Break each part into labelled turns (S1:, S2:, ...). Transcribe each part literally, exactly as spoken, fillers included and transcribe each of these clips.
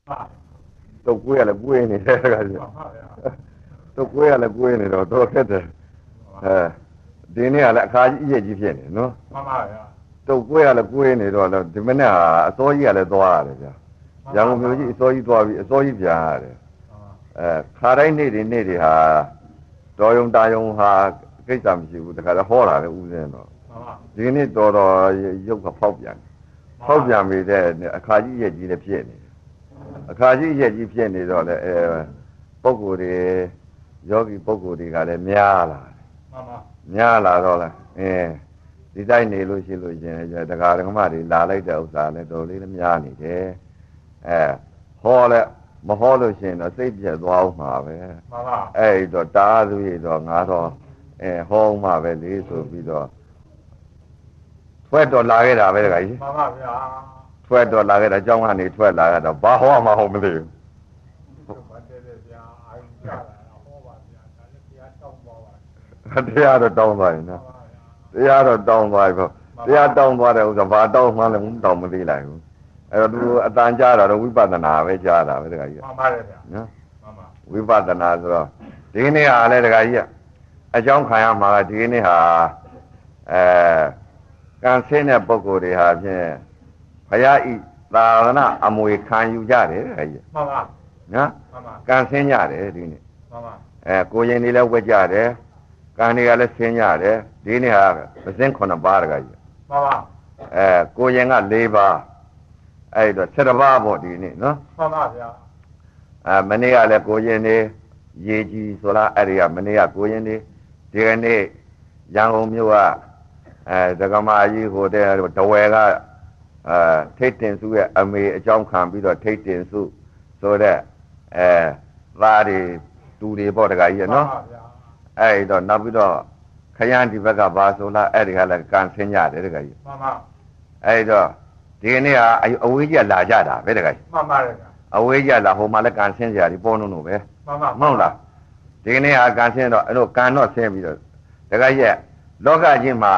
S1: တုတ်ကွေးရလဲကွေးနေတယ်တခါကြီးတုတ်ကွေးရလဲကွေးနေတော့တော့ခက်တယ်အဲဒီနေ့ကလည်းအခါကြီးအရက်ကြီးဖြစ်နေနော်မှန်ပါဗျာတုတ်ကွေးရလဲကွေးနေတော့ဒီမနေ့ကအစောကြီးကလည်းသွားရတယ်ဗျာရန်ကုန်မြို့ကြီးအစောကြီးသွားပြီးအစောကြီးပြန်ရတယ်အဲခါတိုင်းနေ့တွေနေ့တွေဟာတော်ယုံတာယုံဟာကိစ္စမရှိဘူးတခါတော့ဟောတာလေဦးစင်းတော့ဒီနေ့တော်တော်ရုပ်ကဖောက်ပြန်ဖောက်ပြန်ပြီးတဲ့အခါကြီးရက်ကြီးလည်းဖြစ်နေအခါကြီးရက်ကြီးဖြစ်နေတော့လေအဲပုဂ္ဂိုလ်တွေယောဂီပုဂ္ဂိုလ်တွေကလည်းများလာတယ်မှန်ပါများလာတော့လားအင်းဒီတိုင်းနေလို့ရှိလို့ရှင်တခါဓမ္မတွေလာလိုက်တဲ့ဥစ္စာလည်းတော်လေးလည်းများနေတယ်အဲဟောလဲမဟောလို့ရှင်တော့စိတ်ပြက်သွားအောင်မှာပဲမှန်ပါအဲ့တော့တားသူရတော့ငါတော့အဲဟောမှာပဲလေဆိုပြီးတော့ထွက်တော့လာခဲ့တာပဲတခါကြီးမှန်ပါဗျာထွက်တော့လာခဲ့တာအကြောင်းကနေထွက်လာတော့ဘာဟောမှဟုတ်မသိဘူးဟုတ်ပါတယ်ဗျာအာရုံကြတာဟောပါဗျာဒါလည်းတရားတောင်းသွားပါတရားတော့တောင်းသွားရင်နော်တရားတော့တောင်းသွားပြီပေါ့တရားတောင်းသွားတဲ့ဥစ္စာဘာတောင်းမှလည်းတောင်းမသိလိုက်ဘူးအဲ့တော့သူအတန်ကြားတာတော့ဝိပဿနာပဲကြားတာပဲတခါကြီးမှန်ပါတယ်ဗျာနော်မှန်ပါဝိပဿနာဆိုတော့ဒီနေ့ဟာလည်းတခါကြီးအကြောင်းခံရမှာကဒီနေ့ဟာအဲကံဆင်းတဲ့ပုဂ္ဂိုလ်တွေဟာဖြင့်ဘုရားဤသာသနာအမွေခံယူကြတယ်တခါကြီးမှန်ပါနော်မှန်ပါကံဆင်းကြတယ်ဒီနေ့မှန်ပါအဲကိုရင်တွေလည်းဝက်ကြတယ်ကံတွေကလည်းဆင်းကြတယ်ဒီနေ့ဟာပစင်းခုနှစ်ပါးတခါကြီးမှန်ပါအဲကိုရင်က၄ပါးအဲ့တော့၁၇ပါးပေါ့ဒီနေ့နော်မှန်ပါဗျာအဲမနေ့ကလည်းကိုရင်နေရေကြီးဆိုလားအဲ့ဒီကမနေ့ကကိုရင်နေဒီကနေ့ရန်ကုန်မြို့ကအဲဒကမာကြီးဟိုတဲ့တဝယ်ကအဲထိတ်တင်စုရဲ့အမေအကြောင်းခံပြီးတော့ထိတ်တင်စုဆိုတဲ့အဲသားတွေတူတွေပေါ့တခါကြီးနော်မှန်ပါဗျာအဲ့တော့နောက်ပြီးတော့ခရမ်းဒီဘက်ကဘာဆိုလားအဲ့ဒီကလည်းကန်ဆင်းကြတယ်တခါကြီးမှန်ပါအဲ့တော့ဒီနေ့ကအဝေးကြီးလာကြတာပဲတခါကြီးမှန်ပါတယ်ဗျာအဝေးကြီးလာဟိုမှာလည်းကန်ဆင်းကြတယ်ပေါ်နုံနုံပဲမှန်ပါမဟုတ်လားဒီနေ့ကကန်ဆင်းတော့အဲ့လိုကန်တော့ဆင်းပြီးတော့တခါကြီးလောကကြီးမှာ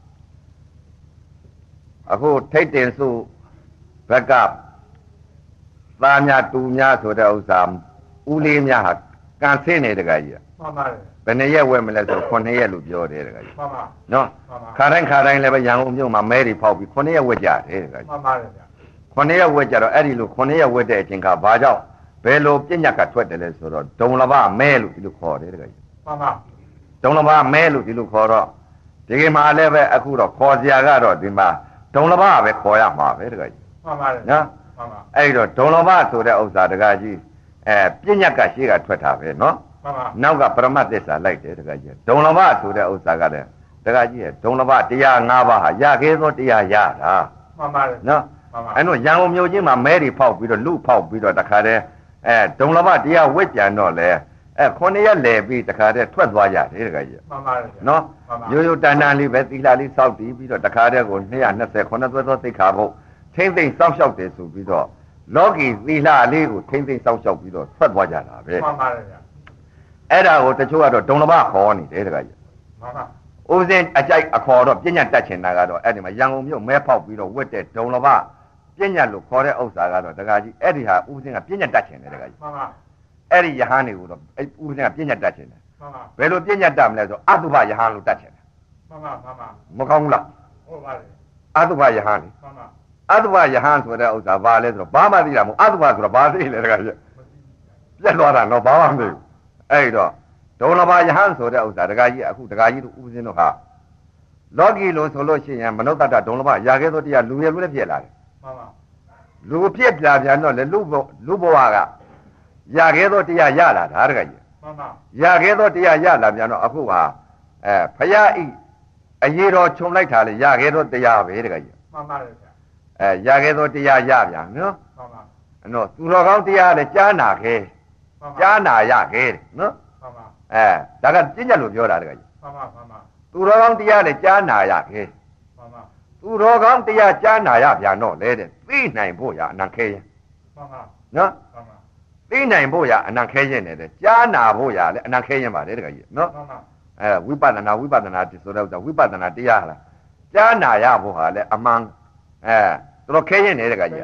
S1: အခုထိတ်တင်စုဘက်ကသားများတူများဆိုတဲ့ဥစ္စာဦးလေးများဟာကန်ဆင်းနေတခါကြီးမှန်ပါတယ်ဘယ်နှစ်ရက်ဝဲမလဲဆိုခုနှစ်ရက်လို့ပြောတယ်တခါကြီးမှန်ပါနော်ခါတိုင်းခါတိုင်းလည်းပဲရန်ကုန်မြို့မှာမဲတွေဖောက်ပြီးခုနှစ်ရက်ဝဲကြတယ်တခါကြီးမှန်ပါတယ်ဗျာခုနှစ်ရက်ဝဲကြတော့အဲ့ဒီလိုခုနှစ်ရက်ဝဲတဲ့အချိန်ကဘာကြောင့်ဘယ်လိုပြညတ်ကထွက်တယ်လဲဆိုတော့ဒုံလဘမဲလို့ဒီလိုခေါ်တယ်တခါကြီးမှန်ပါဒုံလဘမဲလို့ဒီလိုခေါ်တော့ဒီကမှာလည်းပဲအခုတော့ခေါ်စရာကတော့ဒီမှာဒုံလဘပဲခေါ်ရမှာပဲတခါကြီးမှန်ပါတယ်နော်မှန်ပါအဲ့တော့ဒုံလဘဆိုတဲ့ဥစ္စာတခါကြီးအဲပြညတ်ကရှေ့ကထွက်တာပဲနော်မှန်ပါနောက်ကပရမတ်သစ္စာလိုက်တယ်တခါကြီးဒုံလဘဆိုတဲ့ဥစ္စာကလည်းတခါကြီးဒုံလဘတရား၅ပါးဟာရခဲ့သောတရားရတာမှန်ပါတယ်နော်အဲ့တော့ရန်ကုန်မြို့ကြီးမှာမဲတွေဖောက်ပြီးတော့လူဖောက်ပြီးတော့တခါတည်းအဲဒုံလဘတရားဝိကြံတော့လေအဲခုနှစ်ရက်လဲပြီးတခါတည်းထွက်သွားရတယ်တခါကြီးမှန်ပါတယ်နော်ရိုးရိုးတန်တန်လေးပဲသီလလေးစောက်တည်ပြီးတော့တခါတည်းကို၂၂၀ခုနှစ်သွဲသောသိက္ခာပုဒ်ထိမ့်သိမ့်စောင့်ရှောက်တယ်ဆိုပြီးတော့လောကီသီလလေးကိုထိမ့်သိမ့်စောင့်ရှောက်ပြီးတော့ထွက်သွားကြတာပဲမှန်ပါတယ်ဗျာအဲ့ဒါကိုတချို့ကတော့ဒုံလဘခေါ်နေတယ်တခါကြီးမှန်ပါဦးစင်းအကြိုက်အခေါ်တော့ပြညတ်တက်ချင်တာကတော့အဲ့ဒီမှာရန်ကုန်မြို့မဲဖောက်ပြီးတော့ဝတ်တဲ့ဒုံလဘပြညတ်လို့ခေါ်တဲ့ဥစ္စာကတော့တခါကြီးအဲ့ဒီဟာဦးစင်းကပြညတ်တက်ချင်တယ်တခါကြီးမှန်ပါအဲ့ဒီယဟန်တွေကိုတော့အဲ့ဦးစင်းကပြညတ်တက်ချင်တယ်မှန်ပါဘယ်လိုပြညတ်တက်မလဲဆိုအတုပယဟန်လို့တက်ချင်တယ်မှန်ပါမှန်ပါမကောင်းဘူးလားဟုတ်ပါတယ်အတုပယဟန်လေမှန်ပါအတုပယဟန်ဆိုတဲ့ဥစ္စာဘာလဲဆိုတော့ဘာမှသိတာမဟုတ်အတုပဆိုတော့ဘာသိလဲတခါကြီးပြက်သွားတာတော့ဘာမှမသိဘူးအဲ့တော့ဒုံလဘယဟန်ဆိုတဲ့ဥစ္စာတခါကြီးအခုတခါကြီးတို့ဦးစင်းတို့ဟာလောကီလို့ဆိုလို့ရှိရင်မနုဿတဒုံလဘရာခဲ့သောတရားလူရလူလည်းပြက်လာတယ်မှန်ပါလူပြက်ပြပြန်တော့လေလူလူဘဝကရာခဲ့သောတရားရလာတာတခါကြီးမှန်ပါရာခဲ့သောတရားရလာပြန်တော့အခုဟာအဲဖရာဤအရေးတော်ခြုံလိုက်တာလေရာခဲ့သောတရားပဲတခါကြီးမှန်ပါတယ်ဗျာအဲရာခဲ့သောတရားရပြန်နော်မှန်ပါအဲ့တော့သူတော်ကောင်းတရားလည်းကြားနာခဲ့ကြားနာရခဲ့နော်မှန်ပါအဲဒါကပြည့်ညတ်လို့ပြောတာတခါကြီးမှန်ပါမှန်ပါသူတော်ကောင်းတရားလည်းကြားနာရခဲ့မှန်ပါသူတော်ကောင်းတရားကြားနာရပြန်တော့လေတဲ့သိနိုင်ဖို့ရအနံခဲရင်မှန်ပါနော်မှန်ပါသိနိုင်ဖို့ရအနံခဲရင်တဲ့ကြားနာဖို့ရလည်းအနံခဲရင်ပါလေတခါကြီးနော်မှန်ပါအဲဝိပဿနာဝိပဿနာဆိုတော့ဝိပဿနာတရားလားကြားနာရဖို့ဟာလည်းအမှန်အဲတော်ခဲရင်နေတခါကြီး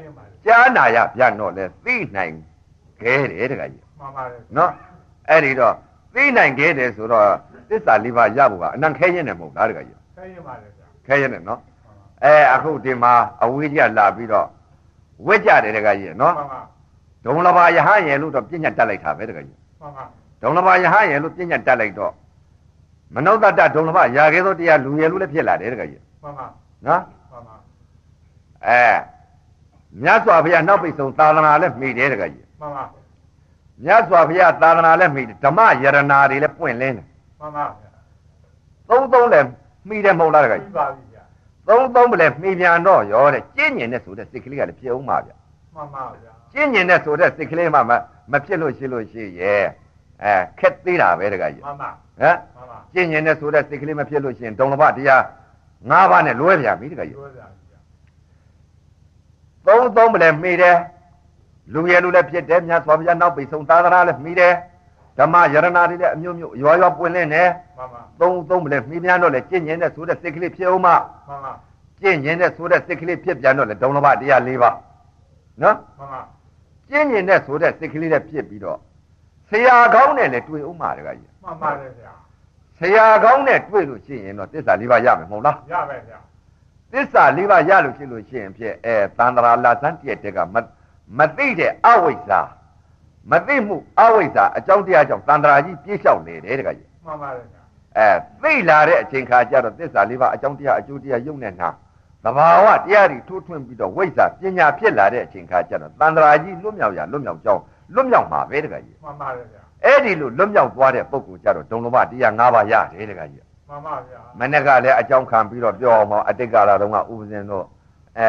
S1: ကြားနာရပြန်တော့လေသိနိုင်ခဲတယ်တခါကြီးမှန်ပါတယ်နော်အဲ့ဒီတော့သိနိုင်ခဲတယ်ဆိုတော့သစ္စာလေးပါးရဖို့ကအနံခဲရင်နဲ့မဟုတ်လားတခါကြီးခဲရင်ပါလေဗျာခဲရင်နဲ့နော်အဲအခုဒီမှာအဝေးကြီးလာပြီးတော့ဝက်ကြတယ်တခါကြီးနော်မှန်ပါဒုံလဘာယဟန်ရဲ့လို့တော့ပြညတ်တက်လိုက်တာပဲတခါကြီးမှန်ပါဒုံလဘာယဟန်ရဲ့လို့ပြညတ်တက်လိုက်တော့မနုဿတဒုံလဘာရာခဲသောတရားလူရဲ့လို့လည်းဖြစ်လာတယ်တခါကြီးမှန်ပါနော်မှန်ပါအဲမြတ်စွာဘုရားနောက်ပိတ်ဆုံးသာသနာလည်းမိတယ်တခါကြီးမှန်ပါမြတ်စွာဘုရားသာသနာလည်းမိတယ်ဓမ္မယရနာတွေလည်းပွင့်လင်းတယ်မှန်ပါဗျာသုံးသုံးလည်းမိတယ်မဟုတ်လားတခါကြီးမှန်ပါဗျာသုံးသုံးလည်းမိပြန်တော့ရောတဲ့ကျင့်ညင်တဲ့ဆိုတဲ့စိတ်ကလေးကလည်းဖြစ်အောင်ပါဗျာမှန်ပါဗျာကျင့်ညင်တဲ့ဆိုတဲ့စိတ်ကလေးမှမဖြစ်လို့ရှိလို့ရှိရဲ့အဲခက်သေးတာပဲတခါကြီးမှန်ပါဟမ်မှန်ပါကျင့်ညင်တဲ့ဆိုတဲ့စိတ်ကလေးမဖြစ်လို့ရှိရင်ဒုံလဘတရားငါးပါးနဲ့လွဲပြန်ပြီတခါကြီးလွဲပြန်ပြီသုံးသုံးလည်းမိတယ်လူရလူလည်းဖြစ်တယ်မြတ်စွာဘုရားနောက်ပိတ်ဆုံးသာသနာလည်းမိတယ်ဓမ္မယရနာတွေလည်းအမျိုးမျိုးရွာရွာပွင့်လင်းတယ်မှန်ပါသုံးသုံးလည်းမိပြန်တော့လည်းကျင့်ညင်တဲ့ဆိုတဲ့စိတ်ကလေးဖြစ်အောင်မှမှန်ပါကျင့်ညင်တဲ့ဆိုတဲ့စိတ်ကလေးဖြစ်ပြန်တော့လည်းဒုံလဘတရား၄ပါးနော်မှန်ပါကျင့်ညင်တဲ့ဆိုတဲ့စိတ်ကလေးလည်းဖြစ်ပြီးတော့ဆရာကောင်းနဲ့လည်းတွေ့အောင်မှာတကကြီးမှန်ပါတယ်ဗျာဆရာကောင်းနဲ့တွေ့လို့ရှိရင်တော့သစ္စာ၄ပါးရမယ်မဟုတ်လားရပါဗျာသစ္စာ၄ပါးရလို့ရှိလို့ရှိရင်ဖြစ်အဲသန္တရာလာဇန်တည့်တဲ့ကမမသိတဲ့အဝိဇ္ဇာမသိမှုအဝိဇ္ဇာအကြောင်းတရားကြောင့်သန္တရာကြီးပြေးလျှောက်နေတယ်တကကြီးမှန်ပါတယ်ဗျာအဲသိလာတဲ့အချိန်ခါကျတော့သစ္စာ၄ပါးအကြောင်းတရားအကျိုးတရားယုံနဲ့နာသဘာဝတရားတွေထိုးထွင်းပြီးတော့ဝိဇ္ဇာပညာဖြစ်လာတဲ့အချိန်ခါကျတော့သန္တရာကြီးလွတ်မြောက်ရလွတ်မြောက်ကြောင်းလွတ်မြောက်မှာပဲတကကြီးမှန်ပါတယ်ဗျာအဲ့ဒီလိုလွတ်မြောက်သွားတဲ့ပုဂ္ဂိုလ်ကျတော့ဒုံလဘတရား၅ပါးရတယ်တကကြီးမှန်ပါဗျာမနေ့ကလည်းအကြောင်းခံပြီးတော့ပြောအောင်အတိတ်ကာလတုန်းကဥပဇင်တို့အဲ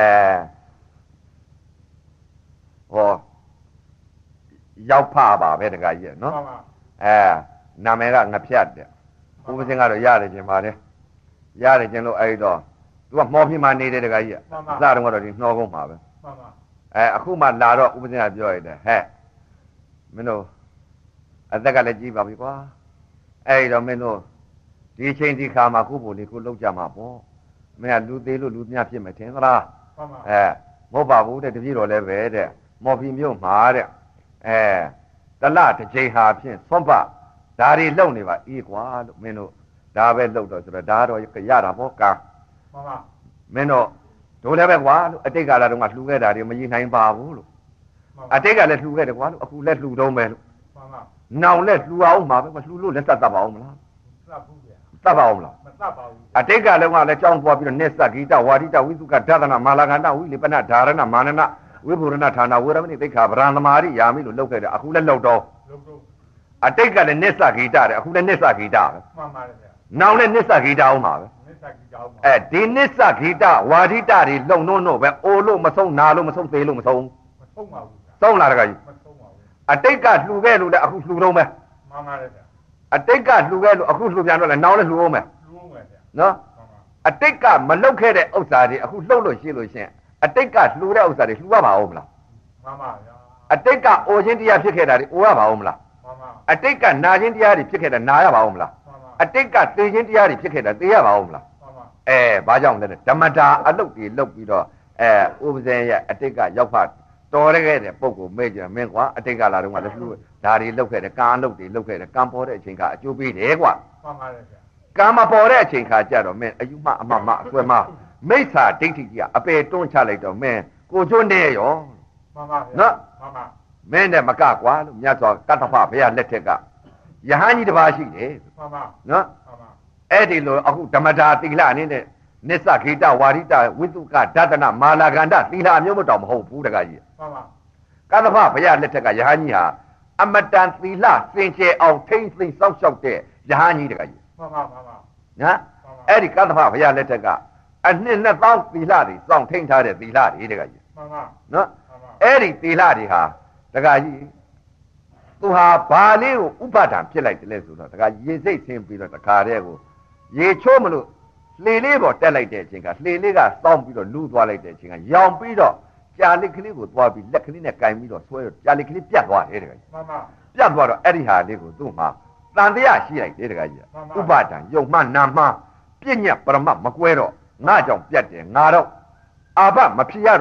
S1: ဟောရောက်ဖပါပဲတကကြီးနော်မှန်ပါအဲနာမည်ကငဖြတ်တဲ့ဥပဇင်ကတော့ရတယ်ကျင်ပါတယ်ရတယ်ကျင်လို့အဲ့တော့သူကမော်ပြမှနေတဲ့တကကြီးစတုန်းကတော့ဒီနှောကုန်းမှာပဲမှန်ပါအဲအခုမှလာတော့ဥပဇင်ကပြောရတယ်ဟဲ့မင်းတို့အသက်ကလည်းကြီးပါပြီကွာအဲ့တော့မင်းတို့ဒီချိန်ဒီခါမှာခုဖို့လေးခုလောက်ကြမှာပေါ့မင်းကလူသေးလို့လူမြဖြစ်မယ်ထင်သလားမှန်ပါအဲမဟုတ်ပါဘူးတဲ့တပြည့်တော်လည်းပဲတဲ့မော်ဖီမျိုးမှာတဲ့အဲတလတစ်ချိန်ဟာဖြင့်သွန်ပဒါတွေလုံနေပါအေးကွာလို့မင်းတို့ဒါပဲလုံတော့ဆိုတော့ဒါတော့ရတာပေါ့ကံမှန်ပါမင်းတို့တို့လည်းပဲကွာလို့အတိတ်ကာလတုန်းကလှူခဲ့တာတွေမရင်နိုင်ပါဘူးလို့အတိတ်ကလည်းလှူခဲ့တယ်ကွာလို့အခုလည်းလှူတော့မယ်လို့မှန်ပါနောင်လည်းလှူအောင်မှာပဲကွာလှူလို့လည်းသတ်တတ်ပါအောင်မလားသတ်ဘူးဗျာသတ်ပါအောင်မလားမသတ်ပါဘူးအတိတ်ကလည်းကလည်းကြောင်းပွားပြီးတော့နစ္စဂိတဝါဒိတဝိသုကဒသနာမာလာကန္တဝိလိပနဓာရဏမာနနဝိဘူရဏဌာနဝေရမဏိသိက္ခာဗရံသမာရိယာမိလို့လုပ်ခဲ့တယ်အခုလည်းလုပ်တော့လုပ်တော့အတိတ်ကလည်းနစ္စဂိတတယ်အခုလည်းနစ္စဂိတပဲမှန်ပါတယ်ဗျာနောင်လည်းနစ္စဂိတအောင်ပါပဲနစ္စဂိတအောင်ပါအဲဒီနစ္စဂိတဝါဒိတတွေလုံနှုံးတော့ပဲအိုလို့မဆုံးနာလို့မဆုံးသေးလို့မဆုံးမဆုံးပါဘူးဆုံးလားတကကြီးမဆုံးပါဘူးအတိတ်ကလှူခဲ့လို့လည်းအခုလှူတော့မယ်မှန်ပါတယ်ဗျာအတိတ်ကလှူခဲ့လို့အခုလှူပြန်တော့လည်းနောင်လည်းလှူအောင်မယ်လှူအောင်မယ်ဗျာနော်အတိတ်ကမလုတ်ခဲ့တဲ့ဥစ္စာတွေအခုလှုပ်လို့ရှိလို့ရှင်အတိတ်ကလှူတဲ့ဥစ္စာတွေလှူရပါဦးမလားမှန်ပါဗျာအတိတ်ကအိုခြင်းတရားဖြစ်ခဲ့တာတွေအိုရပါဦးမလားမှန်ပါအတိတ်ကနာခြင်းတရားတွေဖြစ်ခဲ့တာနာရပါဦးမလားမှန်ပါအတိတ်ကသိခြင်းတရားတွေဖြစ်ခဲ့တာသိရပါဦးမလားမှန်ပါအဲဘာကြောင့်လဲဓမ္မတာအလုတ်တွေလုတ်ပြီးတော့အဲဥပဇင်ရဲ့အတိတ်ကရောက်ဖတော်ရခဲ့တဲ့ပုံကိုမေ့ကြမင်းကွာအတိတ်ကလာတော့ကလည်းလှူဒါတွေလုတ်ခဲ့တယ်ကံအလုတ်တွေလုတ်ခဲ့တယ်ကံပေါ်တဲ့အချိန်ကအကျိုးပေးတယ်ကွာမှန်ပါတယ်ဗျာကံမပေါ်တဲ့အချိန်ခါကျတော့မင်းအယူမအမမအဆွဲမမိစ္ဆာဒိဋ္ဌိကြီးကအပေတွန်းချလိုက်တော့မင်းကိုကျွန်းနေရောမှန်ပါဗျာနော်မှန်ပါမင်းနဲ့မကကွာလို့မြတ်စွာကတ္တဖဘုရားလက်ထက်ကယဟန်ကြီးတစ်ပါးရှိတယ်မှန်ပါနော်မှန်ပါအဲ့ဒီလိုအခုဓမ္မတာသီလအနေနဲ့နစ္စခိတဝါရိတဝိသုကဒသနမာလာကန္တသီလအမျိုးမတော်မဟုတ်ဘူးတကကြီးမှန်ပါကတ္တဖဘုရားလက်ထက်ကယဟန်ကြီးဟာအမတန်သီလစင်ကြယ်အောင်ထိမ့်သိမ့်စောင့်ရှောက်တဲ့ယဟန်ကြီးတကကြီးမှန်ပါမှန်ပါနော်အဲ့ဒီကတ္တဖဘုရားလက်ထက်ကအနှစ်နှစ်သောင်းသီလတွေစောင့်ထိန်ထားတဲ့သီလတွေတကကြီးမှန်ပါနော်အဲ့ဒီသီလတွေဟာတကကြီးသူဟာဘာလေးကိုဥပါဒံဖြစ်လိုက်တယ်လဲဆိုတော့တကရေစိတ်ဆင်းပြီးတော့တခါတည်းကိုရေချိုးမလို့လှေလေးပေါ်တက်လိုက်တဲ့အချိန်ကလှေလေးကစောင်းပြီးတော့လူးသွားလိုက်တဲ့အချိန်ကရောင်ပြီးတော့ကြာလက်ကလေးကိုသွားပြီးလက်ကလေးနဲ့ကင်ပြီးတော့ဆွဲတော့ကြာလက်ကလေးပြတ်သွားတယ်တကကြီးမှန်ပါပြတ်သွားတော့အဲ့ဒီဟာလေးကိုသူ့မှာတန်တရားရှိလိုက်တယ်တကကြီးဥပါဒံယုံမှနာမှပြည့်ညက်ပရမတ်မကွဲတော့ငါကြောင့်ပြတ်တယ်ငါတော့အာဘမဖြစ်ရတော့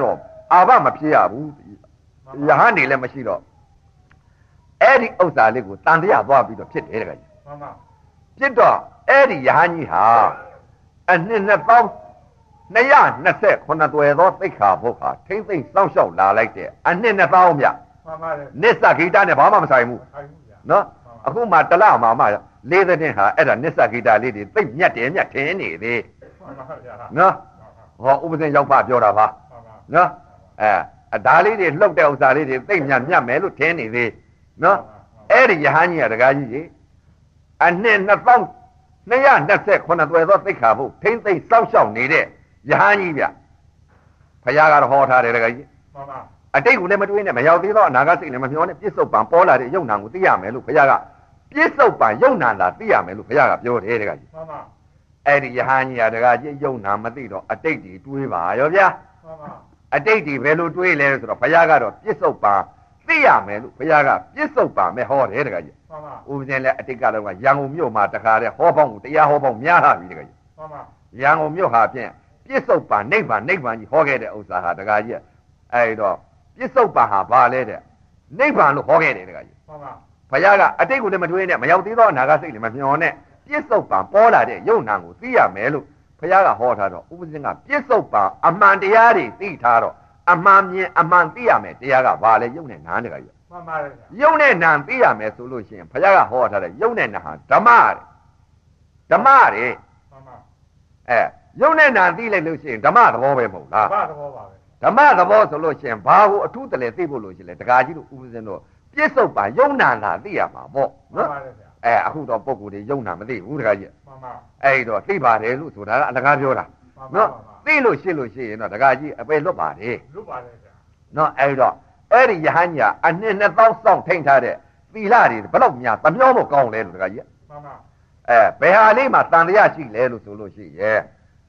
S1: အာဘမဖြစ်ရဘူးယဟန်နေလည်းမရှိတော့အဲ့ဒီဥစ္စာလေးကိုတန်တရားသွားပြီးတော့ဖြစ်တယ်တကကြီးမှန်ပါဖြစ်တော့အဲ့ဒီယဟန်ကြီးဟာအနှစ်နှစ်ပေါင်းနှစ်ရာနှစ်ဆက်ခုနှစ်သွယ်သောသိက္ခာပုဒ်ဟာထိမ့်သိမ့်စောင့်ရှောက်လာလိုက်တဲ့အနှစ်နှစ်ပေါင်းမြမှန်ပါတယ်နစ္စဂိတနဲ့ဘာမှမဆိုင်ဘူးနော်အခုမှတလမှာမှလေးတဲ့တင်ဟာအဲ့ဒါနစ္စဂိတလေးတွေသိမ့်မြတ်တယ်မြတ်ထင်းနေသေးမှန်ပါဗျာနော်ဟောဥပဇင်ရောက်ဖပြောတာပါနော်အဲဒါလေးတွေလှုပ်တဲ့ဥစ္စာလေးတွေသိမ့်မြတ်မြတ်မယ်လို့ထင်းနေသေးနော်အဲ့ဒီယဟန်ကြီးကတကားကြီးကြီးအနှစ်နှစ်ပေါင်းနှစ်ရာနှစ်ဆက်ခုနှစ်သွယ်သောသိက္ခာပုဒ်ထိမ့်သိမ့်စောင့်ရှောက်နေတဲ့ယဟန်ကြီးဗျဖယားကတော့ဟောထားတယ်တကကြီးမှန်ပါအတိတ်ကိုလည်းမတွေးနဲ့မရောက်သေးတော့အနာဂတ်စိတ်လည်းမမျှော်နဲ့ပြစ္ဆုတ်ပံပေါ်လာတဲ့ယုံနာကိုသိရမယ်လို့ဖယားကပြစ္ဆုတ်ပံယုံနာလာသိရမယ်လို့ဖယားကပြောတယ်တကကြီးမှန်ပါအဲ့ဒီယဟန်ကြီးကတကကြီးယုံနာမသိတော့အတိတ်တွေတွေးပါရောဗျာမှန်ပါအတိတ်တွေဘယ်လိုတွေးလဲဆိုတော့ဖယားကတော့ပြစ္ဆုတ်ပံသိရမယ်လို့ဖယားကပြစ္ဆုတ်ပံမဲ့ဟောတယ်တကကြီးမှန်ပါဥပဇင်လည်းအတိတ်ကတော့ရန်ကုန်မြို့မှာတခါတည်းဟောပေါင်းကိုတရားဟောပေါင်းများလာပြီတကကြီးမှန်ပါရန်ကုန်မြို့ဟာဖြင့်ပြစ္ဆုတ်ပံနိဗ္ဗာန်နိဗ္ဗာန်ကြီးဟောခဲ့တဲ့ဥစ္စာဟာတကကြီးအဲ့တော့ပြစ္ဆုတ်ပံဟာဘာလဲတဲ့နိဗ္ဗာန်လို့ဟောခဲ့တယ်တကကြီးမှန်ပါဘုရားကအတိတ်ကိုလည်းမတွေးနဲ့မရောက်သေးသောအနာဂတ်စိတ်လည်းမမျှော်နဲ့ပြစ္ဆုတ်ပံပေါ်လာတဲ့ယုံနာကိုသိရမယ်လို့ဘုရားကဟောထားတော့ဥပဇင်ကပြစ္ဆုတ်ပံအမှန်တရားတွေသိထားတော့အမှန်မြင်အမှန်သိရမယ်တရားကဘာလဲယုံနဲ့နာတကကြီးမှန်ပါတယ်ယုံနဲ့နာသိရမယ်ဆိုလို့ရှိရင်ဘုရားကဟောထားတဲ့ယုံနဲ့နာဟာဓမ္မတဲ့ဓမ္မတဲ့မှန်ပါအဲယုံနဲ့နာသိလိုက်လို့ရှိရင်ဓမ္မသဘောပဲမဟုတ်လားဓမ္မသဘောပါပဲဓမ္မသဘောဆိုလို့ရှိရင်ဘာကိုအထူးတလဲသိဖို့လို့ရှိလဲတကားကြီးတို့ဥပဇင်တို့ပြစ္ဆုတ်ပါယုံနာလာသိရမှာပေါ့နော်အဲအခုတော့ပုံကိုယ်တွေယုံနာမသိဘူးတကားကြီးမှန်ပါအဲ့တော့သိပါတယ်လို့ဆိုတာကအလကားပြောတာနော်သိလို့ရှိလို့ရှိရင်တော့တကားကြီးအပယ်လွတ်ပါတယ်လွတ်ပါတယ်ဗျာနော်အဲ့တော့အဲ့ဒီယဟန်ကြီးအနှစ်နှစ်သောင်းစောင့်ထိန်ထားတဲ့သီလတွေဘယ်တော့များသမျောမို့ကောင်းလဲလို့တကားကြီးမှန်ပါအဲဘယ်ဟာလေးမှာတန်တရားရှိလဲလို့ဆိုလို့ရှိရဲ့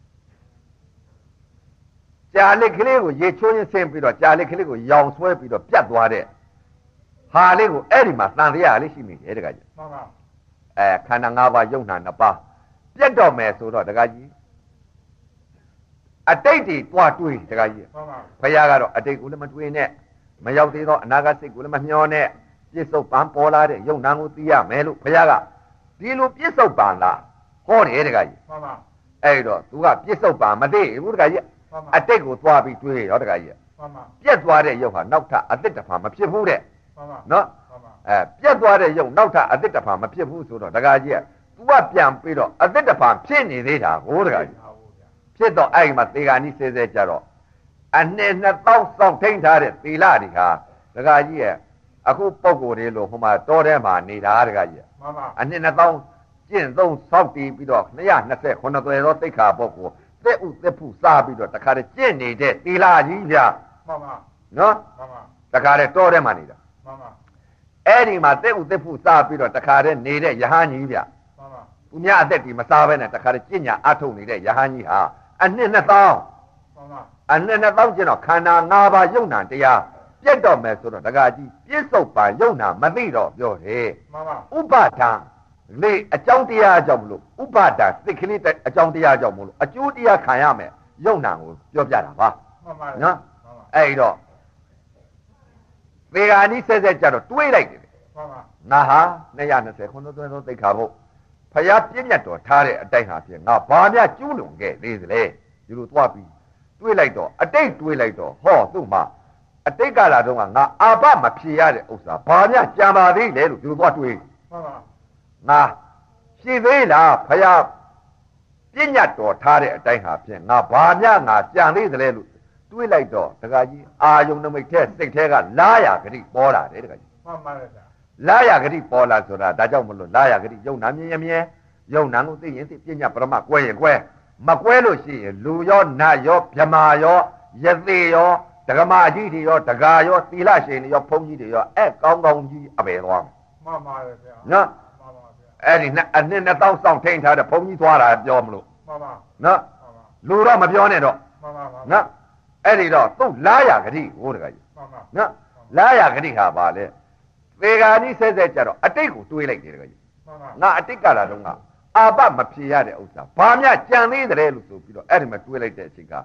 S1: ကြာလက်ကလေးကိုရေချိုးရင်းဆင်းပြီးတော့ကြာလက်ကလေးကိုရောင်ဆွဲပြီးတော့ပြတ်သွားတဲ့ဟာလေးကိုအဲ့ဒီမှာတန်တရားလေးရှိနေတယ်တကားကြီးမှန်ပါအဲခန္ဓာ၅ပါးယုံနာနှစ်ပါးပြတ်တော့မယ်ဆိုတော့တကားကြီးအတိတ်တွေတွားတွေးတကားကြီးမှန်ပါဘုရားကတော့အတိတ်ကိုလည်းမတွေးနဲ့မရောက်သေးတော့အနာဂတ်စိတ်ကိုလည်းမမျှော်နဲ့ပြစ္ဆုတ်ပံပေါ်လာတဲ့ယုံနာကိုသိရမယ်လို့ဘုရားကဒီလိုပြစ္ဆုတ်ပံလားဟောတယ်တကားကြီးမှန်ပါအဲ့တော့သူကပြစ္ဆုတ်ပံမသိဘူးတကားကြီးအတိတ်ကိုသွားပြီးတွေးရောတကားကြီးမှန်ပါပြက်သွားတဲ့ယုံဟာနောက်ထပ်အသစ်တစ်ဖန်မဖြစ်ဘူးတဲ့မှန်ပါနော်အဲပြက်သွားတဲ့ယုံနောက်ထပ်အသစ်တစ်ဖန်မဖြစ်ဘူးဆိုတော့တကားကြီးက तू ကပြန်ပြီးတော့အသစ်တစ်ဖန်ဖြစ်နေသေးတာကိုတကားကြီးဖြစ်တော့အဲ့မှာသေဂာနိဆဲဆဲကြတော့အနှစ်နှစ်သောင်းစောင့်ထိန်ထားတဲ့သီလတွေဟာတကားကြီးရဲ့အခုပုံကိုယ်တွေလို့ဟိုမှာတောထဲမှာနေတာတကားကြီးမှန်ပါအနှစ်နှစ်သောင်းကျင့်သုံးစောင့်တည်ပြီးတော့နှစ်ရာနှစ်ဆက်ခုနှစ်သွယ်သောသိက္ခာပုဒ်ကိုသက်ဥသက်ဖို့စားပြီးတော့တခါတည်းကျင့်နေတဲ့သီလကြီးဗျာမှန်ပါနော်မှန်ပါတခါတည်းတောထဲမှာနေတာမှန်ပါအဲ့ဒီမှာသက်ဥသက်ဖို့စားပြီးတော့တခါတည်းနေတဲ့ယဟန်ကြီးဗျာမှန်ပါသူများအသက်ဒီမစားဘဲနဲ့တခါတည်းကျင့်ညာအထုတ်နေတဲ့ယဟန်ကြီးဟာအနှစ်နှစ်သောင်းမှန်ပါအနှစ်နှစ်သောင်းကျင့်တော့ခန္ဓာ၅ပါးယုံနာတရားပြတ်တော့မယ်ဆိုတော့တခါကြီးပြစ္ဆုတ်ပါယုံနာမသိတော့ပြောတယ်မှန်ပါဥပါဒံလေအကြောင်းတရားကြောင့်မလို့ဥပါဒစိတ်ကလေးအကြောင်းတရားကြောင့်မလို့အကျိုးတရားခံရမယ်ယုံနာကိုပြောပြတာပါမှန်ပါနော်အဲ့တော့သေဂာနိဆက်ဆက်ကြတော့တွေးလိုက်တယ်မှန်ပါငါဟာနှစ်ရာနှစ်ဆယ်ခုနှစ်သွဲသောသိက္ခာပုဒ်ဖယားပြည့်ညတ်တော်ထားတဲ့အတိုင်းဟာဖြင့်ငါဘာများကျူးလွန်ခဲ့သေးသလဲဒီလိုသွားပြီးတွေးလိုက်တော့အတိတ်တွေးလိုက်တော့ဟောသူ့မှာအတိတ်ကာလတုန်းကငါအာဘမဖြေရတဲ့ဥစ္စာဘာများကြံပါသေးလဲလို့ဒီလိုသွားတွေးမှန်ပါငါရှိသေးလားဖယားပြည့်ညတ်တော်ထားတဲ့အတိုင်းဟာဖြင့်ငါဘာများငါကြံသေးသလဲလို့တွေးလိုက်တော့တခါကြီးအာယုန်နမိတ်ထဲစိတ်ထဲကလာရဂတိပေါ်လာတယ်တခါကြီးမှန်ပါတယ်ဗျာလာရဂတိပေါ်လာဆိုတာဒါကြောင့်မလို့လာရဂတိယုံနာမြင်ရမြင်ယုံနာကိုသိရင်သိပြည့်ညတ်ပရမကွဲရင်ကွဲမကွဲလို့ရှိရင်လူရောနတ်ရောဗြမာရောယသိရောဒဂမကြီးတွေရောဒဂါရောသီလရှင်တွေရောဘုန်းကြီးတွေရောအဲ့ကောင်းကောင်းကြီးအပယ်သွားမှန်ပါတယ်ဗျာနော်အဲ့ဒီအနှစ်နှစ်သောင်းစောင့်ထိန်ထားတဲ့ဘုန်းကြီးသွားတာပြောမလို့မှန်ပါနော်လူတော့မပြောနဲ့တော့မှန်ပါပါနော်အဲ့ဒီတော့သူ့လာရဂတိဟိုတကကြီးမှန်ပါနော်လာရဂတိဟာပါလေသေဂာနိဆဲဆဲကြတော့အတိတ်ကိုတွေးလိုက်တယ်တကကြီးမှန်ပါငါအတိတ်ကလာတော့ငါအာဘမဖြေရတဲ့ဥစ္စာဘာများကြံသေးတယ်လို့ဆိုပြီးတော့အဲ့ဒီမှာတွေးလိုက်တဲ့အချိန်က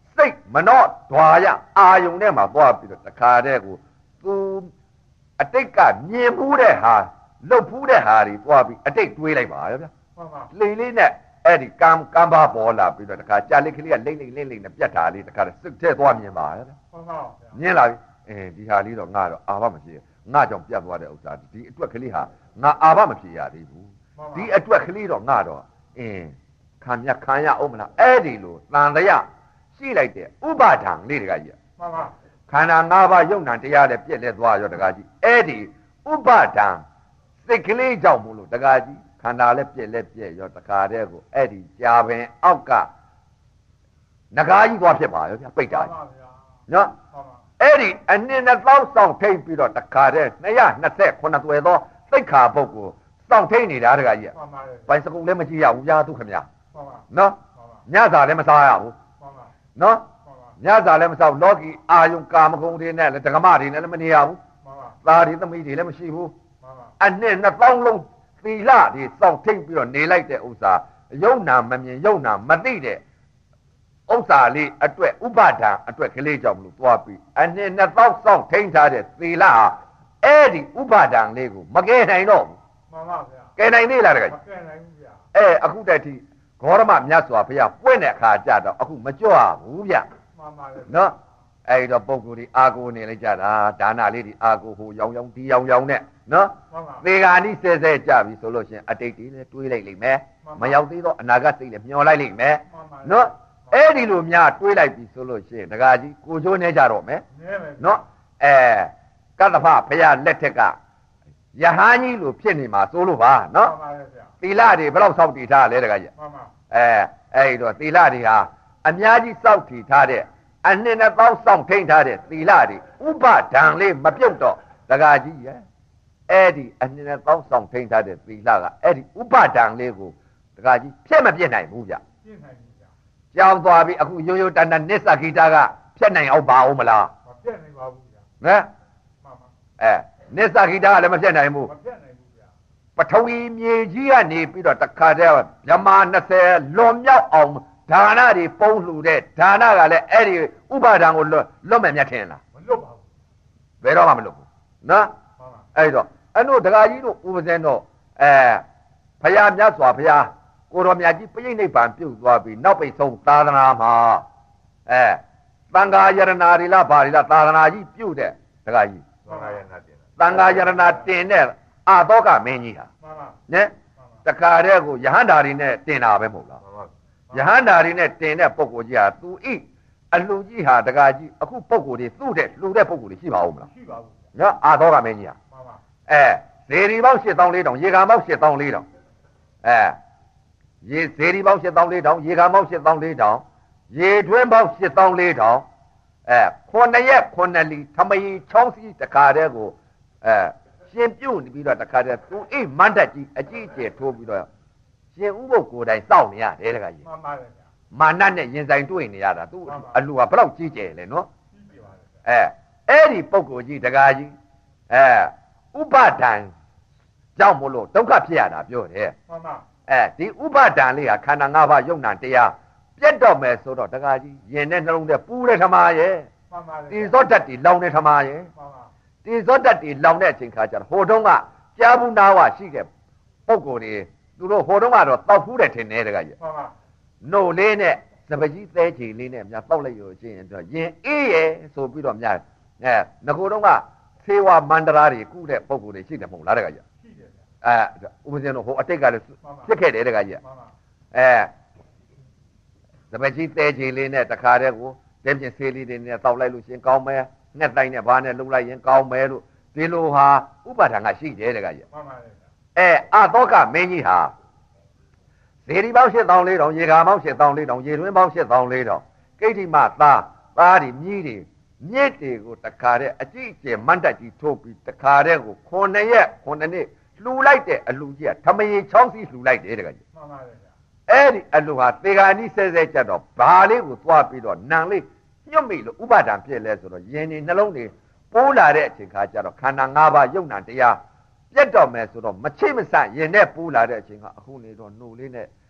S1: စိတ်မနှော့ဓွာရအာယုံထဲမှာသွားပြီးတော့တခါတည်းကိုသူအတိတ်ကမြင်မှုတဲ့ဟာလှုပ်ဖူးတဲ့ဟာတွေသွားပြီးအတိတ်တွေးလိုက်ပါရောဗျာမှန်ပါလိမ့်လေးနဲ့အဲ့ဒီကံကံပါပေါ်လာပြီးတော့တခါကြာလေးကလေးကလိမ့်လိမ့်လိမ့်လိမ့်နဲ့ပြတ်တာလေးတခါစစ်ထဲသွားမြင်ပါရောဗျာမှန်ပါမြင်လာပြီအဲဒီဟာလေးတော့ငါတော့အာဘမဖြစ်ငါကြောင့်ပြတ်သွားတဲ့ဥစ္စာဒီအတွက်ကလေးဟာငါအာဘမဖြစ်ရသေးဘူးဒီအတွက်ကလေးတော့ငါတော့အင်းခံရခံရအောင်မလားအဲ့ဒီလိုတန်တရားရှိလိုက်တဲ့ဥပါဒံလေးတကကြီးမှန်ပါခန္ဓာ၅ပါးယုံနာတရားနဲ့ပြည့်လဲသွားရောတကကြီးအဲ့ဒီဥပါဒံစိတ်ကလေးကြောင့်မို့လို့တကကြီးခန္ဓာလည်းပြည့်လဲပြည့်ရောတခါတည်းကိုအဲ့ဒီကြာပင်အောက်ကငကားကြီးသွားဖြစ်ပါရောဗျပိတ်တာနော်အဲ့ဒီအနည်းနဲ့သောက်ဆောင်ထိတ်ပြီးတော့တခါတည်းနှစ်ရနှစ်ဆက်ခုနှစ်သွယ်သောသိက္ခာပုဂ္ဂိုလ်စောင့်ထိတ်နေတာတကကြီးပိုင်စကုံလည်းမကြည့်ရဘူးဗျာသူခင်ဗျာနော်ညစာလည်းမစားရဘူးနော်ညစာလည်းမစားဘူးလောကီအာယုံကာမဂုဏ်တွေနဲ့လည်းဓမ္မတွေနဲ့လည်းမနေရဘူးသားတွေသမီးတွေလည်းမရှိဘူးအနှစ်နှစ်သောင်းလုံးသီလတွေစောင့်ထိတ်ပြီးတော့နေလိုက်တဲ့ဥစ္စာယုံနာမမြင်ယုံနာမသိတဲ့ဥစ္စာလေးအတွက်ဥပါဒံအတွက်ကလေးကြောင့်မလို့သွားပြီးအနှစ်နှစ်သောင်းစောင့်ထိန်ထားတဲ့သီလဟာအဲ့ဒီဥပါဒံလေးကိုမကယ်နိုင်တော့ဘူးမှန်ပါဗျာကယ်နိုင်သေးလားတကယ်မကယ်နိုင်ဘူးဗျာအဲအခုတည်းထိဂေါရမမြတ်စွာဘုရားပွင့်တဲ့အခါကျတော့အခုမကြွဘူးဗျမှန်ပါလေနော်အဲ့တော့ပုံကိုယ်ဒီအာကိုနေလိုက်ကြတာဒါနလေးဒီအာကိုဟိုရောင်ရောင်ဒီရောင်ရောင်နဲ့နော်သေဂာနိဆဲဆဲကြပြီဆိုလို့ရှင်အတိတ်တွေလည်းတွေးလိုက်လိမ့်မယ်မရောက်သေးတော့အနာဂတ်စိတ်လည်းမျောလိုက်လိမ့်မယ်နော်အဲ့ဒီလိုများတွေးလိုက်ပြီဆိုလို့ရှင်ဒကာကြီးကိုချိုးနေကြတော့မယ်နော်အဲကတ္တဖဘုရားလက်ထက်ကယဟန်ကြီးလိုဖြစ်နေမှာစိုးလို့ပါနော်သီလတွေဘယ်လောက်စောင့်တည်ထားလဲဒကာကြီးအဲအဲ့တော့သီလတွေဟာအများကြီးစောင့်တည်ထားတဲ့အနှစ်နှစ်ပေါင်းစောင့်ထိန်ထားတဲ့သီလတွေဥပဒံလေးမပြုတ်တော့ဒကာကြီးရဲ့အဲ့ဒီအနှစ်နှစ်ပေါင်းစောင့်ထိန်ထားတဲ့သီလကအဲ့ဒီဥပဒံလေးကိုဒကာကြီးဖြည့်မပြည့်နိုင်ဘူးဗျပြည့်နိုင်ဘူးဗျကြောင်းသွားပြီအခုရိုးရိုးတန်တန်နစ္ဆဂီတာကဖြည့်နိုင်အောင်ပါအောင်မလားမဖြည့်နိုင်ပါဘူးဗျဟမ်မှန်ပါအဲနစ္ဆဂီတာကလည်းမဖြည့်နိုင်ဘူးမဖြည့်နိုင်ဘူးဗျပထဝီမြေကြီးကနေပြီးတော့တခါတည်းမြမနှစ်ဆယ်လွန်မြောက်အောင်ဒါနတွေပုံလှူတဲ့ဒါနကလည်းအဲ့ဒီဥပါဒံကိုလွတ်လွတ်မယ်မြတ်ထင်လားမလွတ်ပါဘူးဘယ်တော့မှမလွတ်ဘူးနော်အဲ့တော့အဲ့တို့ဒကာကြီးတို့ဥပဇင်းတို့အဲဘုရားမြတ်စွာဘုရားကိုတော်မြတ်ကြီးပြိဋိနိဗ္ဗာန်ပြုတ်သွားပြီးနောက်ပိတ်ဆုံးသာသနာမှာအဲသံဃာယရနာတွေလားဘာတွေလားသာသနာကြီးပြုတ်တဲ့ဒကာကြီးသံဃာယရနာတင်သံဃာယရနာတင်တဲ့အာသောကမင်းကြီးဟာနဲတခါတည်းကိုယဟန္တာတွေနဲ့တင်တာပဲမဟုတ်လားယဟန္တာတွေနဲ့တင်တဲ့ပုဂ္ဂိုလ်ကြီးဟာသူဤအလှကြီးဟာတကားကြီးအခုပုဂ္ဂိုလ်တွေသူ့တဲ့လှူတဲ့ပုဂ္ဂိုလ်တွေရှိပါဦးမလားရှိပါဘူးနော်အာသောကမင်းကြီးဟာမှန်ပါအဲဇေဒီပေါင်းရှစ်သောင်းလေးတောင်ရေခံပေါင်းရှစ်သောင်းလေးတောင်အဲရေဇေဒီပေါင်းရှစ်သောင်းလေးတောင်ရေခံပေါင်းရှစ်သောင်းလေးတောင်ရေတွင်းပေါင်းရှစ်သောင်းလေးတောင်အဲခုနှစ်ရက်ခုနှစ်လီထမကြီးချောင်းစီတခါတည်းကိုအဲရှင်ပြုတ်ပြီးတော့တခါတည်းသူအိမန္တကြီးအကြီးအကျယ်ထိုးပြီးတော့ရှင်ဥပုပ်ကိုယ်တိုင်စောင့်နေရတယ်တခါကြီးမှန်ပါတယ်ဗျာမာနနဲ့ရင်ဆိုင်တွေ့နေရတာသူအလှကဘယ်လောက်ကြီးကျယ်လဲနော်ကြီးကျယ်ပါလေအဲအဲ့ဒီပုဂ္ဂိုလ်ကြီးတခါကြီးအဲဥပဒံကြောင့်မလို့ဒုက္ခဖြစ်ရတာပြောတယ်မှန်ပါအဲဒီဥပဒံလေးဟာခန္ဓာ၅ပါးယုံနာတရားပြတ်တော့မယ်ဆိုတော့တခါကြီးရင်နဲ့နှလုံးထဲပူတဲ့ထမရဲ့မှန်ပါလေဒီဇောတတ်တီလောင်တဲ့ထမရဲ့မှန်ပါဒီဇောတတ်တီလောင်တဲ့အချိန်ခါကျတော့ဟိုတုန်းကကြားဘူးနာဝရှိတဲ့ပုဂ္ဂိုလ်တွေသူတို့ဟိုတုန်းကတော့တောက်ဖူးတယ်ထင်တယ်တခါကြီးမှန်ပါနို့လေးနဲ့စပကြီးသဲချီလေးနဲ့များတောက်လိုက်ရချင်းတော့ရင်အေးရဲ့ဆိုပြီးတော့များအဲငကိုတုန်းကသေဝမန္တရာတွေကုတဲ့ပုဂ္ဂိုလ်တွေရှိတယ်မဟုတ်လားတခါကြီးရှိတယ်အဲဥပဇင်းတို့ဟိုအတိတ်ကလည်းဖြစ်ခဲ့တယ်တခါကြီးအဲစပကြီးသဲချီလေးနဲ့တခါတည်းကိုတင်းပြင်းဆေးလေးတွေနဲ့တောက်လိုက်လို့ရှင်ကောင်းမယ်ငှက်တိုင်းနဲ့ဘာနဲ့လှုပ်လိုက်ရင်ကောင်းမယ်လို့ဒီလိုဟာဥပါဒံကရှိတယ်တခါကြီးမှန်ပါလေအဲအသောကမင်းကြီးဟာဇေဒီပေါင်းရှစ်သောင်းလေးတောင်ရေခါပေါင်းရှစ်သောင်းလေးတောင်ရေတွင်းပေါင်းရှစ်သောင်းလေးတောင်ကိဋ္ဌိမသားသားတွေမြည်တွေမြစ်တွေကိုတခါတည်းအကြည့်အကျယ်မန္တကြီးထိုးပြီးတခါတည်းကိုခုနှစ်ရက်ခုနှစ်နှစ်လှူလိုက်တဲ့အလှကြီးကထမရေချောင်းစီလှူလိုက်တယ်တခါကြီးမှန်ပါလေအဲ့ဒီအလှဟာသေဂာနိဆဲဆဲကြတော့ဘာလေးကိုသွားပြီးတော့နံလေးညွတ်မိလို့ဥပါဒံဖြစ်လဲဆိုတော့ယင်နေနှလုံးတွေပိုးလာတဲ့အချိန်ခါကျတော့ခန္ဓာ၅ပါးယုံနာတရားပြတ်တော့မယ်ဆိုတော့မချိတ်မဆန့်ရင်နဲ့ပူလာတဲ့အချိန်ကအခုနေတော့နှုတ်လေးနဲ့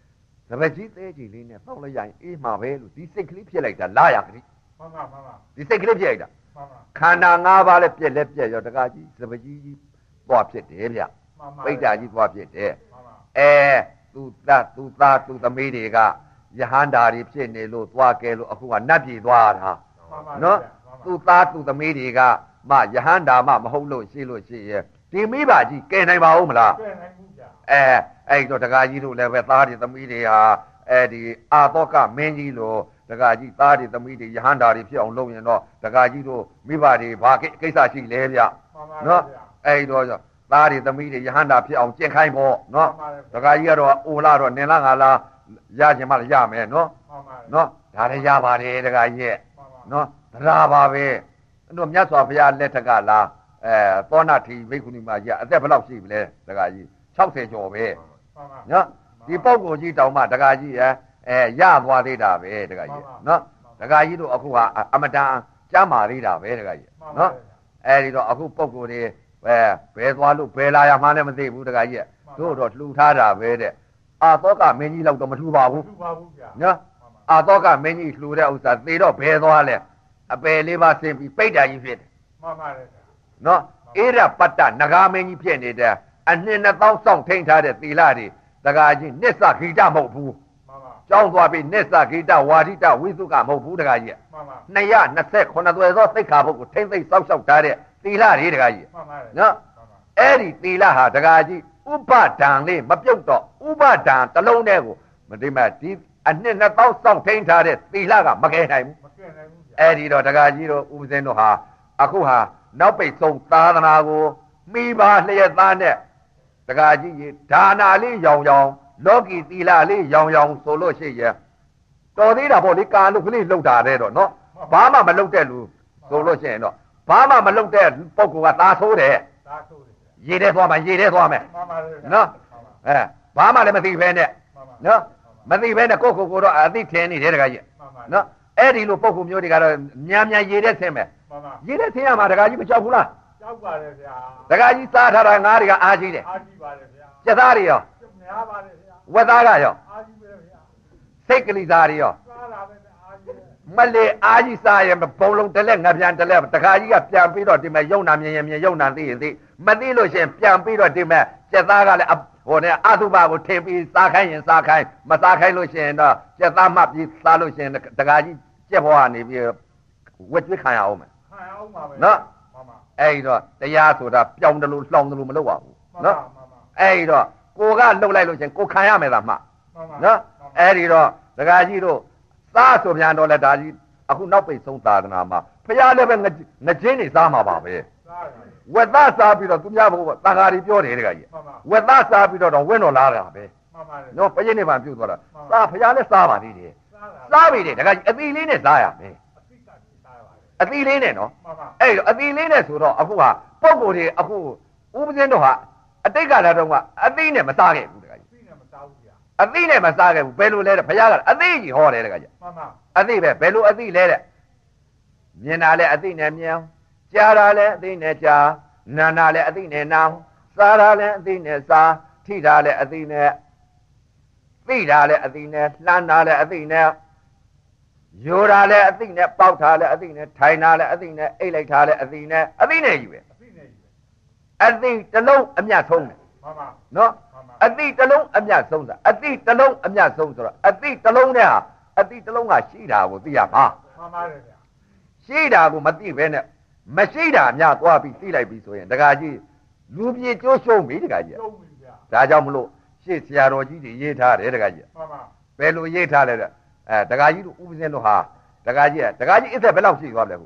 S1: တပည့်ကြီးသေးကြီးလေးနဲ့တောက်လိုက်ရရင်အေးမှာပဲလို့ဒီစိတ်ကလေးဖြစ်လိုက်တာလာရကလေးမှန်ပါမှန်ပါဒီစိတ်ကလေးဖြစ်လိုက်တာမှန်ပါခန္ဓာ၅ပါးလည်းပြက်လည်းပြက်ရောတကားကြီးတပည့်ကြီးကြီးသွားဖြစ်တယ်ဗျပိဋ္ဌာကြီးသွားဖြစ်တယ်အဲသူသားသူသားသူသမီးတွေကယဟန္တာတွေဖြစ်နေလို့သွားကဲလို့အခုကနတ်ပြည်သွားတာနော်သူသားသူသမီးတွေကမယဟန္တာမမဟုတ်လို့ရှိလို့ရှိရဲ့ဒီမိဘကြီးကဲနိုင်ပါဦးမလားကဲနိုင်ဘူးဗျအဲအဲ့တော့တကားကြီးတို့လည်းပဲသားတွေသမီးတွေဟာအဲဒီအာသောကမင်းကြီးလို့တကားကြီးသားတွေသမီးတွေယဟန္တာတွေဖြစ်အောင်လုပ်ရင်တော့တကားကြီးတို့မိဘတွေဘာကိစ္စရှိလဲဗျနော်အဲ့တော့သားတွေသမီးတွေယဟန္တာဖြစ်အောင်ကျင့်ခိုင်းဖို့နော်တကားကြီးကတော့အိုလာတော့နင်လားငါလားရခြင်းမလားရမယ်နော်နော်ဒါလည်းရပါတယ်တကားကြီးရဲ့နော်တရားပါပဲတို့မြတ်စွာဘုရားလက်ထက်ကလားအဲသောနာတိဘိက္ခုနီမကြီးအသက်ဘယ်လောက်ရှိပြီလဲတကားကြီး၆၀ကျော်ပဲနော်ဒီပုဂ္ဂိုလ်ကြီးတောင်မှတကားကြီးရဲ့အဲရသွားသေးတာပဲတကားကြီးနော်တကားကြီးတို့အခုဟာအမတန်ကျမ်းမာသေးတာပဲတကားကြီးနော်အဲဒီတော့အခုပုဂ္ဂိုလ်တွေပဲဘယ်သွားလို့ဘယ်လာရမှန်းလည်းမသိဘူးတကားကြီးတို့တော့လှူထားတာပဲတဲ့အာသောကမင်းကြီးလောက်တော့မလှူပါဘူးလှူပါဘူးဗျာနော်အာသောကမင်းကြီးလှူတဲ့ဥစ္စာသေတော့ဘယ်သွားလဲအပယ်လေးပါဆင်းပြီးပိဋ္ဌာကြီးဖြစ်တယ်မှန်ပါတယ်နော်အေရပတ္တနဂါမင်းကြီးဖြစ်နေတဲ့အနှစ်နှစ်သောင်းစောင့်ထိန်ထားတဲ့သီလတွေတကားကြီးနစ္ဆဂိတမဟုတ်ဘူးမှန်ပါကျောင်းသွားပြီးနစ္ဆဂိတဝါဒိတဝိသုကမဟုတ်ဘူးတကားကြီးမှန်ပါနှစ်ရနှစ်ဆက်ခုနှစ်သွယ်သောသိက္ခာပုဒ်ကိုထိမ့်သိမ့်စောက်ရှောက်ထားတဲ့သီလတွေတကားကြီးမှန်ပါတယ်နော်အဲ့ဒီသီလဟာတကားကြီးဥပဒံလေးမပြုတ်တော့ဥပဒံတစ်လုံးတည်းကိုမတိမဒီအနှစ်နှစ်သောင်းစောင့်ထိန်ထားတဲ့သီလကမကယ်နိုင်ဘူးမကယ်နိုင်ဘူးအဲ့ဒီတော့တကားကြီးတို့ဥပဇင်းတို့ဟာအခုဟာနောက်ပိတ်ဆုံးသာသနာကိုမိဘလျက်သားနဲ့တကားကြီးရေဒါနာလေးရောင်ရောင်လောကီသီလလေးရောင်ရောင်ဆိုလို့ရှိရဲ့တော်သေးတာပေါ့လေကာလုကလေးလှုပ်တာတဲ့တော့နော်ဘာမှမလှုပ်တဲ့လူဆိုလို့ရှိရင်တော့ဘာမှမလှုပ်တဲ့ပုဂ္ဂိုလ်ကသာဆိုးတယ်သာဆိုးတယ်ရေထဲသွားမှရေထဲသွားမယ်နော်အဲဘာမှလည်းမသိဘဲနဲ့နော်မသိဘဲနဲ့ကိုယ့်ကိုယ်ကိုတော့အသိထင်နေတယ်တကားကြီးနော်အဲ့ဒီလိုပုဂ္ဂိုလ်မျိုးတွေကတော့မြန်မြန်ရေထဲဆင်းမယ်ရေထဲဆင်းရမှာတကားကြီးမကြောက်ဘူးလားကြောက်ပါတယ်ဗျာတကားကြီးစားထားတာငါးတွေကအားကြီးတယ်အားကြီးပါတယ်ဗျာကျက်သားတွေရောများပါတယ်ဗျာဝက်သားကရောအားကြီးပဲဗျာစိတ်ကလေးသားတွေရောစားတာပဲအားကြီးမလေအားကြီးစားရင်ဘုံလုံးတစ်လက်ငါပြန်တစ်လက်တကားကြီးကပြန်ပြီးတော့ဒီမဲ့ယုံနာမြင်ရင်မြင်ယုံနာသိရင်သိမသိလို့ရှင်ပြန်ပြီးတော့ဒီမဲ့ကျက်သားကလည်းဟိုနဲ့အသုဘကိုထင်ပြီးစားခိုင်းရင်စားခိုင်းမစားခိုင်းလို့ရှင်တော့ကျက်သားမှပြီးစားလို့ရှင်တကားကြီးကျက်ဘွားကနေပြီးဝက်ကျွေးခံရအောင်မယ်ခံရအောင်ပါပဲနော်အဲ့တော့တရားဆိုတာပြောင်းတယ်လို့လှောင်တယ်လို့မလုပ်ပါဘူးနော်အဲ့တော့ကိုကလှုပ်လိုက်လို့ချင်းကိုခံရမယ်သာမှနော်အဲ့ဒီတော့ဒကာကြီးတို့သားဆိုပြန်တော့လဲဒါကြီးအခုနောက်ပိတ်ဆုံးသာသနာမှာဖျားလည်းပဲငချင်းနေစားမှာပါပဲဝက်သားစားပြီးတော့သူများဘုရားတန်ဃာတွေပြောတယ်ဒကာကြီးဝက်သားစားပြီးတော့တော့ဝင်းတော်လာတာပဲနော်ပရိနိဗ္ဗာန်ပြုတ်သွားတာစားဖျားလည်းစားပါသေးတယ်စားပြီတဲ့ဒကာကြီးအသီလေးနဲ့စားရမယ်အသီလေးနဲ့နော်အဲ့တော့အသီလေးနဲ့ဆိုတော့အခုဟာပုံကိုယ်တွေအခုဥပဇင်းတို့ဟာအတိတ်ကလာတော့ကအသီနဲ့မစားခဲ့ဘူးတခါကြီးအသီနဲ့မစားဘူးဗျာအသီနဲ့မစားခဲ့ဘူးဘယ်လိုလဲတဲ့ဘုရားကအသီကြီးဟောတယ်တခါကြီးမှန်ပါအသီပဲဘယ်လိုအသီလဲတဲ့မြင်တာလဲအသီနဲ့မြင်ကြားတာလဲအသီနဲ့ကြားနာတာလဲအသီနဲ့နာစားတာလဲအသီနဲ့စားထိတာလဲအသီနဲ့သိတာလဲအသီနဲ့လှမ်းတာလဲအသီနဲ့ရိုးတာလဲအသိနဲ့ပေါက်တာလဲအသိနဲ့ထိုင်တာလဲအသိနဲ့အိတ်လိုက်တာလဲအသိနဲ့အသိနဲ့ယူပဲအသိနဲ့ယူပဲအသိတစ်လုံးအမြတ်ဆုံးတယ်မှန်ပါနော်အသိတစ်လုံးအမြတ်ဆုံးတာအသိတစ်လုံးအမြတ်ဆုံးဆိုတော့အသိတစ်လုံးနဲ့ဟာအသိတစ်လုံးကရှိတာကိုသိရမှာမှန်ပါတယ်ဗျာရှိတာကိုမသိဘဲနဲ့မရှိတာအများသွားပြီးသိလိုက်ပြီးဆိုရင်တခါကြီးလူပြေကျိုးရှုံးပြီတခါကြီးရှုံးပြီဗျာဒါကြောင့်မလို့ရှေ့ဆရာတော်ကြီးတွေရေးထားတယ်တခါကြီးမှန်ပါဘယ်လိုရေးထားလဲတဲ့အဲတကာကြီးတို့ဥပဇင်းတို့ဟာတကာကြီးတကာကြီးအသက်ဘယ်လောက်ရှိသွားလဲခု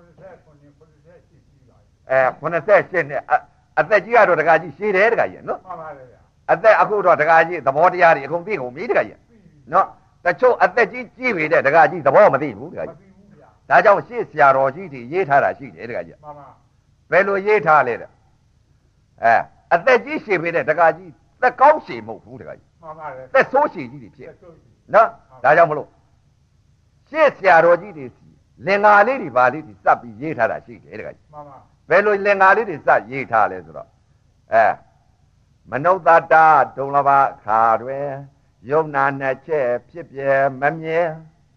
S1: အဲခုနှစ်ဆယ်ရှစ်နဲ့အသက်ကြီးကတော့တကာကြီးရှိတယ်တကာကြီးနော်မှန်ပါဗျာအသက်အခုတော့တကာကြီးသဘောတရားတွေအကုန်သိကုန်ပြီတကာကြီးနော်တချို့အသက်ကြီးကြီးပြီတဲ့တကာကြီးသဘောမသိဘူးတကာကြီးဒါကြောင့်ရှေ့ဆရာတော်ကြီးတွေရေးထားတာရှိတယ်တကာကြီးမှန်ပါဘယ်လိုရေးထားလဲတဲ့အဲအသက်ကြီးရှိပြီတဲ့တကာကြီးသက်ကောင်းရှိမဟုတ်ဘူးတကာကြီးမှန်ပါလေသက်ဆိုးရှိကြီးတွေဖြစ်နော်ဒါကြောင့်မလို့ရှေ့ဆရာတော်ကြီးတွေလင်္ကာလေးတွေဗာလေးတွေစပ်ပြီးရေးထားတာရှိတယ်တခါကြီးမှန်ပါဘယ်လိုလင်္ကာလေးတွေစပ်ရေးထားလဲဆိုတော့အဲမနုဿတာဒုံလဘခါတွင်ယုံနာနဲ့ချက်ဖြစ်ပြဲမမြဲ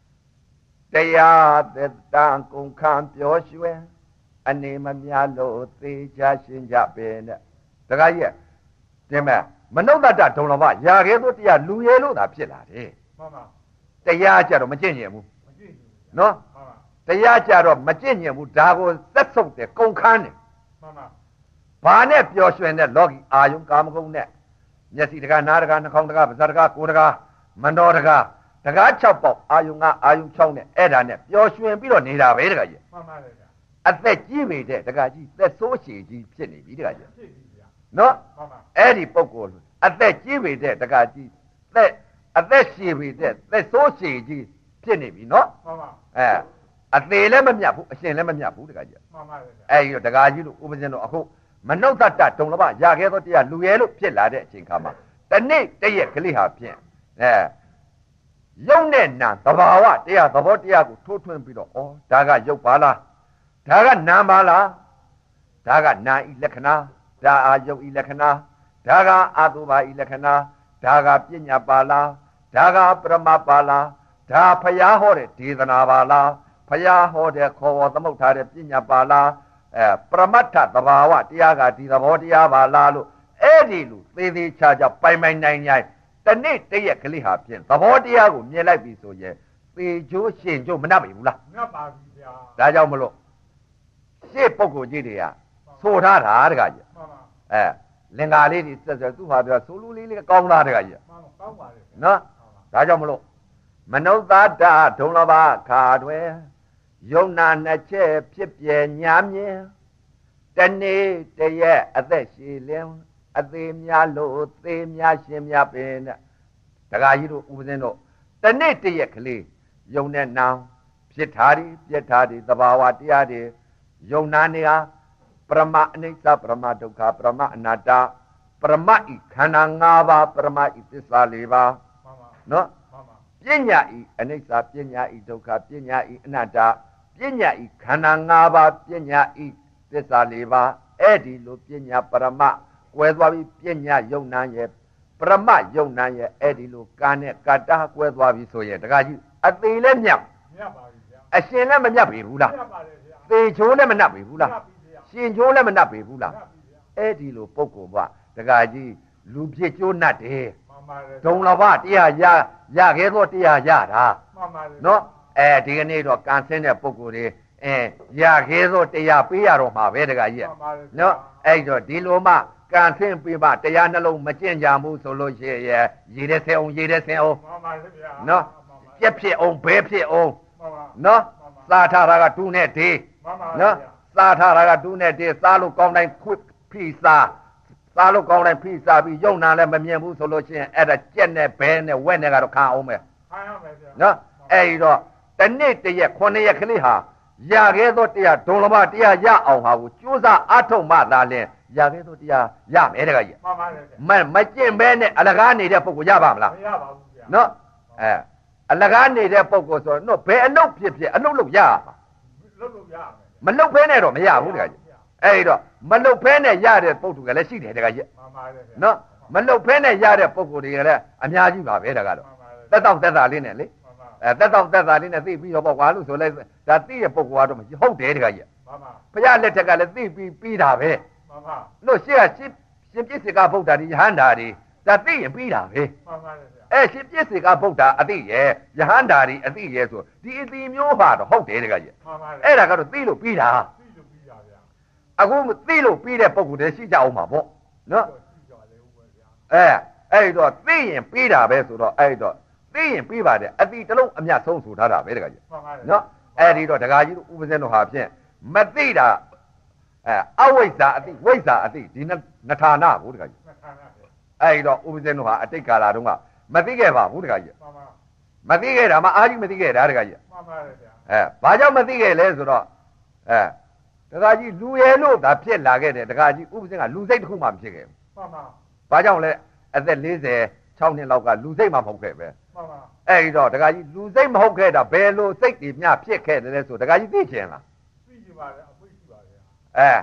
S1: တရားသက်တန်ကုန်ခံပြောရွှင်အနေမများလို့သေချာရှင်းကြပဲနဲ့တခါကြီးတင်မဲ့မနုဿတဒုံလဘရာခဲသောတရားလူရဲလို့သာဖြစ်လာတယ်မှန်ပါတရားကြတော့မကျင့်ကြဘူးမကျင့်ဘူးနော်မှန်ပါတရားကြတော့မကျင့်ကြဘူးဒါကိုသက်ဆုပ်တယ်ကုန်ခန်းတယ်မှန်ပါဘာနဲ့ပျော်ရွှင်တဲ့လောကီအာယုံကာမဂုဏ်နဲ့မျက်စိတကားနားတကားနှာခေါင်းတကားပါးစပ်တကားကိုယ်တကားမနှောတကားတကား၆ပေါက်အာယုံကအာယုံ၆နဲ့အဲ့ဒါနဲ့ပျော်ရွှင်ပြီးတော့နေတာပဲတကားကြီးမှန်ပါတယ်ဗျာအသက်ကြီးပေတဲ့တကားကြီးသက်ဆိုးရှည်ကြီးဖြစ်နေပြီတကားကြီးဖြစ်ပြီဗျာနော်မှန်ပါအဲ့ဒီပုဂ္ဂိုလ်အသက်ကြီးပေတဲ့တကားကြီးသက်အသက်ရှည်ပေတဲ့သက်ဆိုးရှည်ကြီးဖြစ်နေပြီနော်မှန်ပါအဲအသေးလည်းမမြတ်ဘူးအရှင်လည်းမမြတ်ဘူးတကားကြီးမှန်ပါတယ်ဗျာအဲ့ဒီတကားကြီးလို့ဥပဇင်းတို့အခုမနုဿတဒုံလဘရခဲ့သောတရားလူရဲလို့ဖြစ်လာတဲ့အချိန်ခါမှာတနေ့တရက်ကလေးဟာဖြင့်အဲယုံနဲ့နာသဘာဝတရားသဘောတရားကိုထိုးထွင်းပြီးတော့ဩဒါကယုတ်ပါလားဒါကနာပါလားဒါကနာဤလက္ခဏာဒါအာယုတ်ဤလက္ခဏာဒါကအာတုဘာဤလက္ခဏာဒါကပညာပါလားဒါကပရမပါလားဒါဖျားဟောတဲ့ဒေသနာပါလားဖျားဟောတဲ့ခေါ်ဝသမုတ်ထားတဲ့ပညာပါလားအဲပရမတ္ထသဘာဝတရားကဒီသဘောတရားပါလားလို့အဲ့ဒီလိုသေးသေးချာချာပိုင်ပိုင်နိုင်နိုင်တနေ့တရက်ကလေးဟာဖြင့်သဘောတရားကိုမြင်လိုက်ပြီဆိုရင်သေချိုးရှင်ချိုးမနှပ်ပြီဘူးလားနှပ်ပါပြီဗျာဒါကြောင့်မလို့ရှေ့ပုဂ္ဂိုလ်ကြီးတွေကဆိုထားတာတကကြီးအဲလင်္ကာလေးတွေဆက်ဆက်သူ့ဟာပြောဆိုလူလေးလေးကောင်းသားတကကြီးကောင်းပါလေနော်ဒါကြောင့်မလို့မနုဿတဒုံလဘခါတွင်ယုံနာနှစ်ချက်ဖြစ်ပြညာမြင်တနေ့တရက်အသက်ရှည်လင်းအသေးများလို့သေးများရှင်များပင်တဲ့ဒကာကြီးတို့ဥပဇင်းတို့တနေ့တရက်ကလေးယုံနဲ့နာဖြစ်ထားသည်ပြက်ထားသည်သဘာဝတရားတွေယုံနာနေဟာပရမအနိစ္စပရမဒုက္ခပရမအနတ္တပရမဤခန္ဓာ၅ပါးပရမဤသစ္စာ၄ပါးနော်ပညာဤအနိစ္စပညာဤဒုက္ခပညာဤအနတ္တပညာဤခန္ဓာ၅ပါးပညာဤသစ္စာ၄ပါးအဲ့ဒီလိုပညာပရမကွဲသွားပြီပညာယုံနာရဲ့ပရမယုံနာရဲ့အဲ့ဒီလိုကာနဲ့ကာတာကွဲသွားပြီဆိုရင်တခါကြီးအသေးလည်းမြတ်မြတ်ပါပြီဗျာအရှင်လည်းမမြတ်ပြီဘူးလားမြတ်ပါတယ်ဗျာသေချိုးလည်းမနှပ်ပြီဘူးလားရှင်ချိုးလည်းမနှပ်ပြီဘူးလားအဲ့ဒီလိုပုဂ္ဂိုလ်ကတခါကြီးလူဖြစ်ကျိုးနှပ်တယ်မှန်ပါတယ်ဒုံလဘတရားရရခဲ့သောတရားရတာမှန်ပါတယ်နော်အဲဒီကနေ့တော့ကန်ဆင်းတဲ့ပုဂ္ဂိုလ်တွေအဲရခဲသောတရားပေးရတော့မှာပဲတခါကြီးနော်အဲ့တော့ဒီလိုမှကန်ဆင်းပြပါတရားနှလုံးမကျင့်ကြဘူးဆိုလို့ရှိရင်ရေတဲ့ဆင်းအောင်ရေတဲ့ဆင်းအောင်မှန်ပါဗျာနော်ပြက်ဖြစ်အောင်ဘဲဖြစ်အောင်နော်စားထားတာကတူးနဲ့ဒေးနော်စားထားတာကတူးနဲ့ဒေးစားလို့ကောင်းတိုင်းခွဖိစားစားလို့ကောင်းတိုင်းဖိစားပြီးယုံနာလည်းမမြင်ဘူးဆိုလို့ရှိရင်အဲ့ဒါကြက်နဲ့ဘဲနဲ့ဝက်နဲ့ကတော့ခံအောင်ပဲခံရမယ်ဗျာနော်အဲ့ဒီတော့တနေ့တရက်ခုနှစ်ရက်ကလေးဟာရခဲ့သောတရားဒုံလဘတရားရအောင်ဟာကိုကြိုးစားအထုတ်မှသာလဲရခဲ့သောတရားရမယ်တကကြီးမှန်ပါတယ်မမကျင့်ဘဲနဲ့အလကားနေတဲ့ပုဂ္ဂိုလ်ရပါမလားမရပါဘူးဗျာနော်အဲအလကားနေတဲ့ပုဂ္ဂိုလ်ဆိုတော့ဘယ်အလုပ်ဖြစ်ဖြစ်အလုပ်လုပ်ရမှာလုပ်လို့ရမယ်မလုပ်ဘဲနဲ့တော့မရဘူးတကကြီးအဲ့တော့မလုပ်ဘဲနဲ့ရတဲ့ပုဂ္ဂိုလ်ကလည်းရှိတယ်တကကြီးမှန်ပါတယ်နော်မလုပ်ဘဲနဲ့ရတဲ့ပုဂ္ဂိုလ်တွေကလည်းအများကြီးပါပဲတကတော့သက်တော့သက်သာလေးနဲ့လေအဲသက်တော့သက်သာလေးနဲ့သိပြီးတော့ပေါ့ကွာလို့ဆိုလိုက်ဒါသိရဲ့ပုဂ္ဂိုလ်ကတော့ဟုတ်တယ်တကကြီးမှန်ပါဘုရားလက်ထက်ကလည်းသိပြီးပြီးတာပဲမှန်ပါလို့ရှေ့ကရှင်ရှင်ပြည့်စေကဗုဒ္ဓဒီယဟန္တာတွေဒါသိရင်ပြီးတာပဲမှန်ပါတယ်ဗျအဲရှင်ပြည့်စေကဗုဒ္ဓအသိရဲ့ယဟန္တာတွေအသိရဲ့ဆိုဒီအသိမျိုးပါတော့ဟုတ်တယ်တကကြီးမှန်ပါတယ်အဲ့ဒါကတော့သိလို့ပြီးတာသိလို့ပြီးတာဗျာအခုသိလို့ပြီးတဲ့ပုဂ္ဂိုလ်တွေရှိကြအောင်ပါပေါ့နော်ရှိကြလေဦးပဲဗျာအဲအဲ့တော့သိရင်ပြီးတာပဲဆိုတော့အဲ့တော့သိရင်ပြီးပါတယ်အတိတလုံးအမြတ်ဆုံးဆိုထားတာပဲတကကြီးနော်အဲ့ဒီတော့ဒကာကြီးတို့ဥပဇင်းတို့ဟာဖြင့်မသိတာအဲအဝိဇ္ဇာအတိဝိဇ္ဇာအတိဒီနထာနာဘူးတကကြီးအဲ့ဒီတော့ဥပဇင်းတို့ဟာအတိတ်ကာလတုန်းကမသိခဲ့ပါဘူးတကကြီးမသိခဲ့တာမှအာကြီးမသိခဲ့တာတကကြီးမှန်ပါတယ်ဗျာအဲဘာကြောင့်မသိခဲ့လဲဆိုတော့အဲဒကာကြီးလူရဲလို့ဒါဖြစ်လာခဲ့တယ်ဒကာကြီးဥပဇင်းကလူစိတ်တစ်ခုမှမဖြစ်ခဲ့ဘူးမှန်ပါဘာကြောင့်လဲအသက်၄၀၆နှစ်လောက်ကလူစိတ်မှမဟုတ်ခဲ့ပဲမှန်ပါအဲ့ဒီတော့ဒကာကြီးလူစိတ်မဟုတ်ခဲ့တာဘယ်လိုစိတ်တွေမျှဖြစ်ခဲ့တယ်လဲဆိုဒကာကြီးသိချင်လားသိချင်ပါလေအခွင့်ရှိပါလေအဲ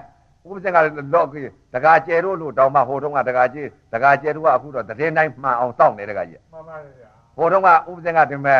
S1: ဥပဇင်ကလော့ကြီးတကာကျဲတို့လို့တောင်းမှဟိုတုန်းကတကာကျဲတကာကျဲတို့ကအခုတော့တရင်တိုင်းမှန်အောင်စောင့်နေတကကြီးမှန်ပါဗျာဟိုတုန်းကဥပဇင်ကဒီမဲ့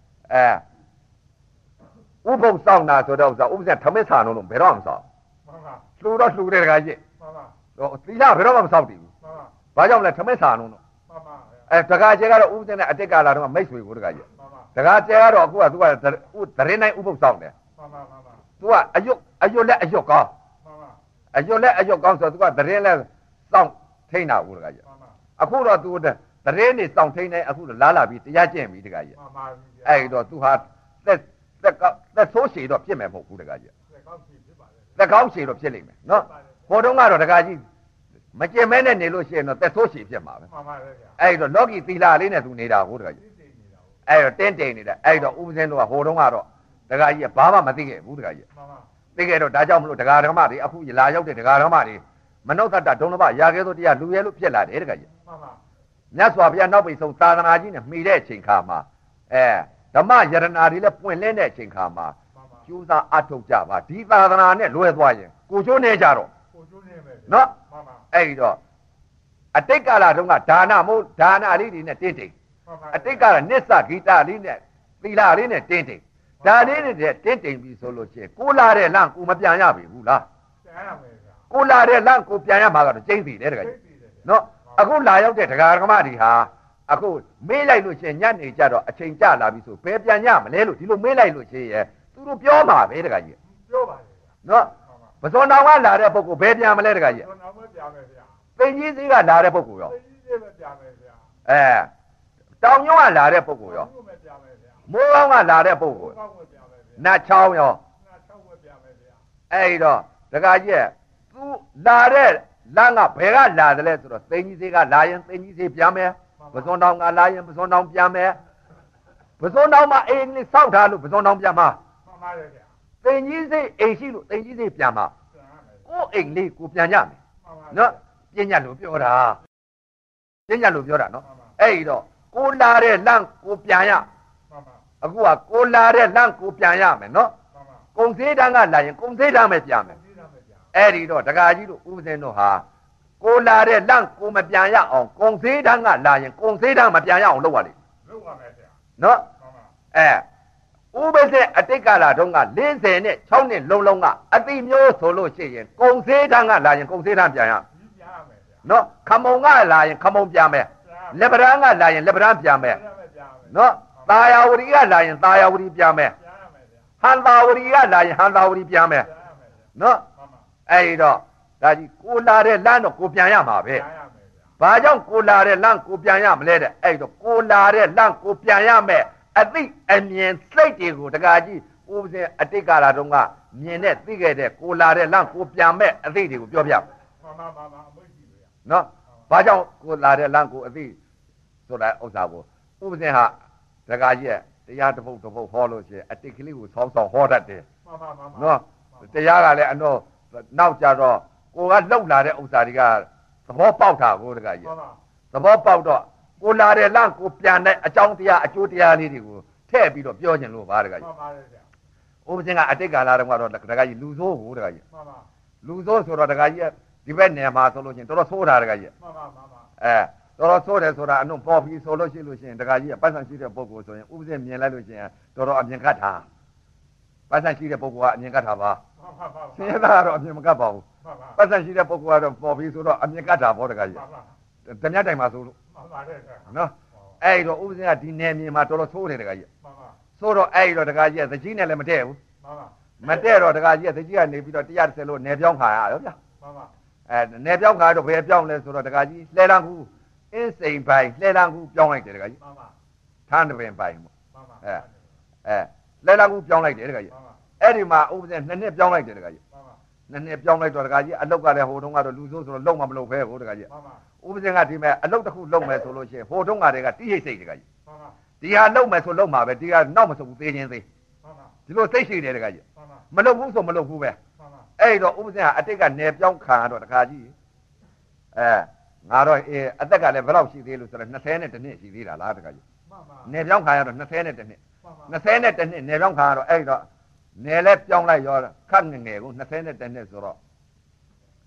S1: အဲဥပုပ်စောင့်တာဆိုတော့ဥပဇင်ထမင်းစာလုံးလုံးဘယ်တော့မှမစောင့်မှန်ပါလှူတော့လှူတယ်တကာကြီးမှန်ပါတော့သီလဘယ်တော့မှမစောင့်တည်ဘူးမှန်ပါဘာကြောင့်လဲထမင်းစာလုံးတော့မှန်ပါအဲတကာကျဲကတော့ဥပဇင်နဲ့အတိတ်ကာလတော့မိတ်ဆွေကိုတကာကြီးမှန်ပါတကာကျဲကတော့အခုကသူကတရင်တိုင်းဥပုပ်စောင့်တယ်မှန်ပါမှန်ပါသူကအယုတ်အယုတ်လက်အယုတ်ကောင်းအယုတ်လက်အယုတ်ကောင်းဆိုသူကတရင်လဲစောင့်ထိန်းတာကိုတကကြီးအခုတော့သူတရင်နေစောင့်ထိန်းနေအခုလာလာပြီးတရားကျင့်ပြီတကကြီးအဲ့တော့သူဟာသက်သက်သက်ဆိုးရှည်တော့ဖြစ်မယ်မဟုတ်ဘူးတကကြီးသက်ကောင်းရှည်တော့ဖြစ်လိမ့်မယ်နော်ဟိုတုန်းကတော့တကကြီးမကျင်မဲနဲ့နေလို့ရှိရင်တော့သက်ဆိုးရှည်ဖြစ်မှာပဲအဲ့တော့လောကီသီလလေးနဲ့သူနေတာဟုတ်တကကြီးအဲ့တော့တင်းတိမ်နေတယ်အဲ့တော့ဥပဇင်းတို့ကဟိုတုန်းကတော့တကကြီးဘာမှမသိခဲ့ဘူးတကကြီးသိခဲ့တော့ဒါကြောင့်မလို့တရားဓမ္မတွေအခုလာရောက်တဲ့တရားဓမ္မတွေမနှုတ်သတ္တဒုံလဘရာခဲသောတရားလူရဲလို့ဖြစ်လာတယ်တကကြီးမှန်ပါမြတ်စွာဘုရားနောက်ပိတ်ဆုံးသာသနာကြီးနဲ့မှီတဲ့အချိန်ခါမှာအဲဓမ္မယရနာတွေလည်းပွင့်လင်းတဲ့အချိန်ခါမှာကျိုးစားအထုတ်ကြပါဒီသာသနာနဲ့လွဲသွားရင်ကိုချိုးနေကြတော့ကိုချိုးနေမယ်နော်မှန်ပါအဲ့ဒီတော့အတိတ်ကာလတုန်းကဒါနမို့ဒါနလေးတွေနဲ့တင်းတိမ်အတိတ်ကာလနစ္စဂီတလေးနဲ့သီလလေးနဲ့တင်းတိမ်ဒါလေးတွေတင်းတိမ်ပြီဆိုလို့ရှိရင်ကိုလာတဲ့လန့်ကိုမပြန်ရပြီဘူးလားပြန်ရမယ်ဗျာကိုလာတဲ့လန့်ကိုပြန်ရမှာကတော့ကျိမ့်ပြီလေတကယ်နော်အခုလာရောက်တဲ့တရားဓမ္မတွေဟာအခုမေးလိုက်လို့ရှိရင်ညနေကြတော့အချိန်ကြလာပြီဆိုဘယ်ပြန်ရမလဲလို့ဒီလိုမေးလိုက်လို့ရှိရင်သူတို့ပြောမှာပဲတကယ်ကြီးပြောပါလေနော်ပဇွန်တော်ကလာတဲ့ပုဂ္ဂိုလ်ဘယ်ပြန်မလဲတကယ်ကြီးပဇွန်တော်ပဲပြန်မယ်ဗျာသိကြီးစည်းကလာတဲ့ပုဂ္ဂိုလ်ရောသိကြီးစည်းပဲပြန်မယ်ဗျာအဲတောင်ညွန့်ကလာတဲ့ပုဂ္ဂိုလ်ရောမိုးကောင်းကလာတဲ့ပုဂ္ဂိုလ်နတ်ချောင်းရောနတ်ချောင်းဝက်ပြမယ်ဗျာအဲ့တော့တခါကြီးသူလာတဲ့လမ်းကဘယ်ကလာတယ်လဲဆိုတော့သိကြီးစေးကလာရင်သိကြီးစေးပြန်မယ်ပဇွန်တောင်ကလာရင်ပဇွန်တောင်ပြန်မယ်ပဇွန်တောင်မှာအိမ်လေးစောက်ထားလို့ပဇွန်တောင်ပြန်မှာမှန်ပါတယ်ဗျာသိကြီးစေးအိမ်ရှိလို့သိကြီးစေးပြန်မှာကိုအိမ်လေးကိုပြန်ကြမယ်နော်ပညာလို့ပြောတာပညာလို့ပြောတာနော်အဲ့တော့ကိုလာတဲ့လမ်းကိုပြန်ရအခုကကိုလာတဲ့လမ်းကိုပြန်ရမယ်နော်ကုံသေးတန်းကလာရင်ကုံသေးတန်းပဲပြန်မယ်အဲ့ဒီတော့ဒကာကြီးတို့ဥပဇင်းတို့ဟာကိုလာတဲ့လမ်းကိုမပြန်ရအောင်ကုံသေးတန်းကလာရင်ကုံသေးတန်းမပြန်ရအောင်လုပ်ရလိမ့်လုပ်ပါမယ်ဗျာနော်အဲဥပဇင်းအတိတ်ကာလတုန်းက၄၀နဲ့၆နှစ်လုံးလုံးကအတိမျိုးဆိုလို့ရှိရင်ကုံသေးတန်းကလာရင်ကုံသေးတန်းပြန်ရနော်ခမုံကလာရင်ခမုံပြန်မယ်လက်ပရန်ကလာရင်လက်ပရန်ပြန်မယ်နော်သာယာဝတီကလာရင်သာယာဝတီပြန်မယ်ဟန်သာဝတီကလာရင်ဟန်သာဝတီပြန်မယ်နော်အဲ့တော့ဒါကြီးကိုလာတဲ့လမ်းတော့ကိုပြန်ရမှာပဲဘာကြောင့်ကိုလာတဲ့လမ်းကိုပြန်ရမလဲတဲ့အဲ့တော့ကိုလာတဲ့လမ်းကိုပြန်ရမယ်အသိအမြင်စိတ်တွေကိုတကားကြီးဥပဇင်အတိတ်ကာလတုန်းကမြင်တဲ့သိခဲ့တဲ့ကိုလာတဲ့လမ်းကိုပြန်မဲ့အသိတွေကိုပြောပြမှန်ပါပါပါအမိတ်ကြီးပဲနော်ဘာကြောင့်ကိုလာတဲ့လမ်းကိုအသိဆိုတာဥစ္စာကိုဥပဇင်ဟာဒကာကြီးရဲ့တရားတစ်ပုဒ်တစ်ပုဒ်ဟောလို့ရှိရင်အတိတ်ကလေးကိုဆောင်းဆောင်းဟောတတ်တယ်မှန်ပါပါနော်တရားကလည်းအတော့နောက်ကြတော့ကိုကလှုပ်လာတဲ့ဥစ္စာတွေကသဘောပေါက်တာကိုဒကာကြီးသဘောပေါက်တော့ကိုလာတဲ့လမ်းကိုပြန်တဲ့အကြောင်းတရားအကျိုးတရားလေးတွေကိုထည့်ပြီးတော့ပြောခြင်းလို့ပါဒကာကြီးမှန်ပါတယ်ဗျာဥပဇင်ကအတိတ်ကာလတုန်းကတော့ဒကာကြီးလူဆိုးကိုဒကာကြီးမှန်ပါလူဆိုးဆိုတော့ဒကာကြီးဒီဘက်နယ်မှာဆိုလို့ချင်းတော်တော်ဆိုးတာဒကာကြီးမှန်ပါမှန်ပါအဲတော်တော်ဆိုးတယ်ဆိုတာအနုပေါ်ပြီးဆိုလို့ရှိလို့ရှိရင်ဒကာကြီးကပတ်စံရှိတဲ့ပုဂ္ဂိုလ်ဆိုရင်ဥပဇင်မြင်လိုက်လို့ရှိရင်တော်တော်အမြင်ကတ်တာပတ်စံရှိတဲ့ပုဂ္ဂိုလ်ကအမြင်ကတ်တာပါဆင်းရဲသားကတော့အမြင်မကတ်ပါဘူးပတ်စံရှိတဲ့ပုဂ္ဂိုလ်ကတော့ပေါ်ပြီးဆိုတော့အမြင်ကတ်တာပေါ့ဒကာကြီးတ냐တိုင်မှာဆိုလို့နော်အဲ့တော့ဥပဇင်ကဒီနယ်မြေမှာတော်တော်ဆိုးတယ်ဒကာကြီးဆိုတော့အဲ့တော့ဒကာကြီးကသကြီးနဲ့လည်းမတည့်ဘူးမတည့်တော့ဒကာကြီးကသကြီးကနေပြီးတော့တရားတစ်ဆယ်လို့နယ်ပြောင်းခါရရောဗျာအဲနယ်ပြောင်းခါတော့ဘယ်ပြောင်းလဲဆိုတော့ဒကာကြီးလှဲလန်းကူအင်းစိန်ပိုင်လှဲလန်းကူပြောင်းလိုက်တယ်ဒကာကြီးမှန်ပါထန်းတပင်ပိုင်ပေါ့မှန်ပါအဲအဲလှဲလန်းကူပြောင်းလိုက်တယ်ဒကာကြီးအဲ့ဒီမှာဥပဇင်နှစ်နှစ်ပြောင်းလိုက်တယ်ဒကာကြီးမှန်ပါနှစ်နှစ်ပြောင်းလိုက်တော့ဒကာကြီးအလုတ်ကလည်းဟိုတုန်းကတော့လူဆိုးဆိုတော့လုံမမလုံဖဲကိုဒကာကြီးမှန်ပါဥပဇင်ကဒီမဲ့အလုတ်တစ်ခုလုံမယ်ဆိုလို့ရှိရင်ဟိုတုန်းကတည်းကတိရိတ်စိတ်ဒကာကြီးမှန်ပါဒီဟာလုံမယ်ဆိုလုံမှာပဲဒီဟာနောက်မဆုံးဘူးသေးချင်းသေးမှန်ပါဒီလိုစိတ်ရှိတယ်ဒကာကြီးမှန်ပါမလုံဘူးဆိုမလုံဘူးပဲမှန်ပါအဲ့တော့ဥပဇင်ကအတိတ်ကနေပြောင်းခံတော့ဒကာကြီးအဲငါတော့အေးအသက်ကလည်းဘယ်လောက်ရှိသေးလို့ဆိုတော့၂၀နဲ့တစ်နှစ်ရှိသေးတာလားတခါကြီးမှန်ပါနေပြောင်းခါရတော့၂၀နဲ့တစ်နှစ်၂၀နဲ့တစ်နှစ်နေပြောင်းခါရတော့အဲ့တော့နေလဲပြောင်းလိုက်ရောခက်ငငယ်ကို၂၀နဲ့တစ်နှစ်ဆိုတော့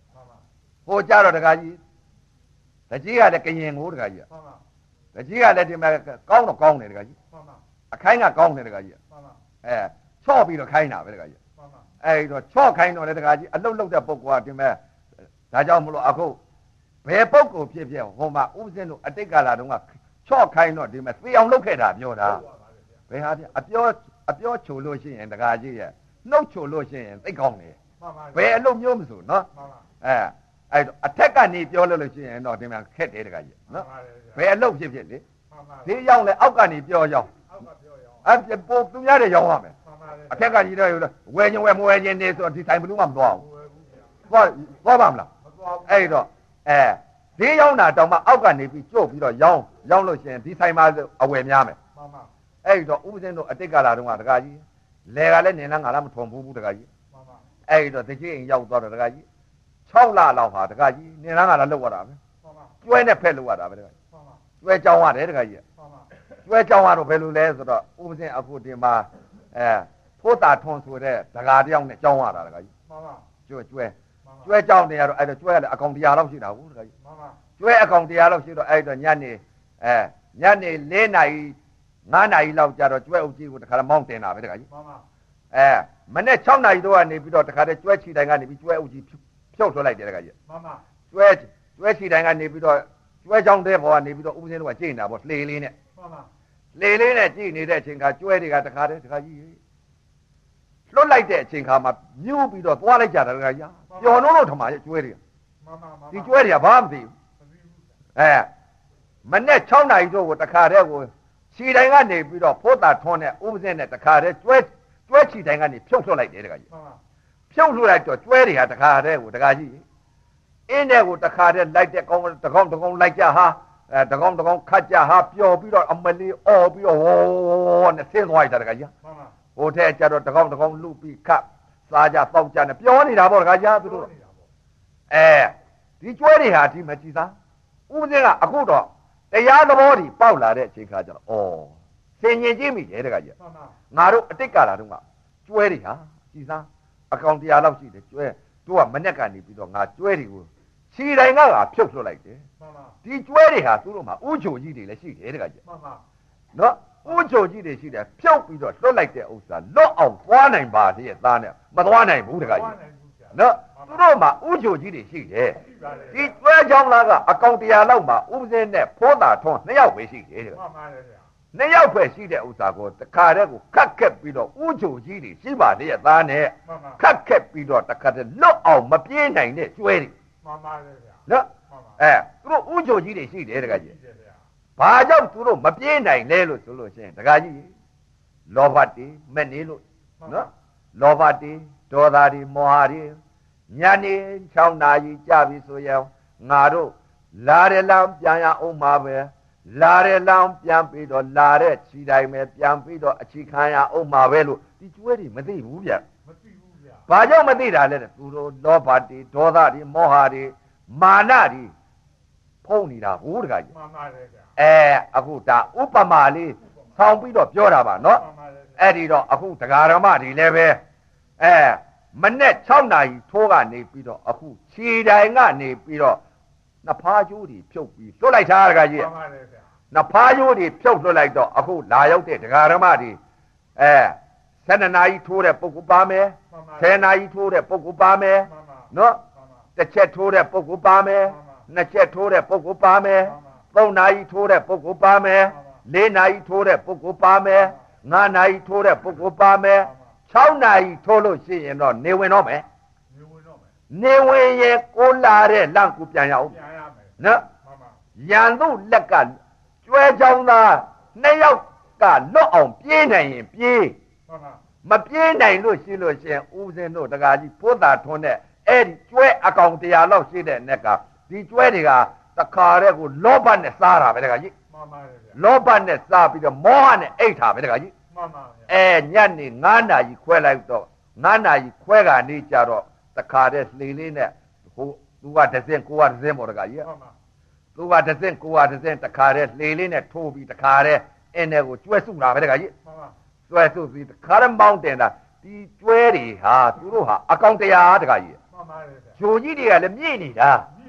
S1: ဟိုကြတော့တခါကြီးတကြီးကလည်းကရင်ကိုတခါကြီးမှန်ပါတကြီးကလည်းဒီမှာကောင်းတော့ကောင်းတယ်တခါကြီးမှန်ပါအခိုင်းကကောင်းတယ်တခါကြီးမှန်ပါအဲချော့ပြီးတော့ခိုင်းတာပဲတခါကြီးမှန်ပါအဲ့တော့ချော့ခိုင်းတော့လေတခါကြီးအလုတ်လုတ်တဲ့ပုဂ္ဂိုလ်ကဒီမဲ့ဒါကြောင့်မလို့အခုဘယ်ပုဂ္ဂိုလ်ဖြစ်ဖြစ်ဟိုမှာဥပဇင်းတို့အတိတ်ကာလတုန်းကချော့ခိုင်းတော့ဒီမဲ့သေအောင်လုပ်ခဲ့တာပြောတာဘယ်ဟာပြအပြောအပြောချိုလို့ရှိရင်တခါကြီးရဲ့နှုတ်ချိုလို့ရှိရင်သိကောင်းတယ်ဘယ်အလုပ်မျိုးမဆိုနော်အဲအဲ့တော့အထက်ကနေပြောလို့လို့ရှိရင်တော့ဒီမှာခက်တယ်တခါကြီးနော်ဘယ်အလုပ်ဖြစ်ဖြစ်လေဒီရောက်လဲအောက်ကနေပြောရောက်အဲ့ပို့သူများတွေရောက်ရမယ်အထက်ကကြီးတော့ဝယ်ညဝယ်မဝယ်ချင်းနေဆိုတော့ဒီဆိုင်ဘယ်သူမှမသွားဘူးသွားသွားပါမလားအဲ့တော့အဲဒီရောက်တာတောင်မှအောက်ကနေပြီးကြို့ပြီးတော့ရောင်းရောင်းလို့ရှိရင်ဒီဆိုင်မှာအဝယ်များမယ်အဲ့တော့ဥပဇင်းတို့အတိတ်ကာလတုန်းကတခါကြီးလဲကလည်းနင်လားငါလားမထုံဘူးဘူးတခါကြီးအဲ့တော့တကြီးအိမ်ရောက်သွားတော့တခါကြီး၆လလောက်ဟာတခါကြီးနင်လားငါလားလောက်ရတာပဲကျွဲနဲ့ဖက်လောက်ရတာပဲတခါကြီးကျွဲကြောင်းရတယ်တခါကြီးကျွဲကြောင်းရတော့ဘယ်လိုလဲဆိုတော့ဥပဇင်းအခုဒီမှာအဲဖိုးတာထွန်းဆိုတဲ့ဒကာတယောက်နဲ့ကြောင်းရတာတခါကြီးကျွဲကျွဲကျွဲကြောင်းနေရတော့အဲ့တော့ကျွဲလည်းအကောင်တရားလောက်ရှိတာဟုတ်တခါကြီးကျွဲအကောင်တရားလောက်ရှိတော့အဲ့တော့ညနေအဲညနေ၄နာရီငါးနာရီလောက်ကြာတော့ကျွဲအုပ်ကြီးကိုတခါမောင်းတင်တာပဲတခါကြီးအဲမနေ့၆နာရီတော့ကနေပြီးတော့တခါတည်းကျွဲချီတိုင်းကနေပြီးကျွဲအုပ်ကြီးဖြုတ်ထွက်လိုက်တယ်တခါကြီးမှန်ပါကျွဲကျွဲချီတိုင်းကနေပြီးတော့ကျွဲချောင်းတဲ့ဘောကနေပြီးတော့ဥပဇင်းတို့ကကြိတ်နေတာပေါ့လှေလေးနဲ့မှန်ပါလှေလေးနဲ့ကြိတ်နေတဲ့အချိန်ကကျွဲတွေကတခါတည်းတခါကြီးလွတ်လိုက်တဲ့အချိန်ခါမှာမြူးပြီးတော့သွားလိုက်ကြတာတခါကြီးပျော်နှုံးလို့ထမရဲ့ကျွဲတွေကမှန်ပါမှန်ပါဒီကျွဲတွေကဘာမှမသိဘူးအဲမနေ့၆နာရီတော့ကိုတခါတည်းကိုခြေတိုင်းကနေပြီးတော့ဖိုးတာထွန်းနဲ့ဥပဇင်းနဲ့တခါတည်းကျွဲကျွဲခြေတိုင်းကနေဖြုတ်ထွက်လိုက်တယ်တခါကြီးဖြုတ်ထွက်လိုက်တော့ကျွဲတွေဟာတခါတည်းကိုတခါကြီးအင်းတဲ့ကိုတခါတည်းလိုက်တဲ့ကောင်းတကောင်းတကောင်းလိုက်ကြဟာအဲတကောင်းတကောင်းခတ်ကြဟာပျော်ပြီးတော့အမလေးအော်ပြီးတော့ဝေါ်နဲ့ဆင်းသွားလိုက်တာတခါကြီးဟိုထဲကျတော့တကောင်းတကောင်းလူပြီးခတ်စားကြတောက်ကြနဲ့ပျော်နေတာပေါ့တခါကြီးသူတို့အဲဒီကျွဲတွေဟာဒီမကြည့်သားဥပဇင်းကအခုတော့တရားသဘောကြီးပေါက်လာတဲ့အချိန်ခါကျတော့ဩဆင်ញင်ကြည့်မိတယ်တခါကြီးငါတို့အတိတ်ကာလတုန်းကကျွဲတွေဟာကြည်စားအကောင်တရားလောက်ရှိတယ်ကျွဲတို့ကမနဲ့ကနေပြီးတော့ငါကျွဲတွေကိုခြေတိုင်းကဖြုတ်လွှတ်လိုက်တယ်ဒီကျွဲတွေဟာသူတို့မှာဥချိုကြီးတွေလည်းရှိတယ်တခါကြီးနော်ဥချိုကြီးတွေရှိတယ်ဖြုတ်ပြီးတော့လွှတ်လိုက်တဲ့ဥစ္စာလွတ်အောင်သွားနိုင်ပါလေသားနဲ့မသွားနိုင်ဘူးတခါကြီးနော်သူတို့မှာဥချိုကြီးတွေရှိတယ်ဒီကျွဲချောင်းသားကအကောင်တရားလောက်မှာဥပဇင်းနဲ့ဖိုးတာထွန်းနှစ်ယောက်ပဲရှိတယ်မှန်ပါတယ်ဗျာနှစ်ယောက်ပဲရှိတဲ့ဥစ္စာကိုတခါတည်းကိုခတ်ခက်ပြီးတော့ဥချိုကြီးတွေရှိပါလေသားနဲ့ခတ်ခက်ပြီးတော့တခါတည်းလွတ်အောင်မပြေးနိုင်တဲ့ကျွဲတွေမှန်ပါတယ်ဗျာနော်အဲသူတို့ဥချိုကြီးတွေရှိတယ်တခါကြီးဘာကြောင့်သူတို့မပြေးနိုင်လဲလို့ဆိုလို့ရှိရင်တခါကြီးလောဘတေမဲ့နေလို့နော်လောဘတေဒေါသတွေမောဟတွေညနေ၆နာရီကြာပြီဆိုရင်ငါတို့လာရလမ်းပြန်ရအောင်ပါပဲလာရလမ်းပြန်ပြီးတော့လာတဲ့ခြေတိုင်းပဲပြန်ပြီးတော့အခြေခံရအောင်ပါပဲလို့ဒီကျွဲတွေမသိဘူးဗျမသိဘူးဗျဘာကြောင့်မသိတာလဲသူတို့လောဘတွေဒေါသတွေမောဟတွေမာနတွေဖုံးနေတာဟိုတခါကြီးမှန်ပါတယ်ဗျအဲအခုဒါဥပမာလေးဆောင်းပြီးတော့ပြောတာပါနော်အဲ့ဒီတော့အခုတရားဓမ္မတွေလည်းပဲအဲမနေ့၆နာရီထိုးကနေပြီးတော့အခုခြေတိုင်းကနေပြီးတော့နှစ်ဖားကျိုးတွေဖြုတ်ပြီးလွတ်လိုက်တာတခါကြီးမှန်ပါတယ်ဗျနှစ်ဖားကျိုးတွေဖြုတ်လွတ်လိုက်တော့အခုလာရောက်တဲ့တရားဓမ္မတွေအဲ၁၂နာရီထိုးတဲ့ပုဂ္ဂိုလ်ပါမယ်၁၀နာရီထိုးတဲ့ပုဂ္ဂိုလ်ပါမယ်နော်တစ်ချက်ထိုးတဲ့ပုဂ္ဂိုလ်ပါမယ်နှစ်ချက်ထိုးတဲ့ပုဂ္ဂိုလ်ပါမယ်သုံးနာရီထိုးတဲ့ပုဂ္ဂိုလ်ပါမယ်လေးနာရီထိုးတဲ့ပုဂ္ဂိုလ်ပါမယ်ငါးနာရီထိုးတဲ့ပုဂ္ဂိုလ်ပါမယ်၆နာရီထိုးလို့ရှိရင်တော့နေဝင်တော့မယ်နေဝင်တော့မယ်နေဝင်ရင်ကိုလာတဲ့လန့်ကူပြန်ရအောင်ပြန်ရမယ်နော်ရန်သူလက်ကကျွဲချောင်းသားနှစ်ယောက်ကလွတ်အောင်ပြေးနိုင်ရင်ပြေးမပြေးနိုင်လို့ရှိလို့ရှိရင်ဦးစင်းတို့တကာကြီးဖိုးတာထွန်းတဲ့အဲ့ဒီကျွဲအကောင်တရားလောက်ရှိတဲ့နက်ကဒီကျွဲတွေကတခါတည်းကိုလောဘနဲ့စားတာပဲတကာကြီးမှန်ပါတယ်ဗျလောဘနဲ့စားပြီးတော့မောဟနဲ့အိတ်တာပဲတကာကြီးမှန်ပါဗျအဲညနေငါးနာရီခွဲလိုက်တော့ငါးနာရီခွဲကနေကြတော့တခါတည်းလှေလေးနဲ့ဟိုသူကတစ်စင်းကိုကတစ်စင်းပေါ့တကာကြီးမှန်ပါသူကတစ်စင်းကိုကတစ်စင်းတခါတည်းလှေလေးနဲ့ထိုးပြီးတခါတည်းအင်းနဲ့ကိုကျွဲစုတာပဲတကာကြီးမှန်ပါကျွဲစုပြီးတခါတည်းမောင်းတင်တာဒီကျွဲတွေဟာသူတို့ဟာအကောင်တရားတကာကြီးမှန်ပါတယ်ဗျဂျိုကြီးတွေကလည်းမြင့်နေတာမြ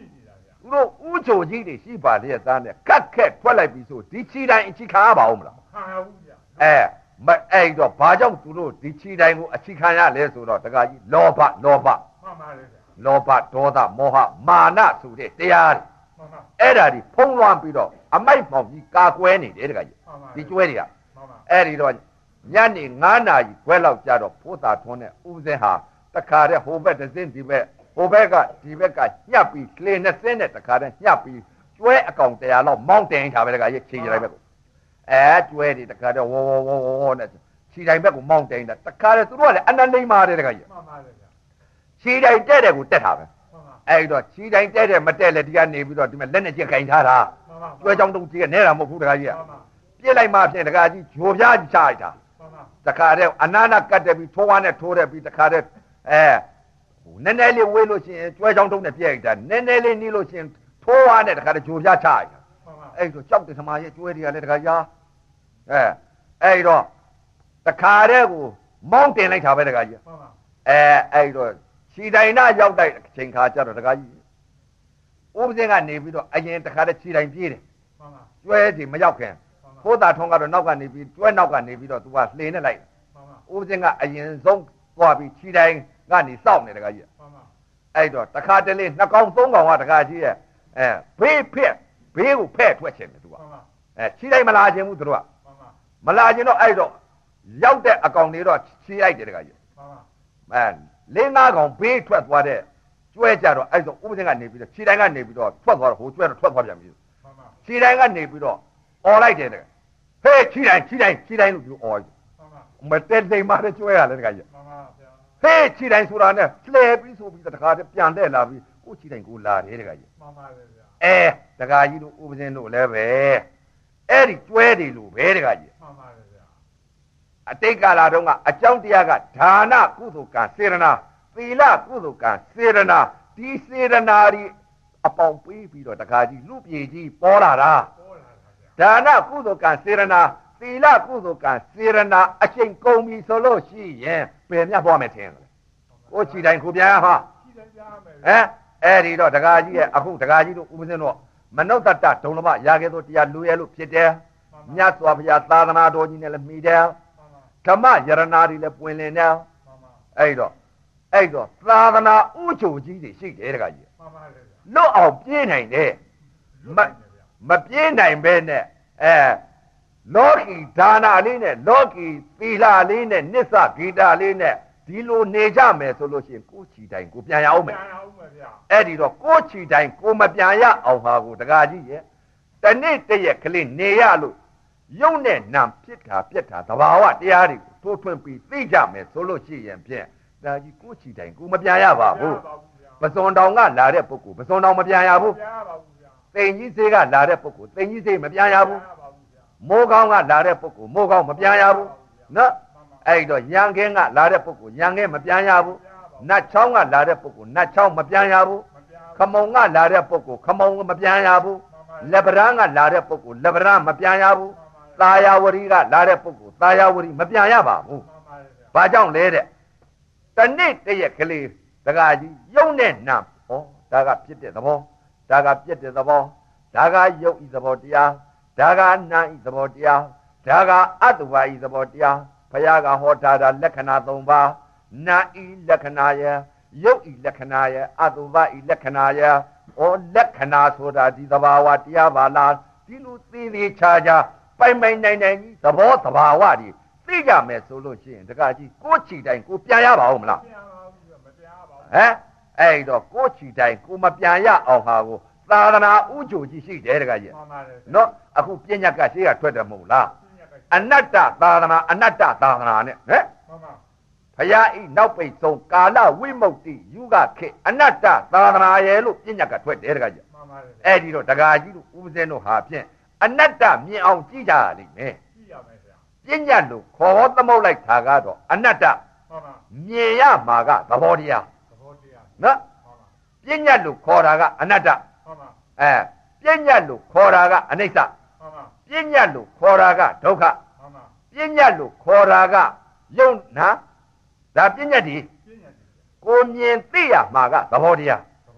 S1: သူတို့ဥချိုကြီးတွေရှိပါလေသားနဲ့ကတ်ခက်ထွက်လိုက်ပြီဆိုဒီချီတိုင်းအချီခံရပါဦးမလားခံရဘူးဗျအဲမအဲ့တော့ဘာကြောင့်သူတို့ဒီချီတိုင်းကိုအချီခံရလဲဆိုတော့တခါကြီးလောဘလောဘမှန်ပါလေဗျလောဘဒေါသမောဟမာနဆိုတဲ့တရားတွေမှန်ပါအဲ့ဒါဒီဖုံးလွှမ်းပြီးတော့အမိုက်မှောင်ကြီးကာကွယ်နေတယ်တခါကြီးဒီကျွဲတွေကမှန်ပါအဲ့ဒီတော့ညနေငါးနာရီခွဲလောက်ကြာတော့ဖိုးသာထွန်းနဲ့ဦးစင်းဟာတခါတည်းဟိုဘက်တစ်စင်းဒီဘက်ဟိုဘက်ကဒီဘက်ကညှပ်ပြီးကလေးနှစ်စင်းနဲ့တခါတည်းညှပ်ပြီးကျွဲအကောင်တရားလောက်မောင်းတင်ထားပဲတခါကြီးခြေတိုင်းဘက်ကိုအဲကျွဲတွေတခါတည်းဝေါဝေါဝေါဝေါနဲ့ခြေတိုင်းဘက်ကိုမောင်းတင်တာတခါတည်းသူတို့ကလည်းအနန္တိမာတယ်တခါကြီးမှန်ပါလေဗျာခြေတိုင်းတဲ့တဲ့ကိုတက်တာပဲအဲ့တော့ခြေတိုင်းတဲ့တဲ့မတက်လေဒီကနေပြီးတော့ဒီမဲ့လက်နဲ့ချက်ခိုင်ထားတာကျွဲချောင်းတုံးကြီးကနဲတာမဟုတ်ဘူးတခါကြီးကပြစ်လိုက်မှဖြင့်တခါကြီးဂျိုပြားချလိုက်တာတခါတည်းအနာနာကတ်တယ်ပြီးထိုးဝါနဲ့ထိုးတယ်ပြီးတခါတည်းအဲနည်းနည်းလေးဝေးလို့ရှိရင်ကျွဲချောင်းတုံးနဲ့ပြည့်လိုက်တာနည်းနည်းလေးနီးလို့ရှိရင်ထိုးဝါနဲ့တခါတည်းဂျိုပြားချလိုက်တာအဲ့တော့ကြောက်တယ်သမားရဲ့ကျွဲတွေကလည်းတခါကြီးအဲအဲ့တော့တခါတည်းကိုမောင်းတင်လိုက်တာပဲတခါကြီးအဲအဲ့တော့ခြေတိုင်နာရောက်တဲ့အချိန်ခါကျတော့တခါကြီးဥပဇင်းကနေပြီးတော့အရင်တခါတည်းခြေတိုင်ပြေးတယ်ကျွဲတွေမရောက်ခင်ဖိုးသာထုံးကတော့နောက်ကနေပြီးကျွဲနောက်ကနေပြီးတော့သူကလှေနဲ့လိုက်ဥပဇင်းကအရင်ဆုံးသွားပြီးခြေတိုင်ကနေစောင့်နေတခါကြီးအဲ့တော့တခါတလေနှစ်ကောင်သုံးကောင်ကတခါကြီးရဲ့အဲဘေးဖက်ဘေးကိုဖဲ့ထွက်ချင်တယ်သူကအဲခြေတိုင်မလာခြင်းဘူးသူတို့ကမလာခြင်းတော့အဲ့တော့ရောက်တဲ့အကောင်တွေတော့ခြေလိုက်တယ်တခါကြီးအဲလေးငါးကောင်ဘေးထွက်သွားတဲ့ကျွဲကြတော့အဲ့တော့ဥပဇင်းကနေပြီးတော့ခြေတိုင်ကနေပြီးတော့ထွက်သွားတော့ဟိုကျွဲတော့ထွက်သွားပြန်ပြီခြေတိုင်ကနေပြီးတော့អော်လိုက်တယ်တကယ်ဟေးခြိတိုင်းခြိတိုင်းခြိတိုင်းလို့ပြောអော်တယ်မတက်လိမ့်မတဲ့ကျွဲရလဲတကယ်ကြီးမှန်ပါဗျာဟေးခြိတိုင်းဆိုတာနဲ့လှည့်ပြီးဆိုပြီးတခါတည်းပြန်တဲ့လာပြီးကိုခြိတိုင်းကိုလာတယ်တကယ်ကြီးမှန်ပါဗျာအဲတကယ်ကြီးတို့ဥပဇင်းတို့လည်းပဲအဲ့ဒီကျွဲတွေလို့ပဲတကယ်ကြီးမှန်ပါဗျာအတိတ်ကာလတုန်းကအကြောင်းတရားကဒါနကုသိုလ်ကံစေရနာသီလကုသိုလ်ကံစေရနာဒီစေရနာဒီအပေါင်းပေးပြီးတော့တခါကြီးလူပြေကြီးပေါ်လာတာဒါနကုသိုလ်ကံစေရနာသီလကုသိုလ်ကံစေရနာအချိန်ကုန်ပြီဆိုလို့ရှိရင်ပယ်မြတ်သွားမယ်ထင်တယ်ကိုချီတိုင်းကိုပြန်ဟာချီတိုင်းကြားမယ်ဟမ်အဲ့ဒီတော့တကာကြီးရဲ့အခုတကာကြီးတို့ဥပဇင်းတို့မနုဿတ္တဒုံလမရာခဲ့သောတရားလူရဲလို့ဖြစ်တယ်မြတ်စွာဘုရားသာသနာတော်ကြီးနဲ့လည်းမိတယ်ဓမ္မယရနာတွေလည်းပွင့်လင်းတယ်အဲ့တော့အဲ့တော့သာသနာဥချိုကြီးတွေရှိတယ်တကာကြီးလွတ်အောင်ပြေးနိုင်တယ်မမပြေးနိုင်ပဲနဲ့အဲလောကီဒါနာလေးနဲ့လောကီသီလလေးနဲ့နစ္စဂီတာလေးနဲ့ဒီလိုနေကြမယ်ဆိုလို့ရှိရင်ကိုယ်ချီတိုင်းကိုပြန်ရအောင်မယ်ပြန်ရအောင်မယ်ဗျာအဲ့ဒီတော့ကိုယ်ချီတိုင်းကိုမပြန်ရအောင်ဟာကိုတကားကြီးရဲ့တနေ့တရက်ကလေးနေရလို့ယုံနဲ့နံဖြစ်တာပြက်တာသဘာဝတရားတွေကိုထိုးထွင်းပြီးသိကြမယ်ဆိုလို့ရှိရင်ဖြင့်ဒါကြီးကိုယ်ချီတိုင်းကိုမပြန်ရပါဘူးပစွန်တောင်ကလာတဲ့ပုဂ္ဂိုလ်ပစွန်တောင်မပြန်ရဘူးသိင်ကြီးစေးကလာတဲ့ပုဂ္ဂိုလ်သိင်ကြီးစေးမပြန်ရဘူးမိုးကောင်းကလာတဲ့ပုဂ္ဂိုလ်မိုးကောင်းမပြန်ရဘူးနော်အဲ့တော့ရန်ကင်းကလာတဲ့ပုဂ္ဂိုလ်ရန်ကင်းမပြန်ရဘူးနတ်ချောင်းကလာတဲ့ပုဂ္ဂိုလ်နတ်ချောင်းမပြန်ရဘူးခမုံကလာတဲ့ပုဂ္ဂိုလ်ခမုံမပြန်ရဘူးလက်ပရန်ကလာတဲ့ပုဂ္ဂိုလ်လက်ပရန်မပြန်ရဘူးသာယာဝရီကလာတဲ့ပုဂ္ဂိုလ်သာယာဝရီမပြန်ရပါဘူးဘာကြောင့်လဲတဲ့တနေ့တရက်ကလေးတကားကြီးယုံနဲ့နံဩဒါကဖြစ်တဲ့သဘောဒါကပြည့်တဲ့သဘောဒါကယုတ်ဤသဘောတရားဒါကနာဤသဘောတရားဒါကအတုပါဤသဘောတရားဘုရားကဟောထားတာလက္ခဏာ၃ပါးနာဤလက္ခဏာယယုတ်ဤလက္ခဏာယအတုပါဤလက္ခဏာယဩလက္ခဏာဆိုတာဒီသဘာဝတရားပါလားဒီလိုသိသေးချာချာပိုင်ပိုင်နိုင်နိုင်သဘောသဘာဝတွေသိကြမယ်ဆိုလို့ရှိရင်တကကြီးကိုချီတိုင်းကိုပြန်ရပါဦးမလားပြန်ပါဘူးမပြန်ရပါဘူးဟမ်အဲ့တော့ကိုချီတိုင်းကိုမပြန်ရအောင်ဟာကိုသာသနာဥချိုကြီးရှိတယ်တကကြီးနော်အခုပညာကရှိကထွက်တယ်မဟုတ်လားအနတ္တသာသနာအနတ္တသာသနာနဲ့ဟဲ့ဘုရားဤနောက်ပိတ်ဆုံးကာလဝိမု ക്തി ယူကခေအနတ္တသာသနာရဲ့လို့ပညာကထွက်တယ်တကကြီးအဲ့ဒီတော့တကကြီးတို့ဥပဇင်းတို့ဟာဖြင့်အနတ္တမြင်အောင်ကြည့်ကြရလိမ့်မယ်ကြည့်ရမယ်ဗျာပညာလို့ခေါ်သမုတ်လိုက်တာကတော့အနတ္တမြင်ရမှာကသဘောတရားသဘောတရားနော်ပညာလို့ခေါ်တာကအနတ္တအဲပညာလို့ခေါ်တာကအနိစ္စပညာလို့ခေါ်တာကဒုက္ခပညာလို့ခေါ်တာကယုံနာဒါပညာတည်းကိုမြင်သိရမှာကသဘောတရား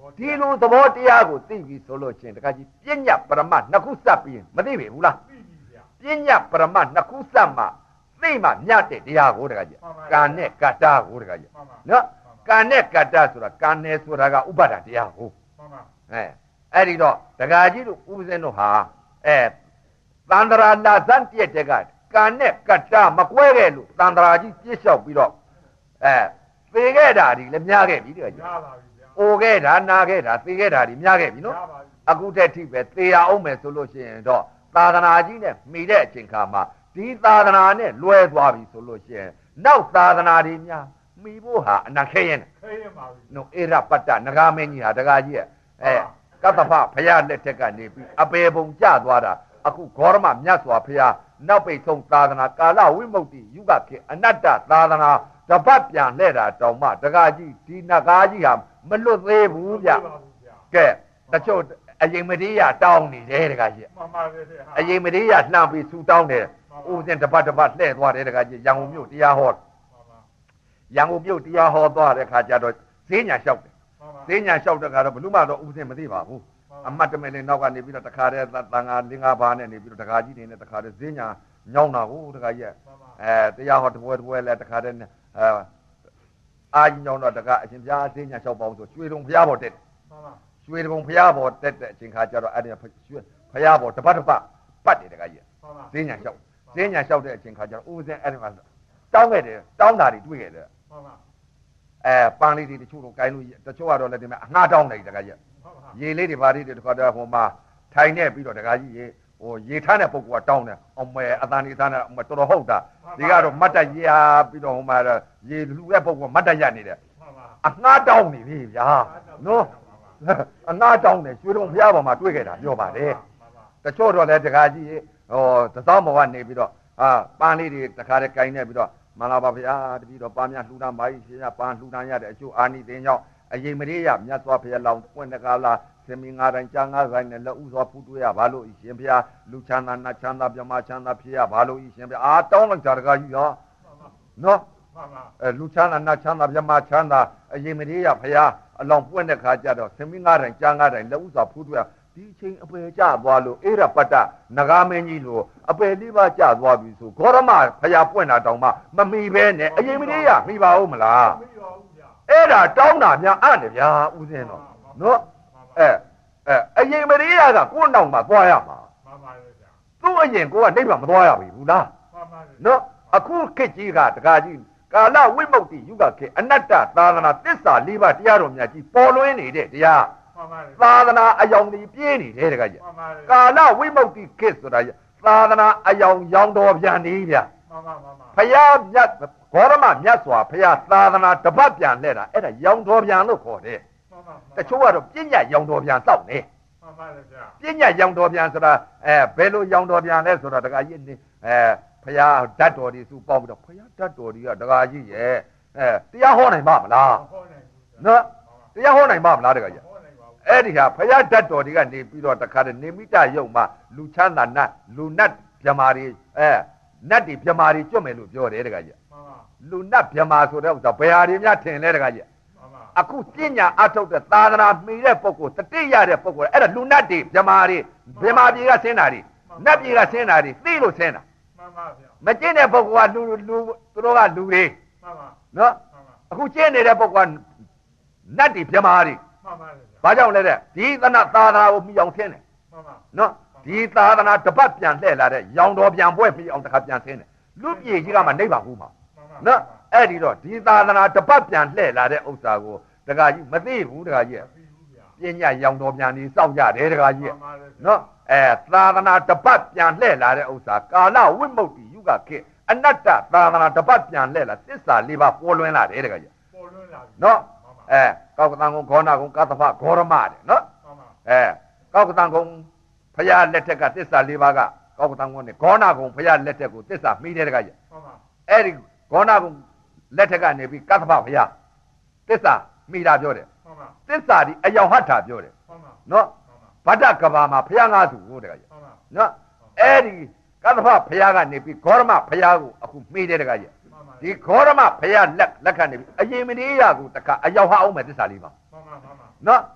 S1: ဒီလိုသဘောတရားကိုသိပြီဆိုလို့ချင်းတခါကြီးပညာပရမတ်နှစ်ခုစပ်ပြီးမသိပြီဘူးလားပညာပရမတ်နှစ်ခုစပ်မှသိမှမြတ်တဲ့တရားကိုတခါကြီးကံနဲ့ကတ္တကိုတခါကြီးနော်ကံနဲ့ကတ္တဆိုတာကံနဲ့ဆိုတာကဥပါဒတရားကိုအဲအဲ့ဒီတော့တခါကြီးတို့ဥပဇင်းတို့ဟာအဲသန္တရာလာဇန်ပြည့်တဲ့ကကံနဲ့ကတ္တမကွဲခဲ့လို့သန္တရာကြီးပြည့်လျှောက်ပြီးတော့အဲသေခဲ့တာဒီလည်းများခဲ့ပြီတခါကြီးအိုခဲ့တာနာခဲ့တာသေခဲ့တာဒီများခဲ့ပြီနော်အခုတည်းထိပဲသေရအောင်မယ်ဆိုလို့ရှိရင်တော့သာသနာကြီးနဲ့မိတဲ့အချိန်ခါမှာဒီသာသနာနဲ့လွဲသွားပြီဆိုလို့ရှိရင်နောက်သာသနာတွေများမိဖို့ဟာအနခဲရင်ခဲရင်ပါပြီနော်အေရပတ္တနဂါမင်းကြီးဟာတကားကြီးရဲ့အဲကတ္တဖဖရာလက်ထက်ကနေပြီးအပေပုံကျသွားတာအခုဂေါရမမြတ်စွာဘုရားနောက်ပိတ်ဆုံးသာသနာကာလဝိမု ക്തി ယုဂခေအနတ္တသာသနာတပတ်ပြန်လှဲ့တာတောင်မှတကားကြီးဒီနဂါကြီးဟာမလွတ်သေးဘူးဗျကဲတချို့အရင်မတိရတောင်းနေတယ်တကားကြီးမှန်ပါပဲအရင်မတိရလှမ်းပြီးဆူတောင်းတယ်ဥစဉ်တပတ်တပတ်လှဲ့သွားတယ်တကားကြီးရန်ကုန်မြို့တရားဟောရန်ကုန်မြို့တရားဟောသွားတဲ့ခါကျတော့ဈေးညာလျှောက်တယ်ဈေးညာလျှောက်တဲ့ကတော့ဘလို့မှတော့ဥစဉ်မသိပါဘူးအမတ်တမဲလေးနောက်ကနေပြီးတော့တခါတည်းတန်ဃာလင်္ကာဘာနဲ့နေပြီးတော့တခါကြီးနေနဲ့တခါတည်းဈေးညာညောင်းတာကိုတခါကြီးအဲတရားဟောတပွဲတပွဲလဲတခါတည်းအဲအာကြီးညောင်းတော့တခါအရှင်ဘုရားဈေးညာလျှောက်ပါအောင်ဆိုရွှေတုံဘုရားပေါ်တက်ရွှေတုံဘုရားပေါ်တက်တဲ့အချိန်ခါကျတော့အဲ့ဒီရွှေဘုရားပေါ်တပတ်တပတ်ပတ်တယ်တခါကြီးဈေးညာလျှောက်ဈေးညာလျှောက်တဲ့အချိန်ခါကျတော့ဥစဉ်အဲ့ဒီမှာတောင်းခဲ့တယ်တောင်းတာတွေတွေ့ခဲ့တယ်အဲပန်းလေးတွေတချို့တော့ကိုင်းလို့တချို့ကတော့လည်းဒီမှာအငှားတောင်းတယ်တခါကြီးရေလေးတွေဘာလေးတွေတခါတော့ဟိုမှာထိုင်နေပြီးတော့တခါကြီးရေဟိုရေထားတဲ့ပုဂ္ဂိုလ်ကတောင်းတယ်အောင်မဲအတန်ဒီသားနဲ့တော်တော်ဟုတ်တာဒီကတော့မတ်တရပြီးတော့ဟိုမှာရေလူရဲ့ပုဂ္ဂိုလ်မတ်တရနေတယ်အငှားတောင်းနေပြီဗျာနော်အငှားတောင်းတယ်ရွှေတုံဘုရားပေါ်မှာတွေ့ခဲ့တာပြောပါတယ်တချို့တော့လည်းတခါကြီးဟိုသသောမောကနေပြီးတော့အာပန်းလေးတွေတခါတည်းကိုင်းနေပြီးတော့မင်္ဂလာပါဗျာတပည့်တော်ပန်းများလှူဒါန်းပါ၏ရှင်ရပန်းလှူဒါန်းရတဲ့အကျိုးအာနိသင်ကြောင့်အရင်မရေရမြတ်စွာဘုရားလောင်းပွင့်တဲ့ကာလစင်မီငါးတိုင်းကြာငါးဆိုင်နဲ့လက်ဥစွာဖူးတွေ့ရဘာလို့ဤရှင်ဘုရားလူချမ်းသာနတ်ချမ်းသာမြမချမ်းသာဖြစ်ရဘာလို့ဤရှင်ဘုရားအာတောင်းလိုက်ကြတကားကြီးရောနော်အဲလူချမ်းသာနတ်ချမ်းသာမြမချမ်းသာအရင်မရေရဘုရားအလောင်းပွင့်တဲ့ခါကျတော့စင်မီငါးတိုင်းကြာငါးတိုင်းလက်ဥစွာဖူးတွေ့ရဒီချိန်အပယ်ကျသွားလို့အေရပတ္တနဂါမင်းကြီးလို့အပယ်လေးပါးကျသွားပြီဆိုဂေါရမဘုရားပွင့်တာတောင်မှမမီပဲနဲ့အရင်မလေးရမိပါဦးမလားအဲ့ဒါတောင်းတာများအဲ့နဲ့ဗျာဦးစင်းတော့နော်အဲအဲအရင်မလေးရကကိုယ်နောက်မှာသွားရမှာမှန်ပါရဲ့ဗျာသူ့အရင်ကိုကနိဗ္ဗာန်မသွားရပြီဘူးလားမှန်ပါရဲ့နော်အခုခေတ်ကြီးကတကားကြီးကာလဝိမု ക്തി ယုဂခေအနတ္တသာသနာသစ္စာလေးပါးတရားတော်များကြီးပေါ်လွင်နေတဲ့တရားသာသနာအယောင်ကြီးပြင်းနေတယ်တကကြီးကာလဝိမု ക്തി ခေတ်ဆိုတာသာသနာအယောင်ရောင်တော်ပြန်နေဗျာမှန်ပါမှန်ပါဘုရားမြတ်ဂေါရမမြတ်စွာဘုရားသာသနာတပတ်ပြန်လဲတာအဲ့ဒါရောင်တော်ပြန်လို့ခေါ်တယ်မှန်ပါတချို့ကတော့ပြဉ္ညာရောင်တော်ပြန်စောက်နေမှန်ပါလေဗျာပြဉ္ညာရောင်တော်ပြန်ဆိုတာအဲဘယ်လိုရောင်တော်ပြန်လဲဆိုတာတကကြီးအဲဘုရားဓာတ်တော်တွေစုပေါင်းပြီးတော့ဘုရားဓာတ်တော်တွေကတကကြီးရဲ့အဲတရားဟောနိုင်ပါမလားဟောနိုင်ဘူးနော်တရားဟောနိုင်ပါမလားတကကြီးအဲ့ဒီဟာဘုရားဓာတ်တော်တွေကနေပြီးတော့တခါတည်းနေမိတယုံမှာလူချမ်းသာနတ်လူနတ်မြမာတွေအဲနတ်တွေမြမာတွေကြွတ်မယ်လို့ပြောတယ်တခါကြီးလူနတ်မြမာဆိုတဲ့ဥစ္စာဘယ်ဟာတွေများထင်လဲတခါကြီးအခုပညာအထုတ်တဲ့သာသနာမှီတဲ့ပုဂ္ဂိုလ်တတိရတဲ့ပုဂ္ဂိုလ်အဲ့ဒါလူနတ်တွေမြမာတွေမြမာပြေကဆင်းတာတွေနတ်ပြေကဆင်းတာတွေသိလို့ဆင်းတာမှန်ပါဗျာမကျင့်တဲ့ပုဂ္ဂိုလ်ကလူလူသူတို့ကလူတွေမှန်ပါနော်အခုကျင့်နေတဲ့ပုဂ္ဂိုလ်ကနတ်တွေမြမာတွေမှန်ပါဘာကြောင့်လဲတဲ့ဒီသနာသာသနာကိုမိအောင်ဆင်းတယ်မှန်ပါနော်ဒီသာသနာတပတ်ပြန်လှည့်လာတဲ့ရောင်တော်ပြန်ပွဲမိအောင်တစ်ခါပြန်ဆင်းတယ်လူပြေကြီးကမှနိဗ္ဗာန်ကူမှာနော်အဲ့ဒီတော့ဒီသာသနာတပတ်ပြန်လှည့်လာတဲ့ဥစ္စာကိုတခါကြီးမသိဘူးတခါကြီးပညာရောင်တော်ပြန်နေစောင့်ကြတယ်တခါကြီးနော်အဲသာသနာတပတ်ပြန်လှည့်လာတဲ့ဥစ္စာကာလဝိမု ക്തി ယုဂခေအနတ္တသာသနာတပတ်ပြန်လှည့်လာသစ္စာလေးပါးပေါ်လွင်လာတယ်တခါကြီးပေါ်လွင်လာပြီနော်အဲကောက်ကတန်ကုံခောနာကုံကတ္တဖဂေါရမတဲ့နော်အဲကောက်ကတန်ကုံဖရာလက်ထက်ကသစ္စာလေးပါးကကောက်ကတန်ကုံနဲ့ဂေါနာကုံဖရာလက်ထက်ကိုသစ္စာမိတဲ့တခါကြီးအဲ့ဒီဂေါနာကုံလက်ထက်ကနေပြီးကတ္တဖဖရာသစ္စာမိတာပြောတယ်သစ္စာဒီအယောင်ဟတ်တာပြောတယ်နော်ဗဒ္ဒကဘာမှာဖရာငါးစုကိုတခါကြီးနော်အဲ့ဒီကတ္တဖဖရာကနေပြီးဂေါရမဖရာကိုအခုမိတဲ့တခါကြီးဒီဂေါရမဖရာလက်လက်ခံနေပြီအရင်မင်းရကိုတခါအယောက်ဟအောင်မယ်သစ္စာလေးပါမှန်ပါမှန်ပါနော်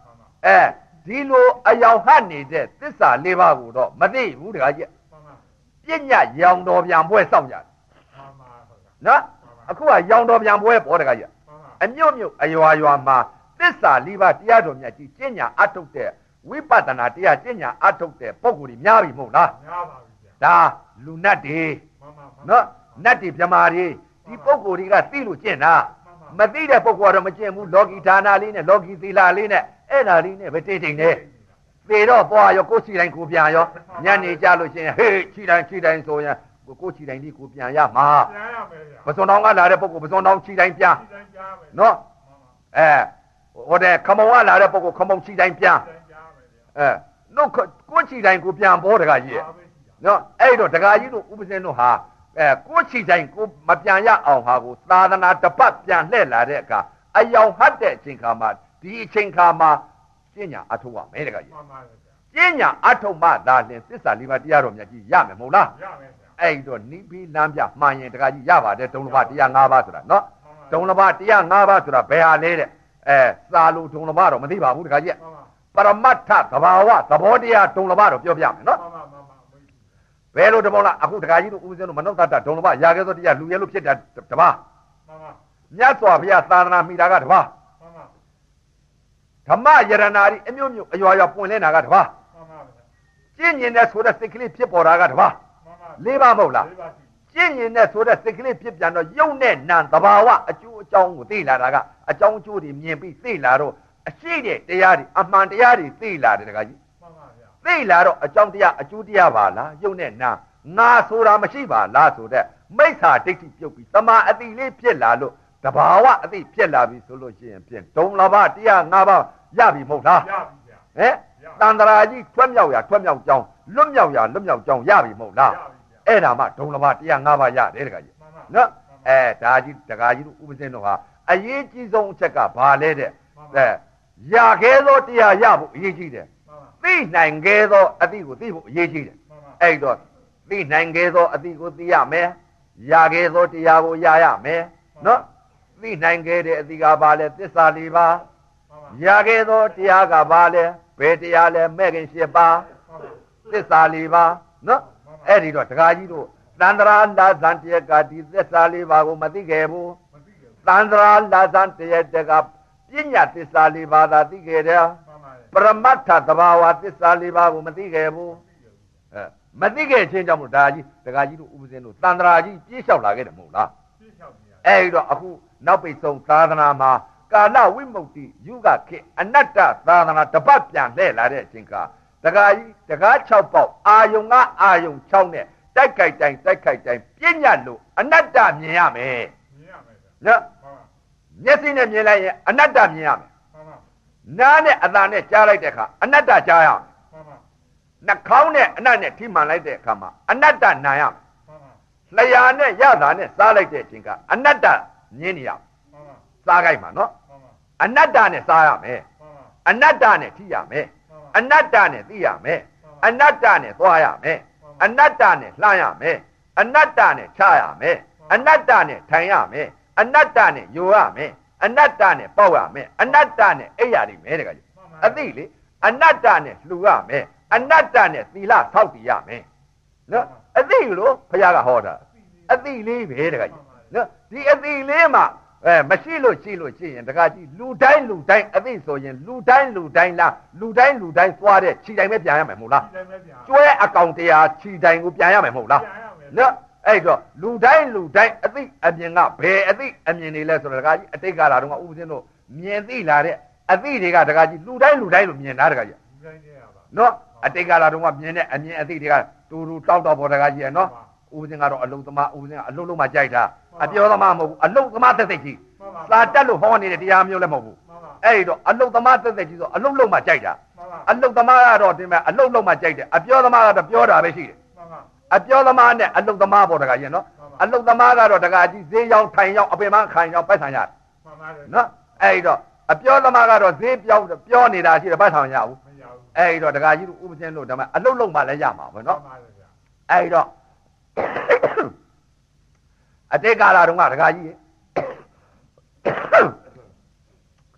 S1: အဲဒီလိုအယောင်ဟတ်နေတဲ့သစ္စာလေးပါးကိုတော့မသိဘူးတခါကြီးပညာရောင်တော်ပြန်ပွဲစောင့်ကြတယ်နော်အခုကရောင်တော်ပြန်ပွဲပေါ်တခါကြီးအမြုပ်မြုပ်အရွာရွာမှာသစ္စာလေးပါးတရားတော်မြတ်ကြီးကျင့်ညာအထုတ်တဲ့ဝိပဿနာတရားကျင့်ညာအထုတ်တဲ့ပုဂ္ဂိုလ်ကြီးများပြီမဟုတ်လားများပါပြီဗျာဒါလူနတ်တွေနော်နတ်တွေမြမာတွေဒီပုဂ္ဂိုလ်တွေကသိလို့ကျင့်တာမသိတဲ့ပုဂ္ဂိုလ်ကတော့မကျင့်ဘူးလောကီဌာနလေးနဲ့လောကီသီလလေးနဲ့အဲ့ဒါလေးနဲ့ပဲတိတ်တိတ်နေသေတော့ပွားရောကိုယ်ချီတိုင်းကိုပြန်ရောညနေကြလို့ရှိရင်ဟေးချီတိုင်းချီတိုင်းဆိုရင်ကိုယ်ချီတိုင်းဒီကိုပြန်ရမှာပြန်ရမယ်ဗျာပစွန်တောင်ကလာတဲ့ပုဂ္ဂိုလ်ပစွန်တောင်ချီတိုင်းပြန်နော်အဲဟိုတဲ့ခမုံကလာတဲ့ပုဂ္ဂိုလ်ခမုံချီတိုင်းပြန်အဲနှုတ်ကိုယ်ချီတိုင်းကိုပြန်ပေါ်တကကြီးနော်အဲ့တော့တကကြီးတို့ဥပဇင်းတို့ဟာအဲကိုယ်ချီတိုင်းကိုမပြန်ရအောင်ဟာကိုသာသနာတပတ်ပြန်လှည့်လာတဲ့အခါအယောင်ဟတ်တဲ့အချိန်ခါမှာဒီအချိန်ခါမှာကျင့်ညာအထုတ်ရမယ်တကကြီးကျင့်ညာအထုတ်မှသာလျှင်သစ္စာလေးပါးတရားတော်မြတ်ကြီးရမယ်မဟုတ်လားရမယ်အဲ့တော့နိဗ္ဗိလမ်းပြမှန်ရင်တကကြီးရပါတယ်ဒုံလဘတရား၅ပါးဆိုတာနော်ဒုံလဘတရား၅ပါးဆိုတာဘယ်ဟာလဲတဲ့အဲစာလို့ဒုံလဘတော့မသိပါဘူးတကကြီးပရမတ္ထသဘာဝသဘောတရားဒုံလဘတော့ပြောပြမယ်နော်ဘယ်လိုတဘောလားအခုတကကြီးတို့ဥပဇင်းတို့မနုဿတဒုံလဘရာခဲ့သောတရားလူရဲလို့ဖြစ်တာတပါးမြတ်စွာဘုရားသာသနာမိတာကတပါးဓမ္မယရနာရီအမျိုးမျိုးအရွာရွာပွင့်လဲတာကတပါးကျင့်ကျင်တဲ့ဆိုတဲ့စိတ်ကလေးဖြစ်ပေါ်တာကတပါးလေးပါမဟုတ်လားကျင့်ကျင်တဲ့ဆိုတဲ့စိတ်ကလေးဖြစ်ပြန်တော့ယုံနဲ့နံသဘာဝအကျိုးအကြောင်းကိုသိလာတာကအကြောင်းအကျိုးတွေမြင်ပြီးသိလာတော့အရှိတဲ့တရားတွေအမှန်တရားတွေသိလာတယ်တခါကြီးမှန်ပါဗျာသိလာတော့အကြောင်းတရားအကျိုးတရားပါလားယုံနဲ့နံငါဆိုတာမရှိပါလားဆိုတဲ့မိစ္ဆာဒိဋ္ဌိပြုတ်ပြီးသမာအတိလေးဖြစ်လာလို့တဘာဝအတိဖြစ်လာပြီဆိုလို့ရှိရင်ဖြင့်ဒုံလဘတရား၅ပါးရပြီမဟုတ်လားရပြီဗျာဟဲ့တန်တရာကြီးထွတ်မြောက်ရထွတ်မြောက်ကြောင်းလွတ်မြောက်ရလွတ်မြောက်ကြောင်းရပြီမဟုတ်လားအဲ့ဒါမှဒုံလဘတရား၅ပါးရတယ်တခါကြီးနော်အဲဒါကြီးတခါကြီးတို့ဥပဇင်းတို့ဟာအရေးကြီးဆုံးအချက်ကဘာလဲတဲ့အဲရခဲ့သောတရားရဖို့အရေးကြီးတယ်သိနိုင်ခဲ့သောအတိကိုသိဖို့အရေးကြီးတယ်အဲ့တော့သိနိုင်ခဲ့သောအတိကိုသိရမယ်ရခဲ့သောတရားကိုရရမယ်နော်သိနိုင်ခဲ့တဲ့အတိကဘာလဲသစ္စာလေးပါးရခဲ့သောတရားကဘာလဲဘယ်တရားလဲမဲ့ခင်၈ပါးသစ္စာလေးပါးနော်အဲ့ဒီတော့တခါကြီးတို့သန္တရာလာဇန်တရကဒီသစ္စာလေးပါးကိုမသိခဲ့ဘူးသန္တရာလာဇန်တရတကပညာသစ္စာလေးပါးသာသိခဲ့တယ်ပရမတ္ထသဘာဝသစ္စာလေးပါးကိုမသိခဲ့ဘူးအဲမသိခဲ့ခြင်းကြောင့်မို့ဒါကြီးတခါကြီးတို့ဥပဇင်းတို့သန္တရာကြီးပြေးလျှောက်လာခဲ့တယ်မဟုတ်လားပြေးလျှောက်ပြီအဲ့ဒီတော့အခုနောက်ပိတ်ဆုံးသာသနာမှာကာလဝိမု ക്തി ယုဂခေအနတ္တသာသနာတပတ်ပြန်လှည့်လာတဲ့အချိန်ကတခါကြီးတကား၆ပေါက်အာယုံကအာယုံ၆နဲ့တိုက်ခိုက်တိုင်းတိုက်ခိုက်တိုင်းပြညတ်လို့အနတ္တမြင်ရမယ်မြင်ရမယ်နော်မျက်စိနဲ့မြင်လိုက်ရင်အနတ္တမြင်ရမယ်နားနဲ့အသံနဲ့ကြားလိုက်တဲ့အခါအနတ္တကြားရမယ်နှာခေါင်းနဲ့အနတ်နဲ့ထိမှန်လိုက်တဲ့အခါမှာအနတ္တနာရမယ်လျှာနဲ့ရတာနဲ့စားလိုက်တဲ့အချိန်ကအနတ္တမြင်နေရစားကြိုက်မှာနော်အနတ္တနဲ့စားရမယ်အနတ္တနဲ့ထိရမယ်အနတ္တနဲ့သိရမယ်အနတ္တနဲ့သွားရမယ်အနတ္တနဲ့လှမ်းရမယ်အနတ္တနဲ့ချရမယ်အနတ္တနဲ့ထိုင်ရမယ်အနတ္တနဲ့ယိုရမယ်အနတ္တနဲ့ပေါက်ရမယ်အနတ္တနဲ့အိပ်ရလိမ့်မယ်တခါကြီးအသိလေအနတ္တနဲ့လှူရမယ်အနတ္တနဲ့သီလဆောက်တည်ရမယ်နော်အသိလို့ဘုရားကဟောတာအသိလေးပဲတခါကြီးနော်ဒီအသိလေးမှာအဲမရှိလို့ရှိလို့ရှိရင်တခါကြီးလူတိုင်းလူတိုင်းအသိဆိုရင်လူတိုင်းလူတိုင်းလားလူတိုင်းလူတိုင်းသွားတဲ့ခြေတိုင်းပဲပြန်ရမယ်မဟုတ်လားကျွဲအကောင်တရားခြေတိုင်းကိုပြန်ရမယ်မဟုတ်လားနော်အဲ့တော့လူတိုင်းလူတိုင်းအသိအမြင်ကဘယ်အသိအမြင်တွေလဲဆိုတော့တခါကြီးအတိတ်ကလာတော့ဥပဇင်းတို့မြင်သိလာတဲ့အသိတွေကတခါကြီးလူတိုင်းလူတိုင်းလို့မြင်တာတခါကြီးနော်အတိတ်ကလာတော့မြင်တဲ့အမြင်အသိတွေကတူတူတောက်တော့ပေါ်တခါကြီးနော်ဥပဇင်းကတော့အလုသမားဥပဇင်းကအလုလုံးမှကြိုက်တာအပြောသမားမဟုတ်ဘူးအလုသမားသက်သက်ကြီးသာတက်လို့ဟောနေတဲ့တရားမျိုးလည်းမဟုတ်ဘူးအဲ့တော့အလုသမားသက်သက်ကြီးဆိုအလုလုံးမှကြိုက်တာအလုသမားကတော့ဒီမဲ့အလုလုံးမှကြိုက်တယ်အပြောသမားကတော့ပြောတာပဲရှိတယ်အပြောသမားနဲ့အလုသမားပေါ်တခါကြီးနော်အလုသမားကတော့တခါကြီးဈေးရောက်ထိုင်ရောက်အပင်မခိုင်ရောက်ပိုက်ဆံရတယ်နော်အဲ့တော့အပြောသမားကတော့ဈေးပြောင်းပြောနေတာရှိတယ်ပိုက်ဆံရဘူးအဲ့တော့တခါကြီးဥပဇင်းတို့ဒါမဲ့အလုလုံးမှလည်းရမှာပဲနော်အဲ့တော့အတိတ်ကာလတုန်းကတခါကြီး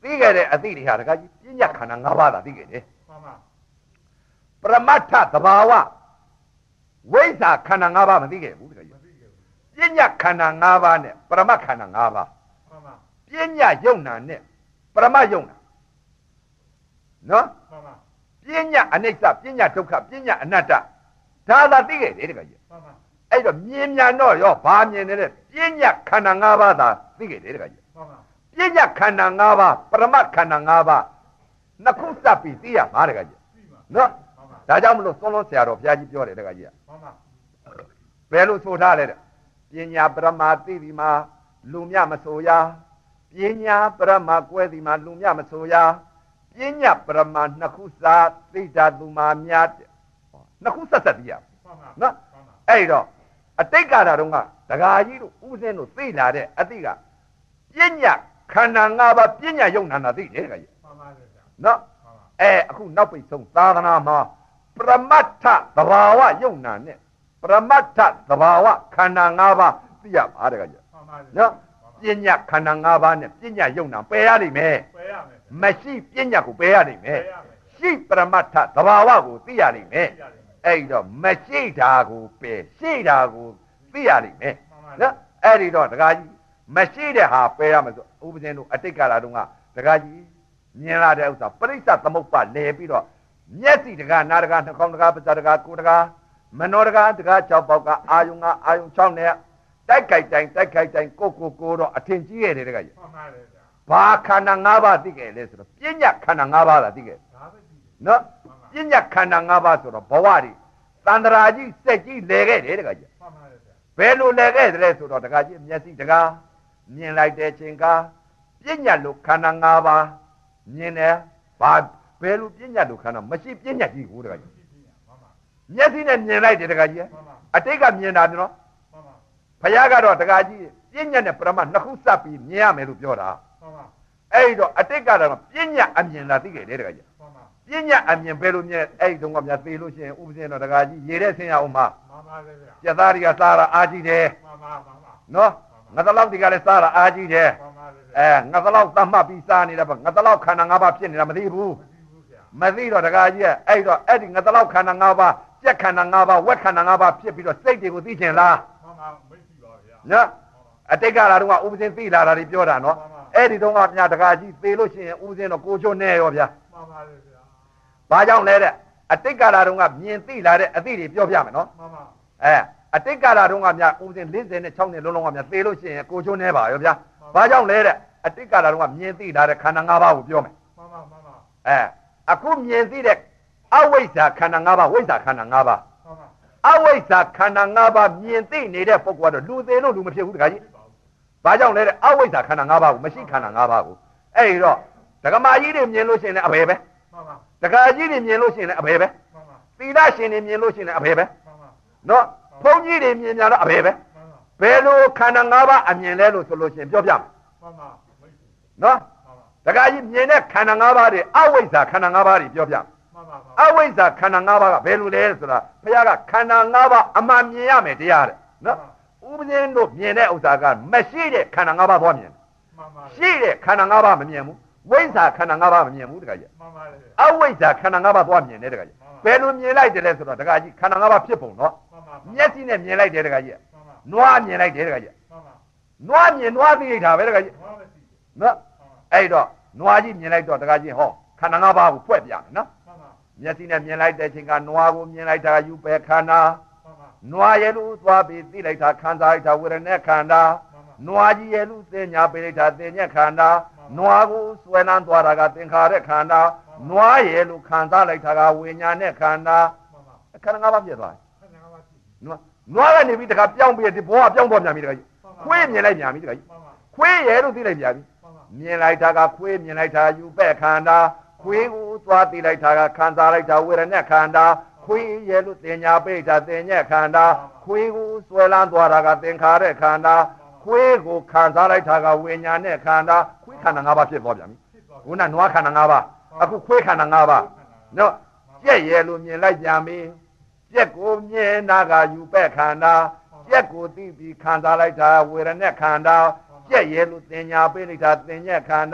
S1: သိခဲ့တဲ့အသည့်တွေဟာတခါကြီးပညာခန္ဓာ၅ပါးသာသိခဲ့တယ်မှန်ပါပရမတ္ထသဘာဝဝိဇ္ဇာခန္ဓာ၅ပါးမသိခဲ့ဘူးတခါကြီးပညာခန္ဓာ၅ပါးနဲ့ပရမတ်ခန္ဓာ၅ပါးမှန်ပါပညာယုံနာနဲ့ပရမတ်ယုံနာနော်မှန်ပါပညာအနိစ္စပညာဒုက္ခပညာအနတ္တဒါသာသိခဲ့တယ်တခါကြီးမှန်ပါအဲ့တော့မြင်မြန်တော့ရောဘာမြင်နေတဲ့ပညာခန္ဓာ၅ပါးသာသိခဲ့တယ်တခါကြီးမှန်ပါပညာခန္ဓာ၅ပါးပရမတ်ခန္ဓာ၅ပါးနှစ်ခုစပ်ပြီးသိရမှာတခါကြီးနော်ဒါကြောင့်မလို့သွန်လုံးဆရာတော်ဘုရားကြီးပြောတယ်တခါကြီးမှန်ပါဘယ်လိုဆိုထားလဲတဲ့ပညာပရမသိဒီမှာလူမြမဆိုရပညာပရမကွဲဒီမှာလူမြမဆိုရပညာပရမနှစ်ခုစာသိတာသူမှာများနှစ်ခုဆက်ဆက်သိရနော်အဲ့တော့အတိတ်ကာလတုန်းကဒကာကြီးတို့ဥစဉ်တို့သိလာတဲ့အတိတ်ကပညာခန္ဓာ၅ပါးပညာယုံနာနာသိတယ်ဒကာကြီးမှန်ပါဗျာနော်အဲအခုနောက်ပိတ်ဆုံးသာသနာမှာပရမတ္ထသဘာဝယုံနာနဲ့ပရမတ္ထသဘာဝခန္ဓာ၅ပါးသိရပါတကကြီးနော်ပညာခန္ဓာ၅ပါးနဲ့ပညာယုံနာပယ်ရနိုင်မယ်ပယ်ရမယ်မရှိပညာကိုပယ်ရနိုင်မယ်ရှိပရမတ္ထသဘာဝကိုသိရနိုင်မယ်အဲ့တော့မရှိတာကိုပယ်ရှိတာကိုသိရနိုင်မယ်နော်အဲ့ဒီတော့တကကြီးမရှိတဲ့ဟာပယ်ရမယ်ဆိုဥပဇင်းတို့အတိတ်ကာလတုန်းကတကကြီးမြင်လာတဲ့ဥစ္စာပရိစ္ဆသမုပ္ပါလဲပြီးတော့မျက်စိတကားနားတကားနှာခေါင်းတကားပါးစပ်တကားကိုယ်တကားမနောတကားတကား၆ပေါက်ကအာယုံကအာယုံ၆နဲ့တိုက်ခိုက်တိုင်းတိုက်ခိုက်တိုင်းကိုကိုကိုတော့အထင်ကြီးရတယ်တကကြီးမှန်ပါတယ်ဗျာဘာခန္ဓာ၅ပါးသိခဲ့လဲဆိုတော့ပညာခန္ဓာ၅ပါးသာသိခဲ့ဒါပဲသိနော်ပညာခန္ဓာ၅ပါးဆိုတော့ဘဝတွေတန္တရာကြီးစက်ကြီးလဲခဲ့တယ်တကကြီးမှန်ပါတယ်ဗျာဘယ်လိုလဲခဲ့တယ်ဆိုတော့တကကြီးမျက်စိတကားမြင်လိုက်တဲ့ချိန်ကပညာလို့ခန္ဓာ၅ပါးမြင်တယ်ဘာဘယ်လိုပညာလို့ခန္ဓာမရှိပညာကြီးကိုတကကြီးမျက်စိနဲ့မြင်လိုက်တယ်တကကြီးအတိတ်ကမြင်တာနော်ဘုရားကတော့တကကြီးပညာနဲ့ပရမတ်နှစ်ခုစပ်ပြီးမြင်ရမယ်လို့ပြောတာအဲ့တော့အတိတ်ကတော့ပညာအမြင်လာသိခဲ့တယ်တကကြီးပညာအမြင်ဘယ်လိုမြင်အဲ့ဒီတုန်းကများသိလို့ရှိရင်ဥပဇင်းတော့တကကြီးရေတဲ့ဆင်းရအောင်မှာမှန်ပါပဲဗျာပြသားတွေကစားတာအားကြီးတယ်မှန်ပါမှန်ပါနော်ငါတလောက်ဒီကလည်းစားတာအားကြီးတယ်မှန်ပါပဲအဲငါတလောက်သတ်မှတ်ပြီးစားနေတာပေါ့ငါတလောက်ခန္ဓာ၅ပါးဖြစ်နေတာမသိဘူးမသိတော့တကကြီးရဲ့အဲ့တော့အဲ့ဒီငါတလောက်ခန္ဓာ၅ပါးပြက်ခန္ဓာ၅ပါးဝက်ခန္ဓာ၅ပါးဖြစ်ပြီးတော့စိတ်တွေကိုသိချင်လားမှန်ပါမသိပါဗျာနော်အတိတ်ကလာတော့ဥပဇင်းသိလာတာတွေပြောတာနော်အဲ့ဒီတော့ကမြတကကြီးသေလို့ရှိရင်ဥပဇင်းတော့ကိုချိုးနေရောဗျာမှန်ပါလေဗျာဘာကြောင့်လဲတဲ့အတိတ်ကလာတော့ကမြင်သိလာတဲ့အသည့်တွေပြောပြမယ်နော်မှန်ပါအဲအတိတ်ကလာတော့ကမြဥပဇင်း၄၆နှစ်လုံးလုံးကမြသေလို့ရှိရင်ကိုချိုးနေပါရောဗျာဘာကြောင့်လဲတဲ့အတိတ်ကလာတော့ကမြင်သိလာတဲ့ခန္ဓာ၅ပါးကိုပြောမယ်မှန်ပါမှန်ပါအဲအခုမြင်သိတဲ့အဝိဇ္ဇာခန္ဓာ၅ပါးဝိဇ္ဇာခန္ဓာ၅ပါးအဝိဇ္ဇာခန္ဓာ၅ပါးမြင်သိနေတဲ့ပုဂ္ဂိုလ်ကတော့လူသေးလို့လူမဖြစ်ဘူးတခါကြီးဘာကြောင့်လဲတဲ့အဝိဇ္ဇာခန္ဓာ၅ပါးကိုမရှိခန္ဓာ၅ပါးကိုအဲ့ဒီတော့ဒကမာကြီးတွေမြင်လို့ရှိရင်လည်းအဘယ်ပဲဒကာကြီးတွေမြင်လို့ရှိရင်လည်းအဘယ်ပဲသီလရှင်တွေမြင်လို့ရှိရင်လည်းအဘယ်ပဲနော်ဘုန်းကြီးတွေမြင်ကြတော့အဘယ်ပဲဘယ်လိုခန္ဓာ၅ပါးအမြင်လဲလို့ဆိုလို့ရှိရင်ပြောပြမယ်နော်ဒကာကြီးမြင်တဲ့ခန္ဓာ၅ပါးတွေအဝိဇ္ဇာခန္ဓာ၅ပါးတွေပြောပြအဝိဇ္ဇာခန္ဓာ၅ပါးကဘယ်လိုလဲဆိုတာဘုရားကခန္ဓာ၅ပါးအမှန်မြင်ရမယ်တရားတဲ့နော်ဥပဇင်းတို့မြင်တဲ့ဥစ္စာကမရှိတဲ့ခန္ဓာ၅ပါးသွားမြင်ရှိတဲ့ခန္ဓာ၅ပါးမမြင်ဘူးဝိဇ္ဇာခန္ဓာ၅ပါးမမြင်ဘူးတခါကြီးအဝိဇ္ဇာခန္ဓာ၅ပါးသွားမြင်တယ်တခါကြီးဘယ်လိုမြင်လိုက်တယ်လဲဆိုတော့တခါကြီးခန္ဓာ၅ပါးဖြစ်ပုံနော်မျက်စိနဲ့မြင်လိုက်တယ်တခါကြီးနွားမြင်လိုက်တယ်တခါကြီးနွားမြင်နွားသိလိုက်တာပဲတခါကြီးနော်အဲ့တော့နွားကြီးမြင်လိုက်တော့တခါကြီးဟောခန္ဓာ၅ပါးကိုဖွက်ပြမယ်နော်မျက်စိနဲ့မြင်လိုက်တဲ့အချိန်ကနွားကိုမြင်လိုက်တာယူပဲခန္ဓာနွားရဲ့လူသွားပြီးသိလိုက်တာခံစားလိုက်တာဝေဒနာခန္ဓာနွားကြီးရဲ့လူသိညာပေးလိုက်တာသိညာခန္ဓာနွားကိုဆွဲလန်းသွားတာကသင်္ခါရခန္ဓာနွားရဲ့လူခံစားလိုက်တာကဝိညာဉ်နဲ့ခန္ဓာခန္ဓာ၅ပါးပြည့်သွားတယ်နွားနွားကနေပြီးတခါပြောင်းပြီးဒီဘောကပြောင်းသွားပြန်ပြီတခါကြီးခွေးမြင်လိုက်ပြန်ပြီတခါကြီးခွေးရဲ့လူသိလိုက်ပြန်ပြီမြင်လိုက်တာကခွေးမြင်လိုက်တာယူပဲ့ခန္ဓာခွေးကိုသွားသိလိုက်တာကခံစားလိုက်တာဝေဒနာခန္ဓာခွေးရဲ့လူသင်ညာပိဋကသင်ညက်ခန္ဓာခွေးကိုဆွဲလန်းသွားတာကသင်္ခါရခန္ဓာခွေးကိုခံစားလိုက်တာကဝိညာဉ်နဲ့ခန္ဓာခွေးခန္ဓာ၅ပါးဖြစ်သွားပြန်ပြီခုနနွားခန္ဓာ၅ပါးအခုခွေးခန္ဓာ၅ပါးနော်ကြက်ရဲ့လူမြင်လိုက်ပြန်ပြီကြက်ကိုမြင်တာကယူပဲ့ခန္ဓာကြက်ကိုသိပြီးခံစားလိုက်တာဝေဒနာခန္ဓာကြက်ရဲ့လူသင်ညာပိဋကသင်ညက်ခန္ဓာ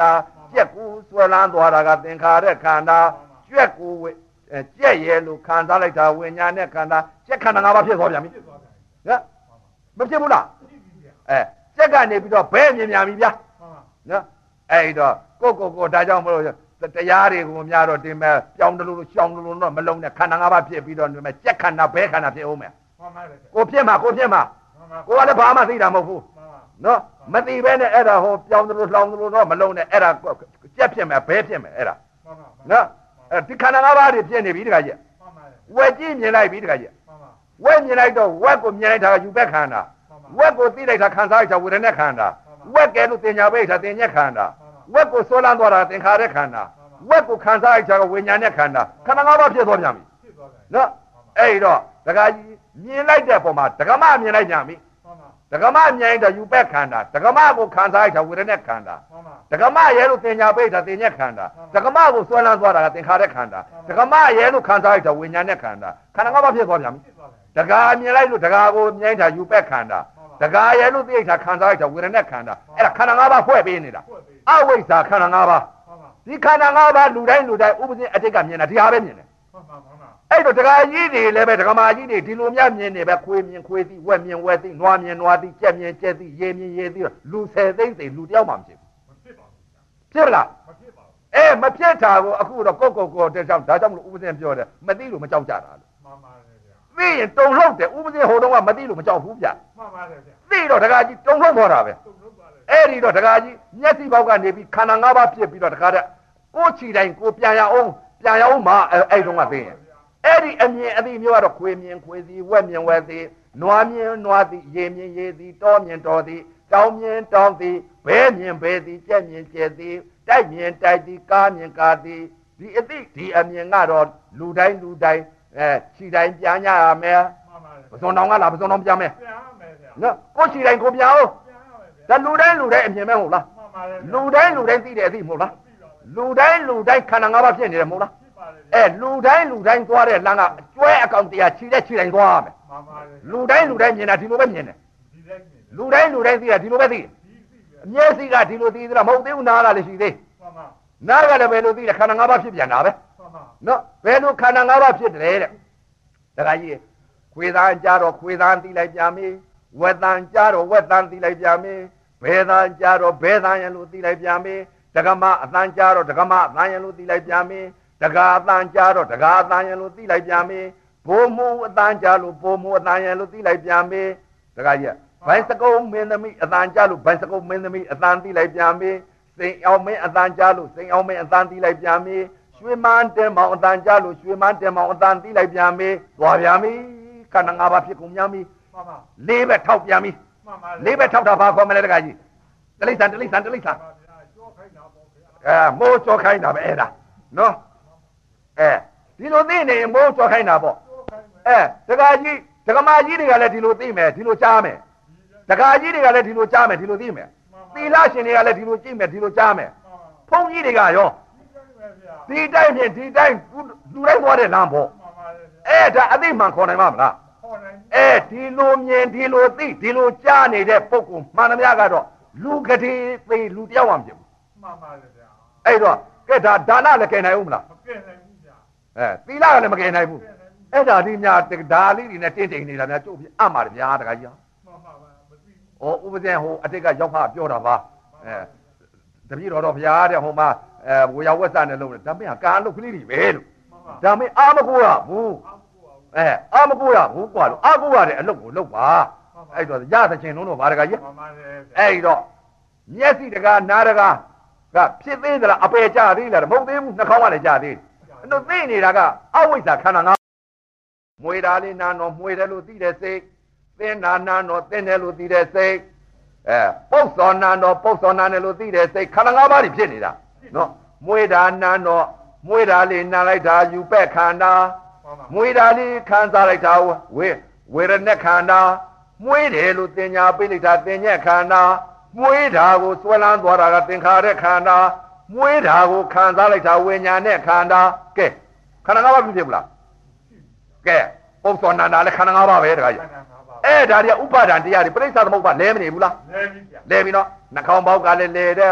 S1: ကြက်ကူဆွဲလန်းသွားတာကသင်္ခါရခန္ဓာကြွက်ကူကြက်ရဲလို့ခံစားလိုက်တာဝိညာဉ်နဲ့ခန္ဓာကြက်ခန္ဓာ၅ပါးဖြစ်သွားပြန်ပြီဟမ်မဖြစ်ဘူးလားအဲကြက်ကနေပြီးတော့ဘဲမြင်မြန်ပြီဗျာနော်အဲ့တော့ကိုကိုကိုဒါကြောင့်မလို့တရားတွေကိုများတော့တင်မဲ့ပြောင်းတလို့ရှောင်းတလို့တော့မလုံးနဲ့ခန္ဓာ၅ပါးဖြစ်ပြီးတော့ဒီမဲ့ကြက်ခန္ဓာဘဲခန္ဓာဖြစ်အောင်မယ်ကိုဖြစ်မှာကိုဖြစ်မှာကိုကလည်းဘာမှသိတာမဟုတ်ဘူးနော်မသိဘဲနဲ့အဲ့ဒါဟိုပြောင်းတလို့လှောင်းတလို့တော့မလုံးနဲ့အဲ့ဒါကြက်ဖြစ်မယ်ဘဲဖြစ်မယ်အဲ့ဒါနော်အဲဒီခန္ဓာ၅ပါးတွေဖြစ်နေပြီတခါကြီးဝက်ကြည့်မြင်လိုက်ပြီတခါကြီးဝက်မြင်လိုက်တော့ဝက်ကိုမြင်လိုက်တာကယူဘက်ခန္ဓာဝက်ကိုသိလိုက်တာခံစားလိုက်တာဝေဒနာခန္ဓာဝက်ကဲလို့သင်ညာပိဋ္ဌာသင်ညက်ခန္ဓာဝက်ကိုဆွဲလန်းသွားတာသင်္ခါရခန္ဓာဝက်ကိုခံစားလိုက်တာကဝိညာဉ်နဲ့ခန္ဓာခန္ဓာ၅ပါးဖြစ်သွားပြန်ပြီနော်အဲ့တော့တခါကြီးမြင်လိုက်တဲ့ပုံမှာဒကမမြင်လိုက်ပြန်ပြီဒကမမြင်တော့ယူဘက်ခန္ဓာဒကမကိုခံစားလိုက်တာဝေဒနာခန္ဓာဒကမရဲလို့သင်ညာပိဋ္ဌာသင်ညက်ခန္ဓာဒကမကိုဆွဲလန်းသွားတာကသင်္ခါရခန္ဓာဒကမရဲလို့ခံစားလိုက်တာဝိညာဉ်နဲ့ခန္ဓာခန္ဓာ၅ပါးဖြစ်သွားပြန်ပြီဒကာမြင်လိုက်လို့ဒကာကိုမြင်တာယူဘက်ခန္ဓာဒကာရဲလို့သိတာခံစားလိုက်တာဝေဒနာခန္ဓာအဲ့ဒါခန္ဓာ၅ပါးဖွဲ့ပေးနေတာအဝိဇ္ဇာခန္ဓာ၅ပါးဒီခန္ဓာ၅ပါးလူတိုင်းလူတိုင်းဥပဇင်းအတိတ်ကမြင်တာဒီဟာပဲမြင်တယ်အဲ့တော့ဒကာကြီးတွေလည်းပဲဒကာမကြီးတွေဒီလိုများမြင်နေပဲခွေးမြင်ခွေးသိဝက်မြင်ဝက်သိနွားမြင်နွားသိကြက်မြင်ကြက်သိရေမြင်ရေသိလူဆယ်သိန်းသိလူတယောက်မှမဖြစ်ဘူးမဖြစ်ပါဘူးဖြစ်လားမဖြစ်ပါဘူးအဲမဖြစ်တာကိုအခုတော့ကိုကိုကိုတဲ့ကြောင့်ဒါကြောင့်မလို့ဥပဇင်းပြောတယ်မသိလို့မကြောက်ကြတာလို့မှန်ပါတယ်ဗျာသိရင်တုံလှုပ်တယ်ဥပဇင်းဟိုတုန်းကမသိလို့မကြောက်ဘူးဗျမှန်ပါတယ်ဗျာသိတော့ဒကာကြီးတုံလှုပ်သွားတာပဲအဲ့ဒီတော့ဒကာကြီးမျက်စိပေါက်ကနေပြီးခန္ဓာ၅ပါးဖြစ်ပြီးတော့ဒကာတဲ့ကိုချီတိုင်းကိုပြန်ရအောင်ပြန်ရအောင်မအဲ့တုန်းကသိရင်အဲ့ဒီအမြင်အသိမျိုးကတော့ခွေမြင်ခွေသည်ဝက်မြင်ဝက်သည်နွားမြင်နွားသည်ရေမြင်ရေသည်တောမြင်တောသည်တောင်မြင်တောင်သည်ဘဲမြင်ဘဲသည်ကြက်မြင်ကြက်သည်တိုက်မြင်တိုက်သည်ကားမြင်ကားသည်ဒီအသိဒီအမြင်ကတော့လူတိုင်းလူတိုင်းအဲခြိတိုင်းပြန်ရရမယ်ပစုံတော်ကလားပစုံတော်ပြန်မယ်ပြန်ရမယ်ဗျာနော်ကိုခြိတိုင်းကိုပြန်အောင်ဒါလူတိုင်းလူတိုင်းအမြင်မဲမဟုတ်လားလူတိုင်းလူတိုင်းသိတဲ့အသိမဟုတ်လားလူတိုင်းလူတိုင်းခန္ဓာ၅ပါးဖြစ်နေတယ်မဟုတ်လားအဲလူတိုင်းလူတိုင်းသွားတဲ့လမ်းကကျွဲအကောင်တရားခြိတဲ့ခြိတိုင်းသွားမယ်လူတိုင်းလူတိုင်းမြင်တာဒီလိုပဲမြင်တယ်လူတိုင်းလူတိုင်းသိတာဒီလိုပဲသိတယ်အမျက်စိကဒီလိုသိသလားမဟုတ်သေးဘူးနားကလည်းရှိသေးနားကလည်းဘယ်လိုသိလဲခန္ဓာ၅ပါးဖြစ်ပြန်တာပဲနော်ဘယ်လိုခန္ဓာ၅ပါးဖြစ်တယ်တဲ့တခါကြီးခွေသံကြတော့ခွေသံသိလိုက်ပြန်ပြီဝက်သံကြတော့ဝက်သံသိလိုက်ပြန်ပြီဘဲသံကြတော့ဘဲသံရလို့သိလိုက်ပြန်ပြီဒကမအသံကြတော့ဒကမအသံရလို့သိလိုက်ပြန်ပြီဒကာအသံကြတော့ဒကာအသံရလို့သိလိုက်ပြန်ပြီဘိုးမူအသံကြလို့ဘိုးမူအသံရလို့သိလိုက်ပြန်ပြီဒကာကြီးဘိုင်းစကုံးမင်းသမီးအသံကြလို့ဘိုင်းစကုံးမင်းသမီးအသံသိလိုက်ပြန်ပြီစိန်အောင်မင်းအသံကြလို့စိန်အောင်မင်းအသံသိလိုက်ပြန်ပြီရွှေမန်းတင်မောင်အသံကြလို့ရွှေမန်းတင်မောင်အသံသိလိုက်ပြန်ပြီသွားပြန်ပြီခန္ဓာ၅ပါးဖြစ်ကုန်ပြန်ပြီမှန်ပါလေးပဲထောက်ပြန်ပြီမှန်ပါလေးပဲထောက်တာဘာခေါ်မလဲဒကာကြီးတလိษံတလိษံတလိษံကြောခိုင်းတာပေါ့ခင်ဗျာအဲမိုးကြောခိုင်းတာပဲအဲ့ဒါနော်အဲဒီလိုသိနေမိုးကြောခိုင်းတာပေါ့အဲဒကာကြီးဒကမာကြီးတွေကလည်းဒီလိုသိမယ်ဒီလိုကြားမယ်ဒကာကြီးတွေကလည်းဒီလိုကြားမယ်ဒီလိုသိမယ်သီလရှင်တွေကလည်းဒီလိုကြည့်မယ်ဒီလိုကြားမယ်ဘုန်းကြီးတွေကရောဒီတိုင်းဖြင့်ဒီတိုင်းလူတိုင်းသွားတဲ့လမ်းပေါ့အဲဒါအသိမှန်ခေါ်နိုင်မှာမလားအဲဒီလိုမြင်ဒီလိုသိဒီလိုကြားနေတဲ့ပုဂ္ဂိုလ်မှန်သမျှကတော့လူကတိသိလူတယောက်မှမဖြစ်ဘူးမှန်ပါလေဗျာအဲ့တော့ကဲဒါဒါနလည်းကယ်နိုင်ဦးမလားမကယ်နိုင်ဘူးဗျာအဲသီလကလည်းမကယ်နိုင်ဘူးအဲ့ဒါဒီများဒါလေးတွေနဲ့တင့်တိမ်နေတာများကျုပ်ပြအမှားတယ်ဗျာတခါကြီးမှန်ပါပါမသိဘူးဩဥပဇင်းဟိုအတိတ်ကရောက်ခပြောတာပါအဲတပည့်တော်တော့ဗျာတဲ့ဟိုမှာအဲဝေယဝက်စနဲ့လုံးတယ်ဒါမင်းကကာလုတ်ကလေးတွေပဲလို့ဒါမင်းအာမကိုရဘူးအဲအာမကိုရဘူးကွာလို့အာကိုရတဲ့အလုပ်ကိုလုပ်ပါအဲ့တော့ရသချင်းလုံးတော့ဗာတခါကြီးအဲ့တော့မျက်စိတကားနားတကားကဖြစ်သေးသလားအပေကြသေးလားမဟုတ်သေးဘူးနှာခေါင်းကလည်းကြသေးတယ်အဲ့တော့သိနေတာကအဝိဇ္ဇာခန္ဓာငါးမွေတာလေးနာတော့မွေတယ်လို့သိတဲ့စိတ်သင်္နာနာတော့သင်တယ်လို့သိတဲ့စိတ်အဲပုတ်စောနာတော့ပုတ်စောနာတယ်လို့သိတဲ့စိတ်ခန္ဓာငါးပါးတွေဖြစ်နေတာနော်မွေတာနာတော့မွေတာလေးနာလိုက်တာယူပက်ခန္ဓာမွေတာလေးခံစားလိုက်တာဝေဝေရณะခန္ဓာမွေးတယ်လို့တင်ညာပိဋိတာတင်ညက်ခန္ဓာမွေးတာကိုဆွဲလန်းသွားတာကသင်္ခါရခန္ဓာမွေးတာကိုခံစားလိုက်တာဝိညာဉ်နဲ့ခန္ဓာကဲခန္ဓာငါးပါးဖြစ်ဘူးလားကဲပု္ပ္ပန္နန္ဒာလည်းခန္ဓာငါးပါးပဲတခါကြီးအဲ့ဒါတွေကဥပါဒံတရားတွေပြိဿသမုပ္ပါလဲမနေဘူးလားလဲပြီဗျလဲပြီနော်နှာခေါင်းပေါက်ကလည်းလဲတယ်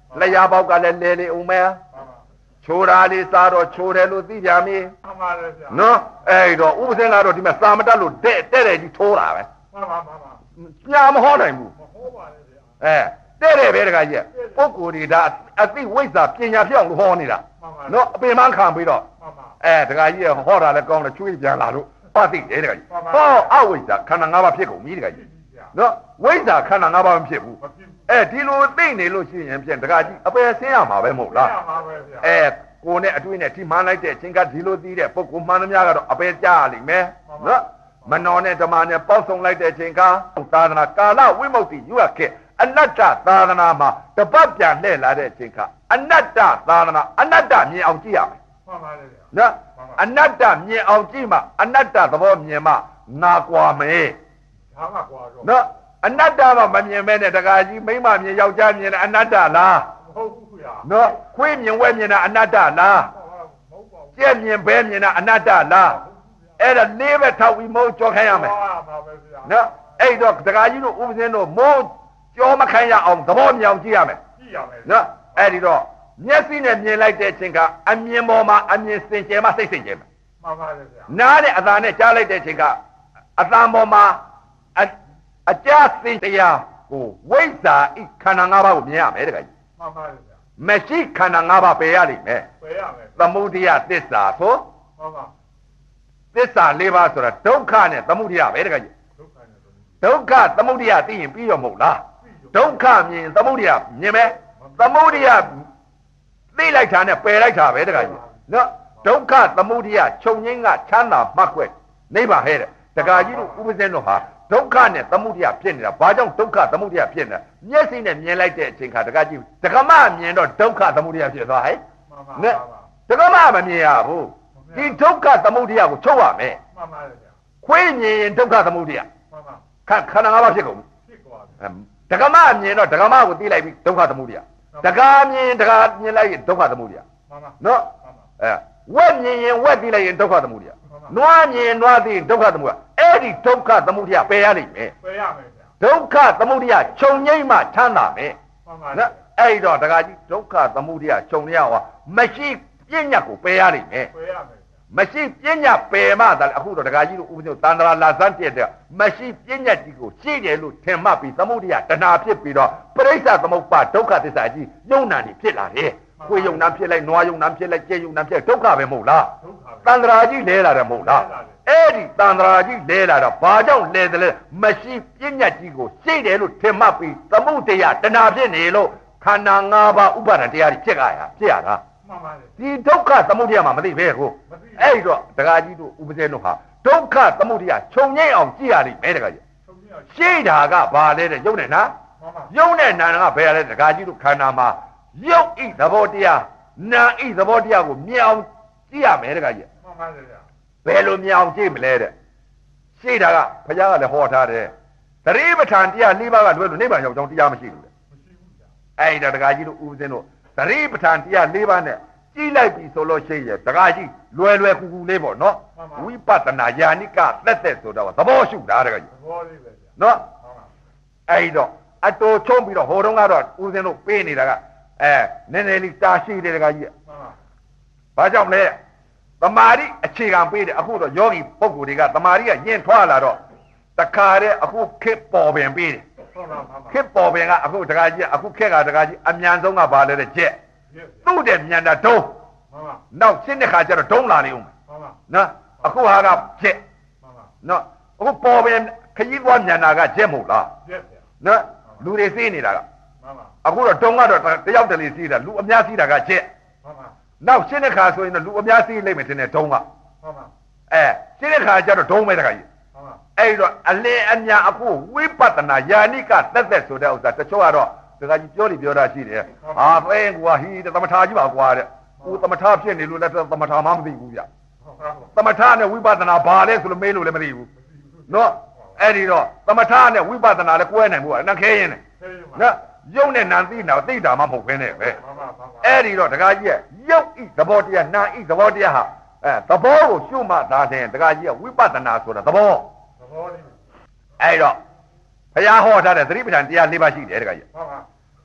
S1: လျာပေါက်ကလည်းလဲလေဦးမယ်ချိုးတာလေးစားတော့ချိုးတယ်လို့သိကြမည်မှန်ပါလေဗျာနော်အဲ့တော့ဥပစင်းကတော့ဒီမှာစာမတက်လို့တဲ့တဲ့တယ်ကြီးထိုးတာပဲမှန်ပါမှန်ပါညာမဟောနိုင်ဘူးမဟောပါလေဗျာအဲတဲ့တယ်ပဲတခါကြီးပုဂ္ဂိုလ်တွေဒါအသိဝိဇ္ဇာပညာပြောင်းလို့ဟောနေတာနော်အပင်မခံပြီးတော့အဲတခါကြီးဟောတာလည်းကောင်းတယ်ချွေးပြန်လာလို့ပါသိတယ်တခါကြီးဟောအဝိဇ္ဇာခန္ဓာ၅ပါးဖြစ်ကုန်ပြီတခါကြီးနော်ဝိဇ္ဇာခန္ဓာ၅ပါးမဖြစ်ဘူးအဲဒီလိုသိနေလို့ရှိရင်ဖြင့်တခါကြီးအပယ်ဆင်းရမှာပဲမဟုတ်လားအဲကိုယ်နဲ့အတွေ့နဲ့ထိမှန်းလိုက်တဲ့အချိန်ကဒီလိုသိတဲ့ပုဂ္ဂိုလ်မှန်သမျှကတော့အပယ်ကြရလိမ့်မယ်နော်မနောနဲ့ဓမ္မနဲ့ပေါင်းစုံလိုက်တဲ့အချိန်ကသာသနာကာလဝိမု ക്തി ယူရခဲ့အနတ္တသာသနာမှာတပတ်ပြန်လှည့်လာတဲ့အချိန်ကအနတ္တသာသနာအနတ္တမြင်အောင်ကြည့်ရမယ်မှန်ပါလေနော်အနတ္တမြင်အောင်ကြည့်မှအနတ္တသဘောမြင်မှနာကွာမယ်ဒါမှကွာတော့နော်အနတ္တမှမမြင်မဲနဲ့တခါကြီးမိမမြင်ယောက်ျားမြင်တဲ့အနတ္တလားမဟုတ်ဘူးဗျာနော်ခွေးမြင်ဝဲမြင်တာအနတ္တလားမဟုတ်ပါဘူးကြက်မြင်ဘဲမြင်တာအနတ္တလားအဲ့ဒါလေးပဲထောက်ပြီးမိုးကြောခိုင်းရမယ်ဟုတ်ပါပါဗျာနော်အဲ့တော့တခါကြီးတို့ဥပဇင်းတို့မိုးကြောမခိုင်းရအောင်သဘောမြောင်ကြည့်ရမယ်ကြည့်ရမယ်နော်အဲ့ဒီတော့မျက်စိနဲ့မြင်လိုက်တဲ့အချိန်ကအမြင်ပေါ်မှာအမြင်စင်ကြယ်မှစိတ်စင်ကြယ်မယ်မှန်ပါဗျာနားနဲ့အသာနဲ့ကြားလိုက်တဲ့အချိန်ကအသံပေါ်မှာအကြစင်တရားကိုဝိဇ္ဇာဤခန္ဓာ၅ပါးကိုမြင်ရမယ်တခါကြီးမှန်ပါဗျာမရှိခန္ဓာ၅ပါးပယ်ရလိမ့်မယ်ပယ်ရမယ်သမုဒိယသစ္စာဆိုမှန်ပါသစ္စာ၄ပါးဆိုတာဒုက္ခနဲ့သမုဒိယပဲတခါကြီးဒုက္ခသမုဒိယသိရင်ပြီးရောမဟုတ်လားဒုက္ခမြင်သမုဒိယမြင်မယ်သမုဒိယသိလိုက်တာနဲ့ပယ်လိုက်တာပဲတခါကြီးနော်ဒုက္ခသမုဒိယခြုံငင်းကချမ်းသာမှတ်ခွက်နိဗ္ဗာန်ဟဲ့တဲ့တခါကြီးတို့ဥပဇင်းတို့ဟာဒုက္ခနဲ့သမုဒိယဖြစ်နေတာဘာကြောင့်ဒုက္ခသမုဒိယဖြစ်နေတာမျက်စိနဲ့မြင်လိုက်တဲ့အချိန်ခါတခါကြီးဒကမမြင်တော့ဒုက္ခသမုဒိယဖြစ်သွားဟဲ့နဲ့ဒကမမမြင်ရဘူးဒီဒုက္ခသမုဒိယကိုချုပ်ရမယ်မှန်ပါဗျာခွေးမြင်ရင်ဒုက္ခသမုဒိယမှန်ပါခခန္ဓာ၅ပါးဖြစ်ကုန်ဖြစ်သွားပြီဒကမမြင်တော့ဒကမကိုသိလိုက်ပြီဒုက္ခသမုဒိယဒကာမြင်ဒကာမြင်လိုက်ရင်ဒုက္ခသမုဒိယမှန်ပါနော်အဲဝက်မြင်ရင်ဝက်သိလိုက်ရင်ဒုက္ခသမုဒိယနွားမြင်နွားသိဒုက္ခသမုဒိယအဲ့ဒီဒုက္ခသမုဒိယပယ်ရလိမ့်မယ်ပယ်ရမယ်ဗျာဒုက္ခသမုဒိယခြုံငိမ့်မှချမ်းသာမယ်မှန်ပါနော်အဲ့တော့ဒကာကြီးဒုက္ခသမုဒိယခြုံရအောင်မရှိပြဉ္ညာကိုပယ်ရလိမ့်မယ်ပယ်ရမယ်မရှိပြဉ္ညာပယ်မှသာအခုတော့ဒကာကြီးတို့ဥပဒေတန်ត្រာလာစမ်းပြတဲ့မရှိပြဉ္ညာကြီးကိုရှိတယ်လို့ထင်မှပြီးသမုဒိယတဏှာဖြစ်ပြီးတော့ပရိစ္ဆသမုပ္ပါဒုက္ခသစ္စာကြီးယုံနာနေဖြစ်လာတယ်ခွေယုံနာဖြစ်လိုက်နွားယုံနာဖြစ်လိုက်ကြဲယုံနာဖြစ်ဒုက္ခပဲမဟုတ်လားတန်ត្រာကြီးလဲလာတယ်မဟုတ်လားအဲ့ဒီတန်ត្រာကြီးလဲလာတော့ဘာကြောင့်လဲတယ်လဲမရှိပြဉ္ညာကြီးကိုရှိတယ်လို့ထင်မှပြီးသမုဒိယတဏှာဖြစ်နေလို့ခန္ဓာ၅ပါးဥပါဒဏ်တရားကြီးဖြစ်ကြရဖြစ်ရတာမှန်ပါလေဒီဒုက္ခသမုဒိယမှာမသိပဲကိုအဲ့တော့ဒကာကြီးတို့ဥပဇင်းတို့ဟာဒုက္ခသမုဒိယခြုံငိမ့်အောင်ကြည့်ရလိမ့်မယ်ဒကာကြီးရှိတာကဘာလဲတဲ့ယုံနဲ့နာယုံနဲ့နာကဘယ်ရလဲဒကာကြီးတို့ခန္ဓာမှာယုတ်ဤသဘောတရားနာဤသဘောတရားကိုမြင်အောင်ကြည့်ရမယ်တခါကြီးမှန်ပါဗျာဘယ်လိုမြင်အောင်ကြည့်မလဲတဲ့ရှိတာကဘုရားကလည်းဟောထားတယ်သတိပဋ္ဌာန်တရား၄ပါးကလွဲလို့နိဗ္ဗာန်ရောက်ကြောင်းတရားမရှိဘူးလေမရှိဘူးဗျာအဲ့ဒါတခါကြီးတို့ဥပဇင်းတို့သတိပဋ္ဌာန်တရား၄ပါးနဲ့ကြည့်လိုက်ပြီဆိုလို့ရှိရင်တခါကြီးလွယ်လွယ်ကူကူလေးပေါ့နော်ဝိပဿနာယာနိကသက်သက်ဆိုတော့သဘောရှုတာတခါကြီးသဘောလေးပဲဗျာနော်အဲ့တော့အတူချုံးပြီးတော့ဟိုတုန်းကတော့ဥပဇင်းတို့ပေးနေတာကအဲနည်းနည်းလေးတာရှိတယ်တခါကြီးဘာကြောင့်လဲသမာဓိအခြေခံပေးတယ်အခုတော့ယောဂီပုဂ္ဂိုလ်တွေကသမာဓိကညှင့်ထွားလာတော့တခါတည်းအခုခက်ပေါ်ပင်ပေးတယ်ခက်ပေါ်ပင်ကအခုတခါကြီးအခုခက်ကတခါကြီးအမြန်ဆုံးကဘာလဲတဲ့ကြက်သူ့တဲ့မြန်တာဒုံးနောက်ရှင်းတဲ့ခါကျတော့ဒုံးလာနေဦးနော်အခုဟာကကြက်နော်အခုပေါ်ပင်ခကြီးသွားမြန်တာကကြက်မဟုတ်လားနော်လူတွေသိနေတာကအခုတော့တုံးကတော့တယောက်တလေစီးတာလူအများစီးတာကချက်မှန်ပါနောက်ရှင်းတဲ့ခါဆိုရင်တော့လူအများစီးလိမ့်မယ်ထင်တယ်တုံးကမှန်ပါအဲရှင်းတဲ့ခါကျတော့ဒုံးပဲတခါကြီးမှန်ပါအဲ့တော့အလင်းအညာအခုဝိပဿနာယာနိကသက်သက်ဆိုတဲ့ဥစ္စာတချို့ကတော့တခါကြီးပြောလိပြောတာရှိတယ်ဟာဖဲကွာဟီသမထာကြီးပါကွာတဲ့ကိုသမထာဖြစ်နေလို့လည်းသမထာမှမသိဘူးဗျသမထာနဲ့ဝိပဿနာဘာလဲဆိုလို့မေးလို့လည်းမသိဘူးနော်အဲ့ဒီတော့သမထာနဲ့ဝိပဿနာလည်းကွဲနိုင်ဘူးကနှခဲရင်နော်ယုံနဲ့နာသိတာသိတာမှမဟုတ်ဘဲနဲ့ပဲအဲ့ဒီတော့တခါကြီးကယုတ်ဤသဘောတရားနာဤသဘောတရားဟာအဲသဘောကိုရှုမှသာတဲ့တခါကြီးကဝိပဿနာဆိုတာသဘောသဘောလေးအဲ့တော့ဘုရားဟောထားတဲ့သတိပဋ္ဌာန်တရား၄ပါးရှိတယ်တခါကြီးဟုတ်ပါ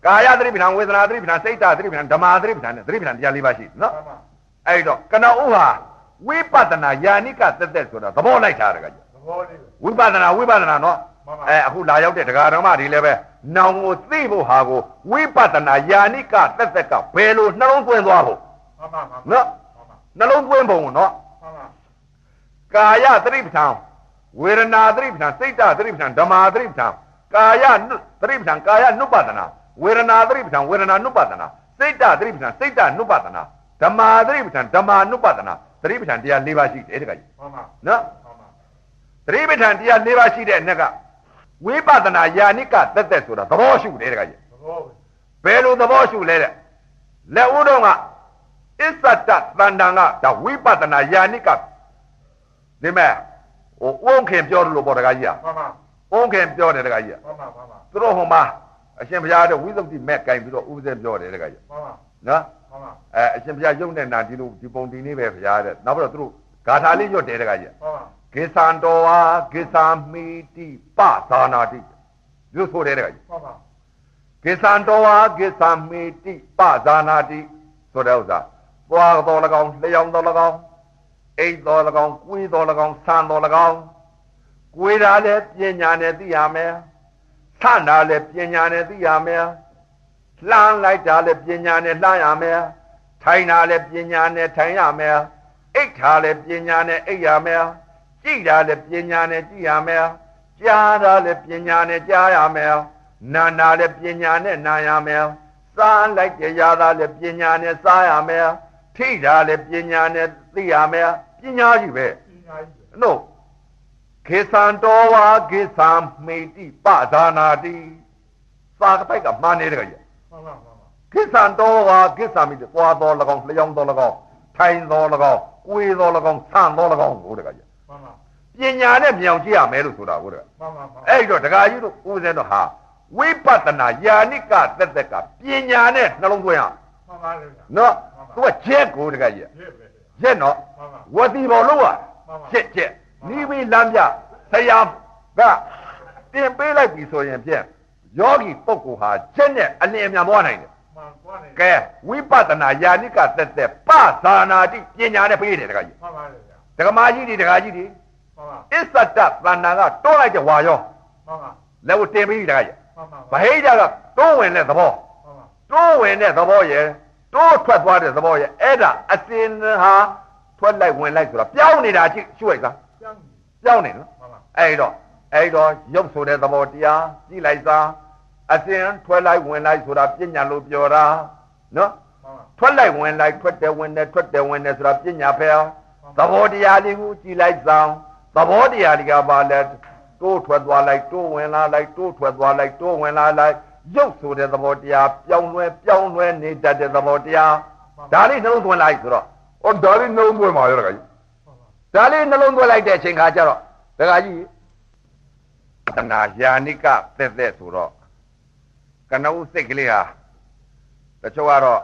S1: ကာယသတိပဋ္ဌာန်ဝေဒနာသတိပဋ္ဌာန်စိတ်ဓာတ်သတိပဋ္ဌာန်ဓမ္မသတိပဋ္ဌာန်နဲ့သတိပဋ္ဌာန်တရားလေးပါရှိနော်အဲ့တော့ကနဦးဟာဝိပဿနာယာနိကသက်သက်ဆိုတာသဘောလိုက်တာတကကြီးသဘောလေးဝိပဿနာဝိပဿနာနော်အဲအခုလာရောက်တဲ့တရားဓမ္မတွေလည်းပဲနောင်ကိုသိဖို့ဟာကိုဝိပဿနာယာနိကသက်သက်ကဘယ်လိုနှလုံးသွင်းသွားဖို့မှန်ပါမှန်နော်နှလုံးသွင်းပုံနော်မှန်ပါကာယသတိပဋ္ဌာန်ဝေဒနာသတိပဋ္ဌာန်စိတ်ဓာတ်သတိပဋ္ဌာန်ဓမ္မသတိပဋ္ဌာန်ကာယသတိပဋ္ဌာန်ကာယနုပဒနာဝေဒနာသတိပဋ္ဌာန်ဝေဒနာနုပဒနာစိတ်ဓာတ်သတိပဋ္ဌာန်စိတ်ဓာတ်နုပဒနာဓမ္မသတိပဋ္ဌာန်ဓမ္မနုပဒနာသတိပဋ္ဌာန်တရား၄ပါးရှိတယ်တကကြီးမှန်ပါနော်မှန်ပါသတိပဋ္ဌာန်တရား၄ပါးရှိတဲ့အနက်ကဝိပဿနာယာနိကသက်သက်ဆိုတာသဘောရှုတယ်တကကြီးသဘောပဲဘယ်လိုသဘောရှုလဲတဲ့လက်ဦးတော်ကအစ္ဆတတန္တန်ကဒါဝိပဿနာယာနိကဒီမဲ့ဟိုဝုန်းခင်ပြောလို့ပေါ့တကကြီးอ่ะမှန်ပါဝုန်းခင်ပြောတယ်တကကြီးอ่ะမှန်ပါမှန်ပါသူတို့ဟိုမှာအရှင်ဘုရားတို့ဝိသုဒ္ဓိမဲ့ကင်ပြီးတော့ဥပဇင်းပြောတယ်တကကြီးမှန်ပါနော်မှန်ပါအဲအရှင်ဘုရားယုံတဲ့နာဒီလိုဒီပုံဒီနေ့ပဲဘုရားတဲ့နောက်ပြီးတော့သူတို့ဂါထာလေးရွတ်တယ်တကကြီးမှန်ပါကိသံတော်ဝါကိသမိတိပသာနာတိရွတ်ဆိုတယ်တကကြီးမှန်ပါကိသံတော်ဝါကိသမိတိပသာနာတိဆိုတဲ့ဥစ္စာသွားတော်၎င်းလျောင်းတော်၎င်းအိတ်တော်၎င်းကွေးတော်၎င်းဆန်တော်၎င်းကွေးတာလည်းပညာနဲ့သိရမယ်ဆန်တာလည်းပညာနဲ့သိရမယ်လှမ်းလိုက်တာလည်းပညာနဲ့လှမ်းရမယ်ထိုင်တာလည်းပညာနဲ့ထိုင်ရမယ်အိတ်တာလည်းပညာနဲ့အိတ်ရမယ်ကြည့်တာလည်းပညာနဲ့ကြည့်ရမယ်ကြားတာလည်းပညာနဲ့ကြားရမယ်နာနာလည်းပညာနဲ့နာရမယ်စားလိုက်ကြရတာလည်းပညာနဲ့စားရမယ်ထိတာလည်းပညာနဲ့သိရမယ်ပညာကြီးပဲပညာကြီးပဲနော်ခေသံတော်ဝါခေသံမိတိပဒါနာတိသာကတိုက်ကမှန်နေတယ်ကြမှန်ပါမှန်ပါခေသံတော်ဝါခေသံမိတိသွားတော်၎င်းလျောင်းတော်၎င်းထိုင်တော်၎င်းကိုယ်တော်၎င်းဆန့်တော်၎င်းကိုတကကြမှန်ပါပညာနဲ့မြောင်ကြည့်ရမယ်လို့ဆိုတာကိုတကမှန်ပါမှန်အဲ့တော့ဒကာကြီးတို့ဦးဇင်းတို့ဟာဝိပဿနာယာနိကသက်သက်ကပညာနဲ့နှလုံးသွင်းရမှန်ပါလေနော်သူကချက်ကိုတကကြီးရက်နော်ဝတိဘောလို့อ่ะချက်ချက်နီးပြီးလမ်းပြဆရာကတင်ပေးလိုက်ပြီဆိုရင်ဖြင့်ယောဂီပုဂ္ဂိုလ်ဟာချက်နဲ့အလင်းအမြန်ပွားနိုင်တယ်မှန်ပွားနိုင်တယ်ကဲဝိပဿနာယာနိကသက်သက်ပဇာနာတိပညာနဲ့ပေးတယ်တကကြီးမှန်ပါလေဒကမာကြီးတွေဒကာကြီးတွေမှန်ပါအစ္ဆတတဏ္ဍာကတွန်းလိုက်တဲ့ဝါရောမှန်ပါလက်ကိုတင်ပြီးတကကြီးမှန်ပါဗဟိတကတွန်းဝင်တဲ့သဘောမှန်ပါတွန်းဝင်တဲ့သဘောရဲ့တိုးထွက်သွားတဲ့သဘောရဲ့အဲ့ဒါအစင်ဟာထွက်လိုက်ဝင်လိုက်ဆိုတော့ပြောင်းနေတာကြည့်ရှုလိုက်သားပြောင်းနေနော်အဲ့တော့အဲ့တော့ရုပ်ဆိုတဲ့သဘောတရားကြည့်လိုက်သားအစင်ထွက်လိုက်ဝင်လိုက်ဆိုတာပညာလို့ပြောတာနော်ထွက်လိုက်ဝင်လိုက်ထွက်တယ်ဝင်တယ်ထွက်တယ်ဝင်တယ်ဆိုတာပညာပဲသဘောတရားလေးကိုကြည့်လိုက်သားသဘောတရားတွေကပါလဲတိုးထွက်သွားလိုက်တိုးဝင်လာလိုက်တိုးထွက်သွားလိုက်တိုးဝင်လာလိုက်ရုပ်ဆိုတဲ့သဘောတရားပြောင်းလဲပြောင်းလဲနေတတ်တဲ့သဘောတရားဒါလေးနှလုံးသွင်းလိုက်ဆိုတော့ဩဒါလေးနှလုံးသွင်းပါရောတခါကြီးဒါလေးနှလုံးသွင်းလိုက်တဲ့အချိန်ခါကျတော့တခါကြီးတဏှာယာနိကသက်သက်ဆိုတော့ကနဦးစိတ်ကလေးဟာတချို့ကတော့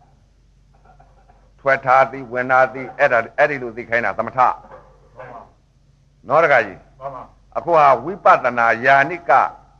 S1: ထွက်ထားသည်ဝင်လာသည်အဲ့ဒါအဲ့ဒီလိုသိခိုင်းတာသမထနော်တခါကြီးအခုဟာဝိပဿနာယာနိက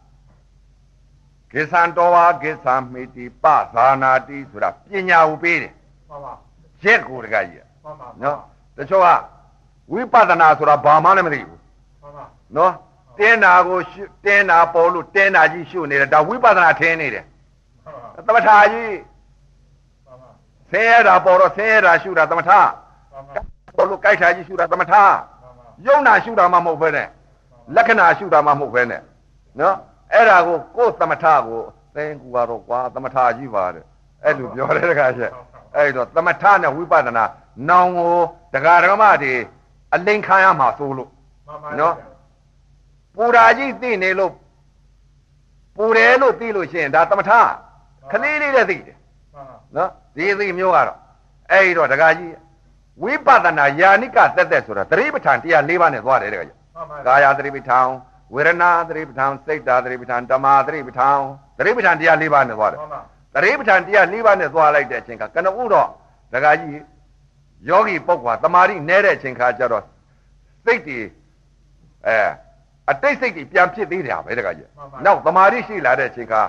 S1: ကိသံတော်ဝါကိသံမိတိပဇာနာတိဆိုတာပညာကိုပေးတယ်မှန်ပါရက်ကိုတကကြီးမှန်ပါနော်တချို့ကဝိပဿနာဆိုတာဘာမှလည်းမသိဘူးမှန်ပါနော်တင်းနာကိုတင်းနာပေါ်လို့တင်းနာကြီးရှုနေတယ်ဒါဝိပဿနာထင်းနေတယ်သမထကြီးမှန်ပါဆင်းရဲတာပေါ်တော့ဆင်းရဲတာရှုတာသမထပေါ်လို့ကြိုက်တာကြီးရှုတာသမထယုံနာရှုတာမှမဟုတ်ဘဲနဲ့လက္ခဏာရှုတာမှမဟုတ်ဘဲနဲ့နော်အဲ့ဒါကိုကိုယ်သမထကိုသင်ကူကတော့ကွာသမထကြီးပါတဲ့အဲ့လိုပြောတယ်တခါချက်အဲ့တော့သမထနဲ့ဝိပဿနာနောင်ကိုဒကာဒကမတွေအလိန်ခံရမှာဆိုလို့နော်ပူရာကြီးသိနေလို့ပူတယ်လို့သိလို့ရှိရင်ဒါသမထခလေးလေးနဲ့သိတယ်နော်ဒီသိမျိုးကတော့အဲ့တော့ဒကာကြီးဝိပဿနာယာနိကသက်သက်ဆိုတာသတိပဋ္ဌာန်တရား၄ပါးနဲ့သွားတယ်တခါကြီးကာယသတိပဋ္ဌာန်ဝေဒနာသတိပဋ္ဌာန်စိတ်ဓာတ်သတိပဋ္ဌာန်ဓမ္မသတိပဋ္ဌာန်သတိပဋ္ဌာန်တရား၄ပါးနဲ့သွားတယ်သတိပဋ္ဌာန်တရား၄ပါးနဲ့သွားလိုက်တဲ့အချိန်ကကနဦးတော့ဒကာကြီးယောဂီပုဂ္ဂိုလ်တမာရီနဲတဲ့အချိန်ခါကျတော့စိတ်တွေအဲအတိတ်စိတ်တွေပြန်ဖြစ်သေးတယ်ပဲဒကာကြီးနောက်တမာရီရှိလာတဲ့အချိန်ခါတ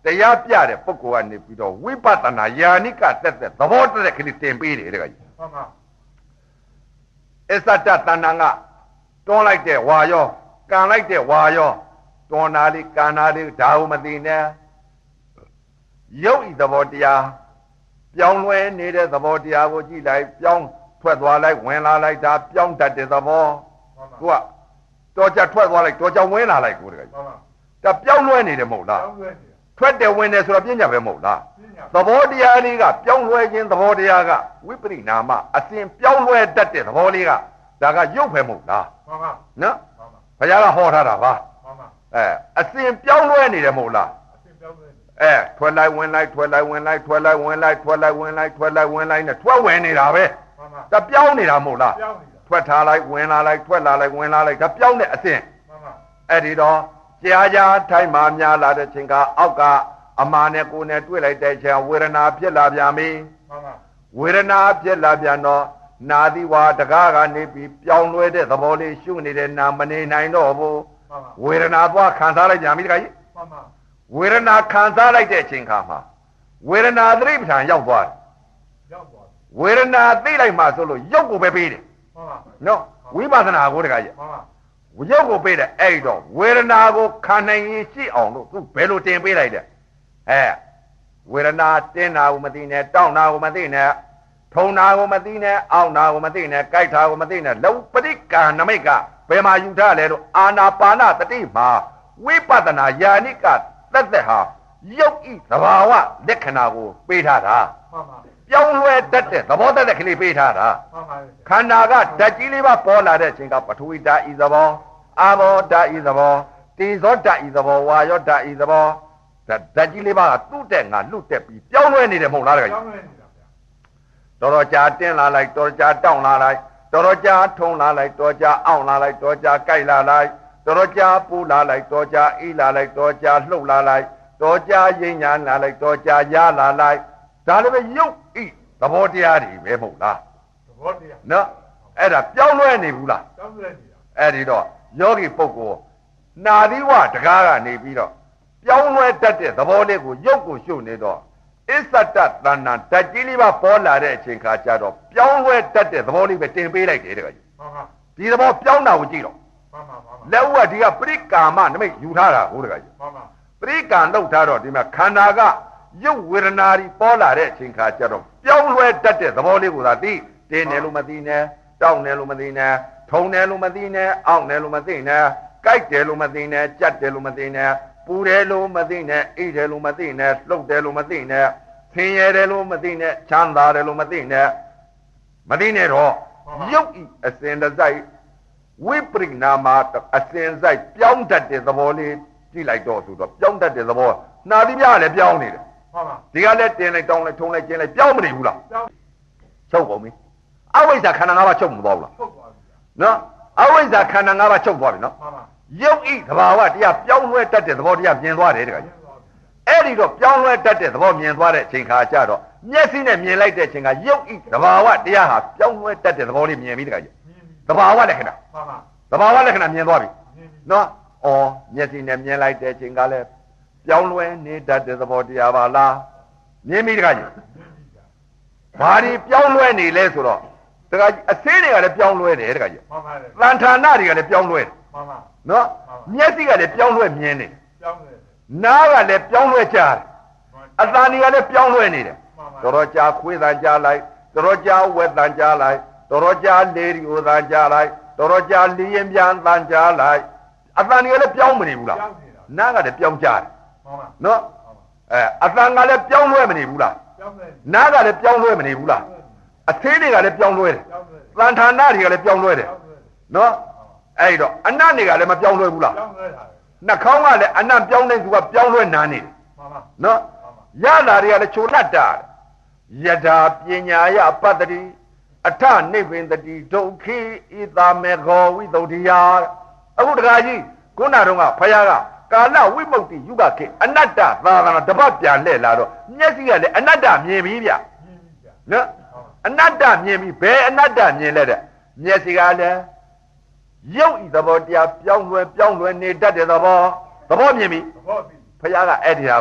S1: တရားပြတဲ့ပုဂ္ဂိုလ်ကနေပြီးတော့ဝိပဿနာယာနိကသက်သက်သဘောတည်းကလေးတင်ပေးတယ်တကကြီးမှန်ပါအစ္ဆတတဏ္ဍာကတွန်းလိုက်တဲ့ဝါရောကန်လိုက်တဲ့ဝါရောတွန်းနာလေးကန်နာလေးဒါဟုမသိနဲ့ရုပ်ဤသဘောတရားပြောင်းလဲနေတဲ့သဘောတရားကိုကြည့်လိုက်ပြောင်းထွက်သွားလိုက်ဝင်လာလိုက်ဒါပြောင်းတတ်တဲ့သဘောကိုကတော်ကြထွက်သွားလိုက်တော်ကြဝင်လာလိုက်ကိုတကကြီးဒါပြောင်းလဲနေတယ်မဟုတ်လားထွက်တယ်ဝင်တယ်ဆိုတော့ပြညာပဲမဟုတ်လားသဘောတရားလေးကပြောင်းလဲခြင်းသဘောတရားကဝိပရိနာမအစဉ်ပြောင်းလဲတတ်တဲ့သဘောလေးကဒါကရုပ်ပဲမဟုတ်လားမှန်ပါနော်ဘုရားကဟောထားတာပါမှန်ပါအဲအစဉ်ပြောင်းလဲနေတယ်မဟုတ်လားအစဉ်ပြောင်းလဲအဲထွက်လိုက်ဝင်လိုက်ထွက်လိုက်ဝင်လိုက်ထွက်လိုက်ဝင်လိုက်ထွက်လိုက်ဝင်လိုက်ထွက်လိုက်ဝင်လိုက်နဲ့ထွက်ဝင်နေတာပဲမှန်ပါဒါပြောင်းနေတာမဟုတ်လားပြောင်းနေတာထွက်ထားလိုက်ဝင်လာလိုက်ထွက်လာလိုက်ဝင်လာလိုက်ဒါပြောင်းတဲ့အစဉ်မှန်ပါအဲ့ဒီတော့ကြားကြားထိုင်မှများလာတဲ့ချိန်ကအောက်ကအမာနဲ့ကိုယ်နဲ့တွေ့လိုက်တဲ့ချိန်ဝေဒနာဖြစ်လာပြန်ပြီမှန်ပါဝေဒနာဖြစ်လာပြန်တော့နာသီဝါတကားကနေပြီးပြောင်းလဲတဲ့သဘောလေးရှုနေတဲ့နာမနေနိုင်တော့ဘူးမှန်ပါဝေဒနာသွားခံစားလိုက်ကြပြီတခါကြီးမှန်ပါဝေဒနာခံစားလိုက်တဲ့အချိန်ခါမှာဝေဒနာသတိပဋ္ဌာန်ရောက်သွားတယ်ရောက်သွားဝေဒနာသိလိုက်မှဆိုလို့ရုပ်ကိုပဲပေးတယ်မှန်ပါနော်ဝိပဿနာကိုတခါကြီးမှန်ပါရုပ်ကိုပေးတယ်အဲ့တော့ဝေဒနာကိုခံနိုင်ရင်ရှိအောင်လို့သူဘယ်လိုတင်ပေးလိုက်တဲ့အဲဝေဒနာတင်းတာကိုမသိနဲ့တောင့်တာကိုမသိနဲ့ထုံတာကိုမသိနဲ့အောင့်တာကိုမသိနဲ့ကြိုက်တာကိုမသိနဲ့လုံပဋိက္ခဏမိတ်ကဘယ်မှာယူထားလဲလို့အာနာပါနတတိမှာဝိပဿနာယာနိကသက်သက်ဟာရုပ်ဤသဘာဝလက္ခဏာကိုပေးထားတာမှန်ပါပြောင်းလဲတတ်တဲ့သဘောတတ်တဲ့ကလေးပေးထားတာမှန်ပါခန္ဓာကဓာတ်ကြီးလေးပါပေါ်လာတဲ့အချိန်ကပထဝီဓာတ်ဤသဘောအာဘောဓာတ်ဤသဘောတေဇောဓာတ်ဤသဘောဝါယောဓာတ်ဤသဘောဓာတ်ကြီးလေးပါကသူ့တဲ့ငါလွတ်တက်ပြီးပြောင်းလဲနေတယ်မဟုတ်လားတကယ်ပြောင်းလဲနေတာဗျာတော်တော်ကြာတင်းလာလိုက်တော်တော်ကြာတောင့်လာလိုက်တော်တော်ကြာထုံလာလိုက်တော်ကြာအောင့်လာလိုက်တော်ကြာကြိုက်လာလိုက်တော်တော်ကြာပူလာလိုက်တော်ကြာအေးလာလိုက်တော်ကြာလှုပ်လာလိုက်တော်ကြာရိညာလာလိုက်တော်ကြာရလာလိုက်ဒါလည်းပဲရုပ်ဤသဘောတရားတွေပဲမဟုတ်လားသဘောတရားနော်အဲ့ဒါပြောင်းလဲနေဘူးလားပြောင်းလဲနေတာအဲ့ဒီတော့ယောဂီပုဂ္ဂိုလ်နာသီဝတကားကနေပြီးတော့ပြောင်းလဲတတ်တဲ့သဘောလေးကိုရုပ်ကိုရှုနေတော့အစ္ဆတတဏ္ဏဓာတ်ကြီးလေးပါပေါ်လာတဲ့အချိန်ခါကျတော့ပြောင်းလဲတတ်တဲ့သဘောလေးပဲတင်ပေးလိုက်တယ်တကယ်ကြီးမှန်ပါဒီသဘောပြောင်းတာကိုကြည့်တော့မှန်ပါမှန်ပါလက်ဥကဒီကပရိကာမနမိတ်ယူထားတာဟုတ်တကယ်ကြီးမှန်ပါပရိကာလောက်ထားတော့ဒီမှာခန္ဓာကရုပ်ဝေဒနာတွေပေါ်လာတဲ့အချိန်ခါကျတော့ပြောင်းလဲတတ်တဲ့သဘောလေးကိုသာသိတင်းတယ်လို့မသိနဲ့တောင့်တယ်လို့မသိနဲ့ထုံတယ်လို့မသိနဲ့အောင့်တယ်လို့မသိနဲ့ကြိုက်တယ်လို့မသိနဲ့ကြက်တယ်လို့မသိနဲ့ပူတယ်လို့မသိနဲ့အိတ်တယ်လို့မသိနဲ့လှုပ်တယ်လို့မသိနဲ့ဆင်းရဲတယ်လို့မသိနဲ့ချမ်းသာတယ်လို့မသိနဲ့မသိနဲ့တော့ရုပ်ဤအစဉ်တစိုက်ဝိပရိနာမအစဉ်စိုက်ပြောင်းတတ်တဲ့သဘောလေးကြည့်လိုက်တော့ဆိုတော့ပြောင်းတတ်တဲ့သဘောနာသီးပြလည်းပြောင်းနေတယ်ဟုတ်ပါဒီကလည်းတင်လိုက်တောင်းလိုက်ထုံးလိုက်ကျင်းလိုက်ပြောင်းမနေဘူးလားပြောင်းချုပ်ကုန်ပြီအဝိဇ္ဇာခန္ဓာ၅ပါးချုပ်မသွားဘူးလားချုပ်သွားပြီနော်အဝိဇ္ဇာခန္ဓာ၅ပါးချုပ်သွားပြီနော်မှန်ပါရုပ်ဤသဘာဝတရားပြောင်းလဲတတ်တဲ့သဘောတရားမြင်သွားတယ်တခါကြီးအဲ့ဒီတော့ပြောင်းလဲတတ်တဲ့သဘောမြင်သွားတဲ့အချိန်ခါကျတော့မျက်စိနဲ့မြင်လိုက်တဲ့အချိန်ကရုပ်ဤသဘာဝတရားဟာပြောင်းလဲတတ်တဲ့သဘောလေးမြင်ပြီတခါကြီးသဘာဝလက္ခဏာမှန်ပါသဘာဝလက္ခဏာမြင်သွားပြီနော်အော်မျက်စိနဲ့မြင်လိုက်တဲ့အချိန်ကလည်းပြောင်းလဲနေတတ်တဲ့သဘောတရားပါလားမြင်ပြီတခါကြီးဘာဒီပြောင်းလဲနေလဲဆိုတော့တခါကြီးအစင်းတွေကလည်းပြောင်းလဲတယ်တခါကြီးမှန်ပါတယ်သံဌာနတွေကလည်းပြောင်းလဲတယ်မှန်ပါနော်မျက်စိကလည်းပြောင်းလဲမြင်နေပြောင်းလဲနားကလည်းပြောင်းလဲကြားတယ်အသံတွေကလည်းပြောင်းလဲနေတယ်တော်တော်ကြာခွေးသံကြားလိုက်တော်တော်ကြာဝက်သံကြားလိုက်တော်တော်ကြာလေရီဟိုသံကြားလိုက်တော်တော်ကြာလီရင်ပြန်သံကြားလိုက်အသံတွေကလည်းပြောင်းမနေဘူးလားနားကလည်းပြောင်းကြားတယ်နော်အဲအသံကလည်းပြောင်းလဲမနေဘူးလားနားကလည်းပြောင်းလဲမနေဘူးလားအသေးတွေကလည်းပြောင်းလဲတယ်သံဌာနတွေကလည်းပြောင်းလဲတယ်နော်အဲ့တော့အနတ်တွေကလည်းမပြောင်းလဲဘူးလားပြောင်းလဲတာနှာခေါင်းကလည်းအနတ်ပြောင်းနေသူကပြောင်းလဲနာနေတယ်မှန်ပါနော်ရတာတွေကလည်းချိုလတ်တာယထာပညာယပတ္တိအထနိဗ္ဗိန္တိဒုက္ခိဣသာမေခောဝိသုဒ္ဓိယအခုတခါကြီးခုနတုန်းကဖယားကကာလဝိမု ക്തി ယုဂခေအနတ္တသာသနာတပတ်ပြန်လှည့်လာတော့မျက်စိကလည်းအနတ္တမြင်ပြီဗျနော်အနတ္တမြင်ပြီဘယ်အနတ္တမြင်လဲတဲ့မျက်စိကလည်းရုပ်ဤသဘောတရားပြောင်းလဲပြောင်းလဲနေတတ်တဲ့သဘောသဘောမြင်ပြီသဘောပြီဖခင်ကအဲ့ဒီဟာကို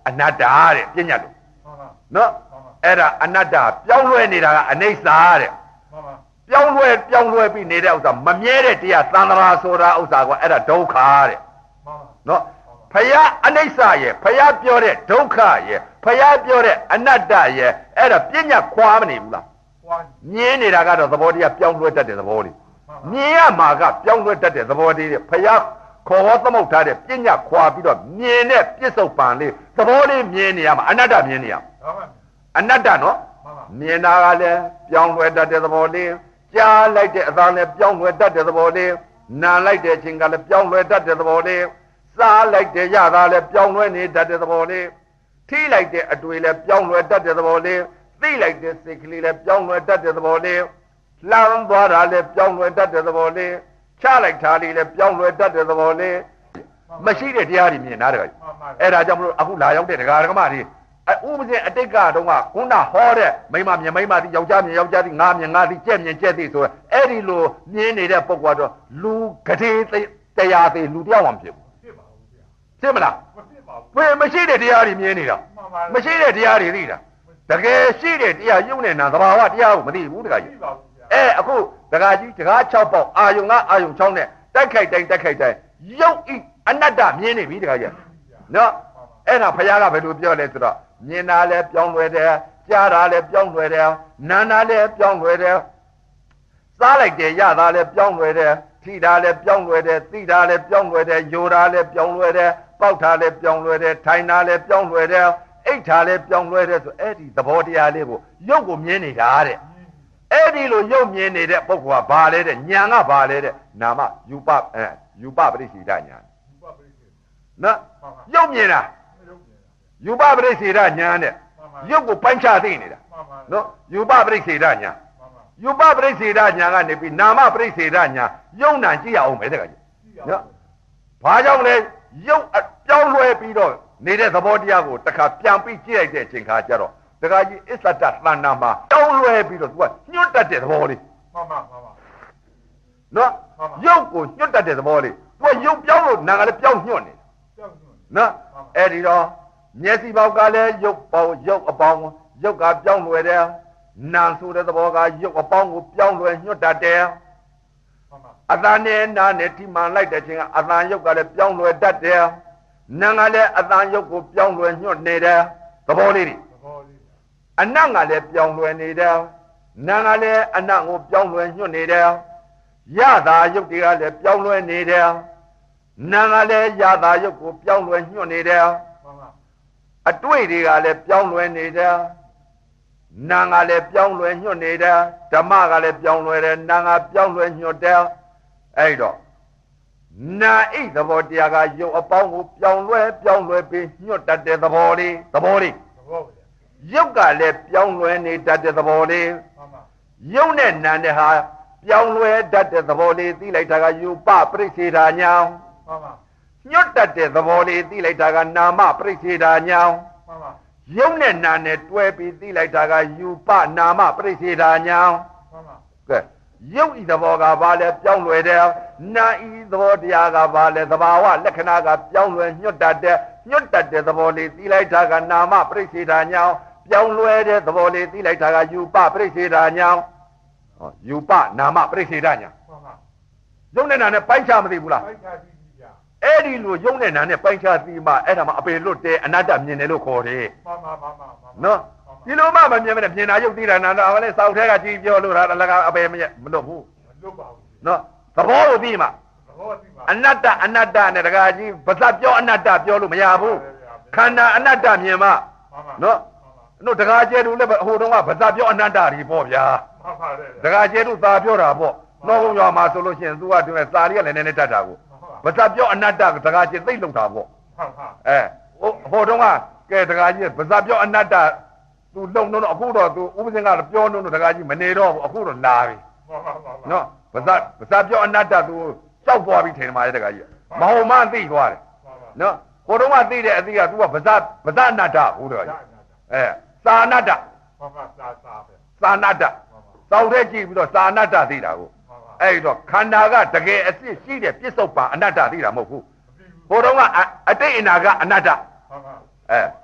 S1: အနတ္တတဲ့ပညာလို့နော်အဲ့ဒါအနတ္တပြောင်းလဲနေတာကအနိစ္စတဲ့ပြောင်းလဲပြောင်းလဲပြီးနေတဲ့ဥစ္စာမမြဲတဲ့တရားသံဃာဆိုတာဥစ္စာကအဲ့ဒါဒုက္ခတဲ့နော်ဖယားအနိစ္စရဲ့ဖယားပြောတဲ့ဒုက္ခရဲ့ဖယားပြောတဲ့အနတ္တရဲ့အဲ့ဒါပညာခွာမနေဘူးလားမြင်နေတာကတော့သဘောတရားပြောင်းလဲတတ်တဲ့သဘောလေးမြင်ရမှာကပြောင်းလဲတတ်တဲ့သဘောလေးဖယားခေါ်ဟောသမုတ်ထားတဲ့ပညာခွာပြီးတော့မြင်တဲ့ပြစ္ဆုတ်ပံလေးသဘောလေးမြင်နေရမှာအနတ္တမြင်နေရမှာအနတ္တနော်မြင်တာကလည်းပြောင်းလဲတတ်တဲ့သဘောလေးကြားလိုက်တဲ့အသံလည်းပြောင်းလဲတတ်တဲ့သဘောလေးနားလိုက်တဲ့အချိန်ကလည်းပြောင်းလဲတတ်တဲ့သဘောလေးစားလိုက်တဲ့ရတာလည်းပြောင်းလဲနေတတ်တဲ့သဘောလေးထိလိုက်တဲ့အတွေ့လည်းပြောင်းလဲတတ်တဲ့သဘောလေးသိလိုက်တဲ့စိတ်ကလေးလည်းပြောင်းလဲတတ်တဲ့သဘောလေးလှမ်းသွားတာလည်းပြောင်းလဲတတ်တဲ့သဘောလေးချလိုက်တာလေးလည်းပြောင်းလဲတတ်တဲ့သဘောလေးမရှိတဲ့တရားတွေမြင်တာတကယ်အဲ့ဒါကြောင့်မလို့အခုလာရောက်တဲ့ဒကာဒကမတွေဥပဇင်အတိတ်ကတုန်းကခုနဟောတဲ့မိမမြင်မိမသည်ယောက်ျားမြင်ယောက်ျားသည်ငါမြင်ငါသည်ကြက်မြင်ကြက်သည်ဆိုအဲ့ဒီလိုမြင်နေတဲ့ပုဂ္ဂိုလ်ကတော့လူကတိတရားသေးလူတယောက်မှမဖြစ်ဘူးဖြစ်ပါဘူးဗျာဖြစ်မလားမဖြစ်ပါဘူးဘယ်မရှိတဲ့တရားတွေမြင်နေတာမရှိတဲ့တရားတွေသိတာတကယ်ရှိတဲ့တရားယုံနေနာသဘာဝတရားကိုမသိဘူးတကယ်ကြီးအဲအခုတကကြီးတကား၆ပေါက်အာယုံကအာယုံ၆နဲ့တိုက်ခိုက်တိုင်းတိုက်ခိုက်တိုင်းယုတ်ဤအနတ္တမြင်နေပြီတကကြီးနော်အဲ့ဒါဖယားကဘယ်လိုပြောလဲဆိုတော့မြင်တာလည်းပြောင်းလဲတယ်ကြားတာလည်းပြောင်းလဲတယ်နားတာလည်းပြောင်းလဲတယ်စားလိုက်တယ်ရတာလည်းပြောင်းလဲတယ်ထိတာလည်းပြောင်းလဲတယ်သိတာလည်းပြောင်းလဲတယ်ယိုတာလည်းပြောင်းလဲတယ်ပေါက်တာလည်းပြောင်းလဲတယ်ထိုင်တာလည်းပြောင်းလဲတယ်အိတ်တာလည်းပြောင်းလဲတယ်ဆိုအဲ့ဒီသဘောတရားလေးကိုရုပ်ကိုမြင်နေတာတဲ့အဲ့ဒီလိုရုပ်မြင်နေတဲ့ပုဂ္ဂိုလ်ကဘာလဲတဲ့ဉာဏ်ကဘာလဲတဲ့နာမယူပအဲယူပပရိစ္ဆေဒဉာဏ်နော်ရုပ်မြင်တာယူပပရိစ္ဆေဒဉာဏ်တဲ့ရုပ်ကိုပိုင်းခြားသိနေတာနော်ယူပပရိစ္ဆေဒဉာဏ်ယူပပရိစ္ဆေဒဉာဏ်ကနေပြီးနာမပရိစ္ဆေဒဉာဏ်ယုံနာကြည့်ရအောင်ပဲတကကြီးနော်ဘာကြောင့်လဲရုပ်ပြောင်းလဲပြီးတော့နေတဲ့သဘောတရားကိုတခါပြန်ပြီးကြည့်လိုက်တဲ့အချိန်ခါကျတော့တခါကြီးအစ္ဆတသဏ္ဍာန်မှာတောင်းလွဲပြီးတော့သူကညှွတ်တတ်တဲ့သဘောလေးမှန်ပါမှန်ပါနော်ရုပ်ကိုညှွတ်တတ်တဲ့သဘောလေးသူကရုပ်ပြောင်းလို့နာကလည်းပြောင်းညှွတ်နေနော်အဲ့ဒီတော့မျက်စိပေါက်ကလည်းရုပ်ပေါင်းရုပ်အပေါင်းရုပ်ကပြောင်းလွယ်တယ်နာဆိုတဲ့သဘောကရုပ်အပေါင်းကိုပြောင်းလွယ်ညှွတ်တတ်တယ်အတန်နဲ့နာနဲ့ထိမှန်လိုက်တဲ့ချင်းကအတန်ရုပ်ကလည်းပြောင်းလွယ်တတ်တယ်နာကလည်းအတန်ရုပ်ကိုပြောင်းလွယ်ညှွတ်နေတယ်သဘောလေးတွေအနတ်ကလည်းပြောင်းလွယ်နေတယ်နာကလည်းအနတ်ကိုပြောင်းလွယ်ညှွတ်နေတယ်ရတာရုပ်တွေကလည်းပြောင်းလွယ်နေတယ်နာကလည်းရတာရုပ်ကိုပြောင်းလွယ်ညှွတ်နေတယ်အတွေ့တွေကလည်းပြောင်းလွယ်နေတယ်နာကလည်းပြောင်းလွယ်ညွတ်နေတယ်ဓမ္မကလည်းပြောင်းလွယ်တယ်နာကပြောင်းလွယ်ညွတ်တယ်အဲ့တော့နာဣသဘောတရားကယုတ်အပေါင်းကိုပြောင်းလွယ်ပြောင်းလွယ်ပြီးညွတ်တတ်တဲ့သဘောလေးသဘောလေးယုတ်ကလည်းပြောင်းလွယ်နေတတ်တဲ့သဘောလေးယုတ်နဲ့နာနဲ့ဟာပြောင်းလွယ်တတ်တဲ့သဘောလေးသိလိုက်တာကယူပပရိစ္ဆေဒာညာညွတ်တတ်တဲ့သဘောလေးသိလိုက်တာကနာမပရိစ္ဆေဒာညာယုံနဲ့နာနဲ့တွဲပြီးသိလိုက်တာကယူပနာမပရိစ္ဆေဒာညာကဲယုတ်ဤသဘောကဘာလဲပြောင်းလွယ်တယ်နာဤသဘောတရားကဘာလဲသဘာဝလက္ခဏာကပြောင်းလွယ်ညွတ်တတ်တဲ့ညွတ်တတ်တဲ့သဘောလေးသိလိုက်တာကနာမပရိစ္ဆေဒာညာပြောင်းလွယ်တဲ့သဘောလေးသိလိုက်တာကယူပပရိစ္ဆေဒာညာဟောယူပနာမပရိစ္ဆေဒာညာယုံနဲ့နာနဲ့ပိုင်းခြားမသိဘူးလားအဲ့ဒီလိုယုံနဲ့နာနဲ့ပိုင်းခြားသိမှအဲ့ဒါမှအပေလွတ်တဲ့အနတ္တမြင်တယ်လို့ခေါ်တယ်မှန်ပါပါပါနော်ဒီလိုမှမမြင်မနဲ့မြင်တာယုတ်သိတာနာတာလည်းစောက်ထဲကကြည့်ပြောလို့တာလည်းကအပေမရမလွတ်ဘူးမလွတ်ပါဘူးနော်သဘောကိုသိမှသဘောသိမှအနတ္တအနတ္တနဲ့တကားကြီးပါဇက်ပြောအနတ္တပြောလို့မရဘူးခန္ဓာအနတ္တမြင်မှနော်တို့တကားကျဲတို့လည်းဟိုတုန်းကပါဇက်ပြောအနတ္တကြီးပေါ့ဗျာမှန်ပါတယ်တကားကျဲတို့သာပြောတာပေါ့နှောကုန်းရွာမှာဆိုလို့ရှိရင်သူကတူနဲ့စာရီကလည်းနည်းနည်းတတ်တာကိုဘာသာပြောအနတ္တတကားချင်းသိလုံတာပေါ့ဟုတ်ဟုတ်အဲဟိုတုန်းကကဲတကားကြီးဘာသာပြောအနတ္တသူလုံတော့အခုတော့သူဥပဇင်ကပြောလို့တကားကြီးမနေတော့ဘူးအခုတော့လာပြီနော်ဘာသာဘာသာပြောအနတ္တသူကြောက်သွားပြီထင်မှာလေတကားကြီးမဟုတ်မှသိသွားတယ်နော်ဟိုတုန်းကသိတဲ့အသိကသူကဘာသာဘာသာအနတ္တဟုတ်တယ်အဲသာအနတ္တဟုတ်ကဲ့သာသာပဲသာအနတ္တစောက်တဲ့ကြည့်ပြီးတော့သာအနတ္တသိတာကိုအဲ့တော့ခန္ဓာကတကယ်အစစ်ရှိတဲ့ပြစ္ဆုတ်ပါအနတ္တသိတာမဟုတ်ဘူးဟိုတုန်းကအတိတ်အနာကအနတ္တအဲ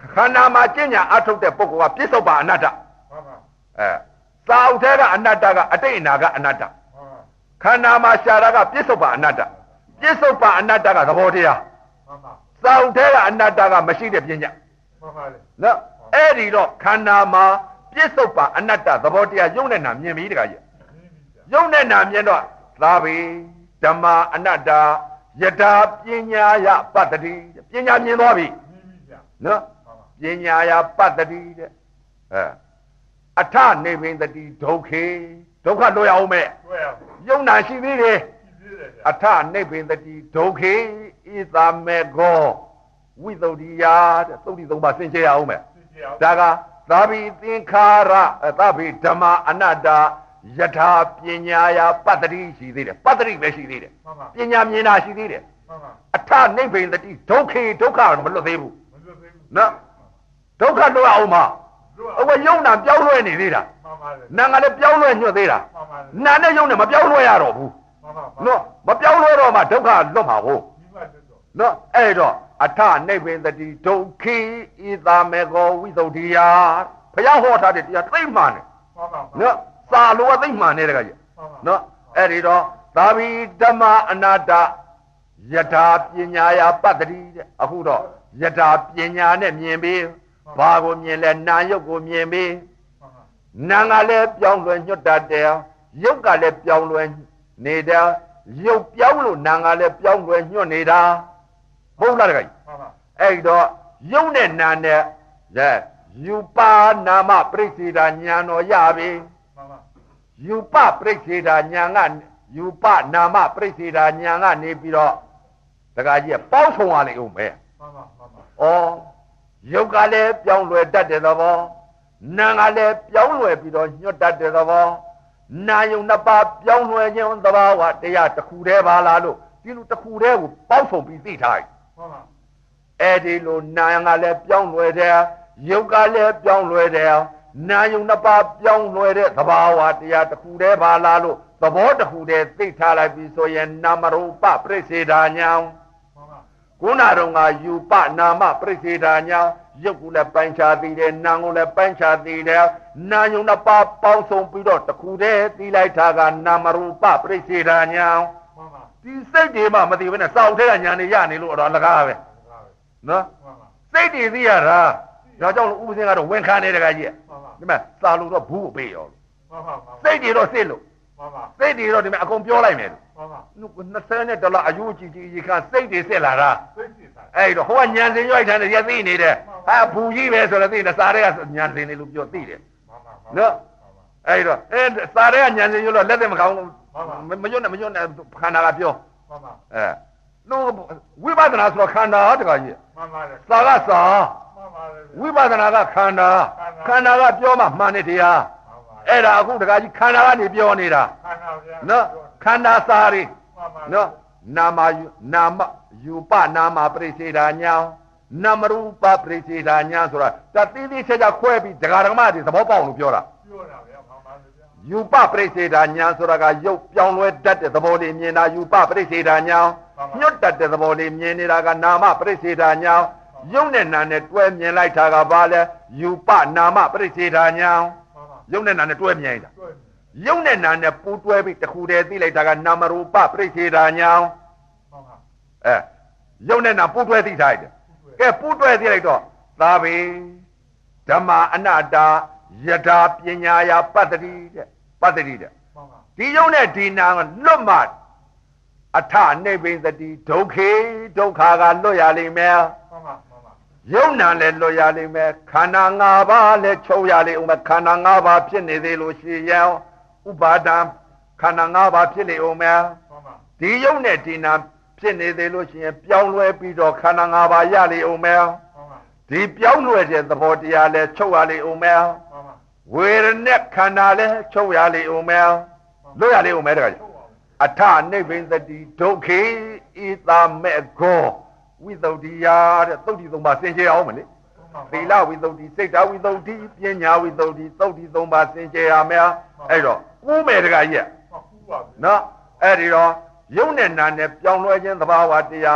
S1: ခန္ဓာမှာကျင့်ညာအထုတ်တဲ့ပုဂ္ဂိုလ်ကပြစ္ဆုတ်ပါအနတ္တအဲစာအုပ်ထဲကအနတ္တကအတိတ်အနာကအနတ္တခန္ဓာမှာရှာတာကပြစ္ဆုတ်ပါအနတ္တပြစ္ဆုတ်ပါအနတ္တကသဘောတရားစာအုပ်ထဲကအနတ္တကမရှိတဲ့ပညာနော်အဲ့ဒီတော့ခန္ဓာမှာပြစ္ဆုတ်ပါအနတ္တသဘောတရားယုံနဲ့နာမြင်ပြီတခါကြီးယုံနဲ့နာမြင်တော့သာဘိဓမ္မာအနတ္တယထာပညာယပတ္တိပညာမြင်သွားပြီနော်ပညာယပတ္တိတဲ့အဲအထနေဘိန္တိဒုက္ခေဒုက္ခလွယ်အောင်မဲ့ယုံနာရှိသေးတယ်အထနေဘိန္တိဒုက္ခေဣသာမေကောဝိသုဒ္ဓိယာတဲ့သုဒ္ဓိသုံးပါးသင်္ချေရအောင်မဲ့ဒါကသာဘိသင်္ခါရသာဘိဓမ္မာအနတ္တယထာပညာယပတ္တိရှိသေးတယ်ပတ္တိပဲရှိသေးတယ်ပညာမြင်တာရှိသေးတယ်အထနိဗ္ဗိန္တိဒုက္ခေဒုက္ခမလွတ်သေးဘူးနော်ဒုက္ခလွတ်အောင်မအဝယုံနာပြောင်းလဲနေသေးတာနာကလည်းပြောင်းလဲညွတ်သေးတာနာနဲ့ယုံနဲ့မပြောင်းလဲရတော့ဘူးနော်မပြောင်းလဲတော့မှဒုက္ခလွတ်မှာဟုတ်နော်အဲ့တော့အထနိဗ္ဗိန္တိဒုက္ခေဣသာမေကောဝိသုဒ္ဓိယာဘုရားဟောထားတဲ့တရားသိမှန်တယ်နော်စာလိုအသိမှန်တဲ့တကကြီးနော်အဲ့ဒီတော့သာဘိဓမ္မာအနာတ္တယထာပညာယပတ္တိတဲ့အခုတော့ယထာပညာနဲ့မြင်ပြီးဘာကိုမြင်လဲနာယုတ်ကိုမြင်ပြီးနာကလည်းပြောင်းလဲညွတ်တတ်တယ်ယုတ်ကလည်းပြောင်းလဲနေတယ်ယုတ်ပြောင်းလို့နာကလည်းပြောင်းလဲညွတ်နေတာဟုတ်လားတကကြီးအဲ့တော့ယုတ်နဲ့နာနဲ့ရဲယူပါနာမပရိစ္ဆေဒညာတော်ရပြီယူပပရိစ္ဆေဒညာကယူပနာမပရိစ္ဆေဒညာကနေပြီးတော့တခါကြီးပေါင်းဆောင်ရလိမ့်ဦးမယ်ဩယုတ်ကလည်းပြောင်းလဲတတ်တဲ့သဘောနာကလည်းပြောင်းလဲပြီးတော့ညွတ်တတ်တဲ့သဘောနာယုံနှစ်ပါးပြောင်းလဲခြင်းသဘာဝတရားတစ်ခုတည်းပါလားလို့ဒီလိုတစ်ခုတည်းကိုပေါင်းဆောင်ပြီးသိထားတယ်အဲ့ဒီလိုနာကလည်းပြောင်းလဲတယ်ယုတ်ကလည်းပြောင်းလဲတယ်နာယုံနှစ်ပါးပြောင်းလဲတဲ့သဘာဝတရားတစ်ခုတည်းပါလားလို့သဘောတစ်ခုတည်းသိထားလိုက်ပြီဆိုရင်နာမရူပပရိစ္ဆေဒညာခုနတော့ကယူပနာမပရိစ္ဆေဒညာယုတ်ကိုလည်းပိုင်းခြားသိတယ်နာကိုလည်းပိုင်းခြားသိတယ်နာယုံနှစ်ပါးပေါင်းစုံပြီးတော့တစ်ခုတည်းသိလိုက်တာကနာမရူပပရိစ္ဆေဒညာဒီစိတ်တွေမှမသိဘဲနဲ့စောင့်ထဲကညာနေရနေလို့တော့အလကားပဲနော်စိတ်တွေသိရတာဒါကြောင့်ဥပဇင်းကတော့ဝန်ခံနေတကကြီးဒီမဲ့စာလို့တော့ဘူးပေးရောစိတ်တွေတော့စစ်လို့စိတ်တွေတော့ဒီမဲ့အကုန်ပြောလိုက်မယ်လို့နှစ်ဆယ်နဲ့တလအယူကြည့်ကြည့်ရေခါစိတ်တွေစစ်လာတာအဲ့တော့ဟိုကညံစင်ရွိုက်ထားတယ်ရသိနေတယ်ဟာဘူးကြီးပဲဆိုတော့သိနေစာတွေကညံစင်နေလို့ပြောသိတယ်နော်အဲ့တော့အဲစာတွေကညံစင်ရွလို့လက်သက်မကောင်းမညွတ်နဲ့မညွတ်နဲ့ခန္ဓာကပြောအဲလို့ဝိပဿနာဆိုတော့ခန္ဓာတကကြီးမှန်ပါတယ်စာကစာဝိပဿနာကခန္ဓာခန္ဓာကပြောမှမှန်တဲ့တရားအဲ့ဒါအခုတကကြီးခန္ဓာကနေပြောနေတာနော်ခန္ဓာစာရီနော်နာမယူနာမယူပနာမပရိစ္ဆေဒညာနာမရူပပရိစ္ဆေဒညာဆိုတာတတိတိချက်ချက်ခွဲပြီးဒကာဒကမတွေသဘောပေါက်လို့ပြောတာပြောတာဗျာမှန်ပါဗျာယူပပရိစ္ဆေဒညာဆိုတာကရုပ်ပြောင်းလဲတတ်တဲ့သဘောလေးမြင်တာယူပပရိစ္ဆေဒညာညွတ်တတ်တဲ့သဘောလေးမြင်နေတာကနာမပရိစ္ဆေဒညာယုံနဲ့နာနဲ့တွဲမြင်လိုက်တာကဘာလဲယူပနာမပရိစ္ဆေဒညာယုံနဲ့နာနဲ့တွဲမြင်တာယုံနဲ့နာနဲ့ပူတွဲပြီးတခုတည်းသိလိုက်တာကနာမရူပပရိစ္ဆေဒညာအဲယုံနဲ့နာပူတွဲသိထားတယ်ကဲပူတွဲသိလိုက်တော့သာဘိဓမ္မာအနတ္တယထာပညာယပတ္တိတဲ့ပတ္တိတဲ့ဒီယုံနဲ့ဒီနာကလွတ်မှအထနိဗ္ဗိန္တိဒုက္ခေဒုက္ခကလွတ်ရလိမ့်မယ်ယုံနာလည်းလွတ်ရလိမ့်မယ်ခန္ဓာ၅ပါးလည်းချုပ်ရလိမ့်မယ်ခန္ဓာ၅ပါးဖြစ်နေသေးလို့ရှိရင်ဥပါဒံခန္ဓာ၅ပါးဖြစ်နေအောင်မယ်ဒီယုံနဲ့ဒီနာဖြစ်နေသေးလို့ရှိရင်ပြောင်းလဲပြီးတော့ခန္ဓာ၅ပါးရလိမ့်အောင်မယ်ဒီပြောင်းလဲတဲ့သဘောတရားလည်းချုပ်ရလိမ့်အောင်မယ်ဝေဒနာခန္ဓာလည်းချုပ်ရလိမ့်အောင်မယ်လွတ်ရလိမ့်အောင်မယ်တခါကြီးအထနိဗ္ဗိန္တိဒုက္ခေဣသာမေကောဝိသုဒ္ဓိယာတဲ့သုတ်တိသုံးပါးသင်ကြရအောင်မလေသီလဝိသုဒ္ဓိစိတ်ဓာဝိသုဒ္ဓိပညာဝိသုဒ္ဓိသုတ်တိသုံးပါးသင်ကြရမယ်အဲ့တော့ကူးမယ်တခါကြီးနော်အဲ့ဒီတော့ယုံနဲ့နာနဲ့ပြောင်းလဲခြင်းသဘာဝတရား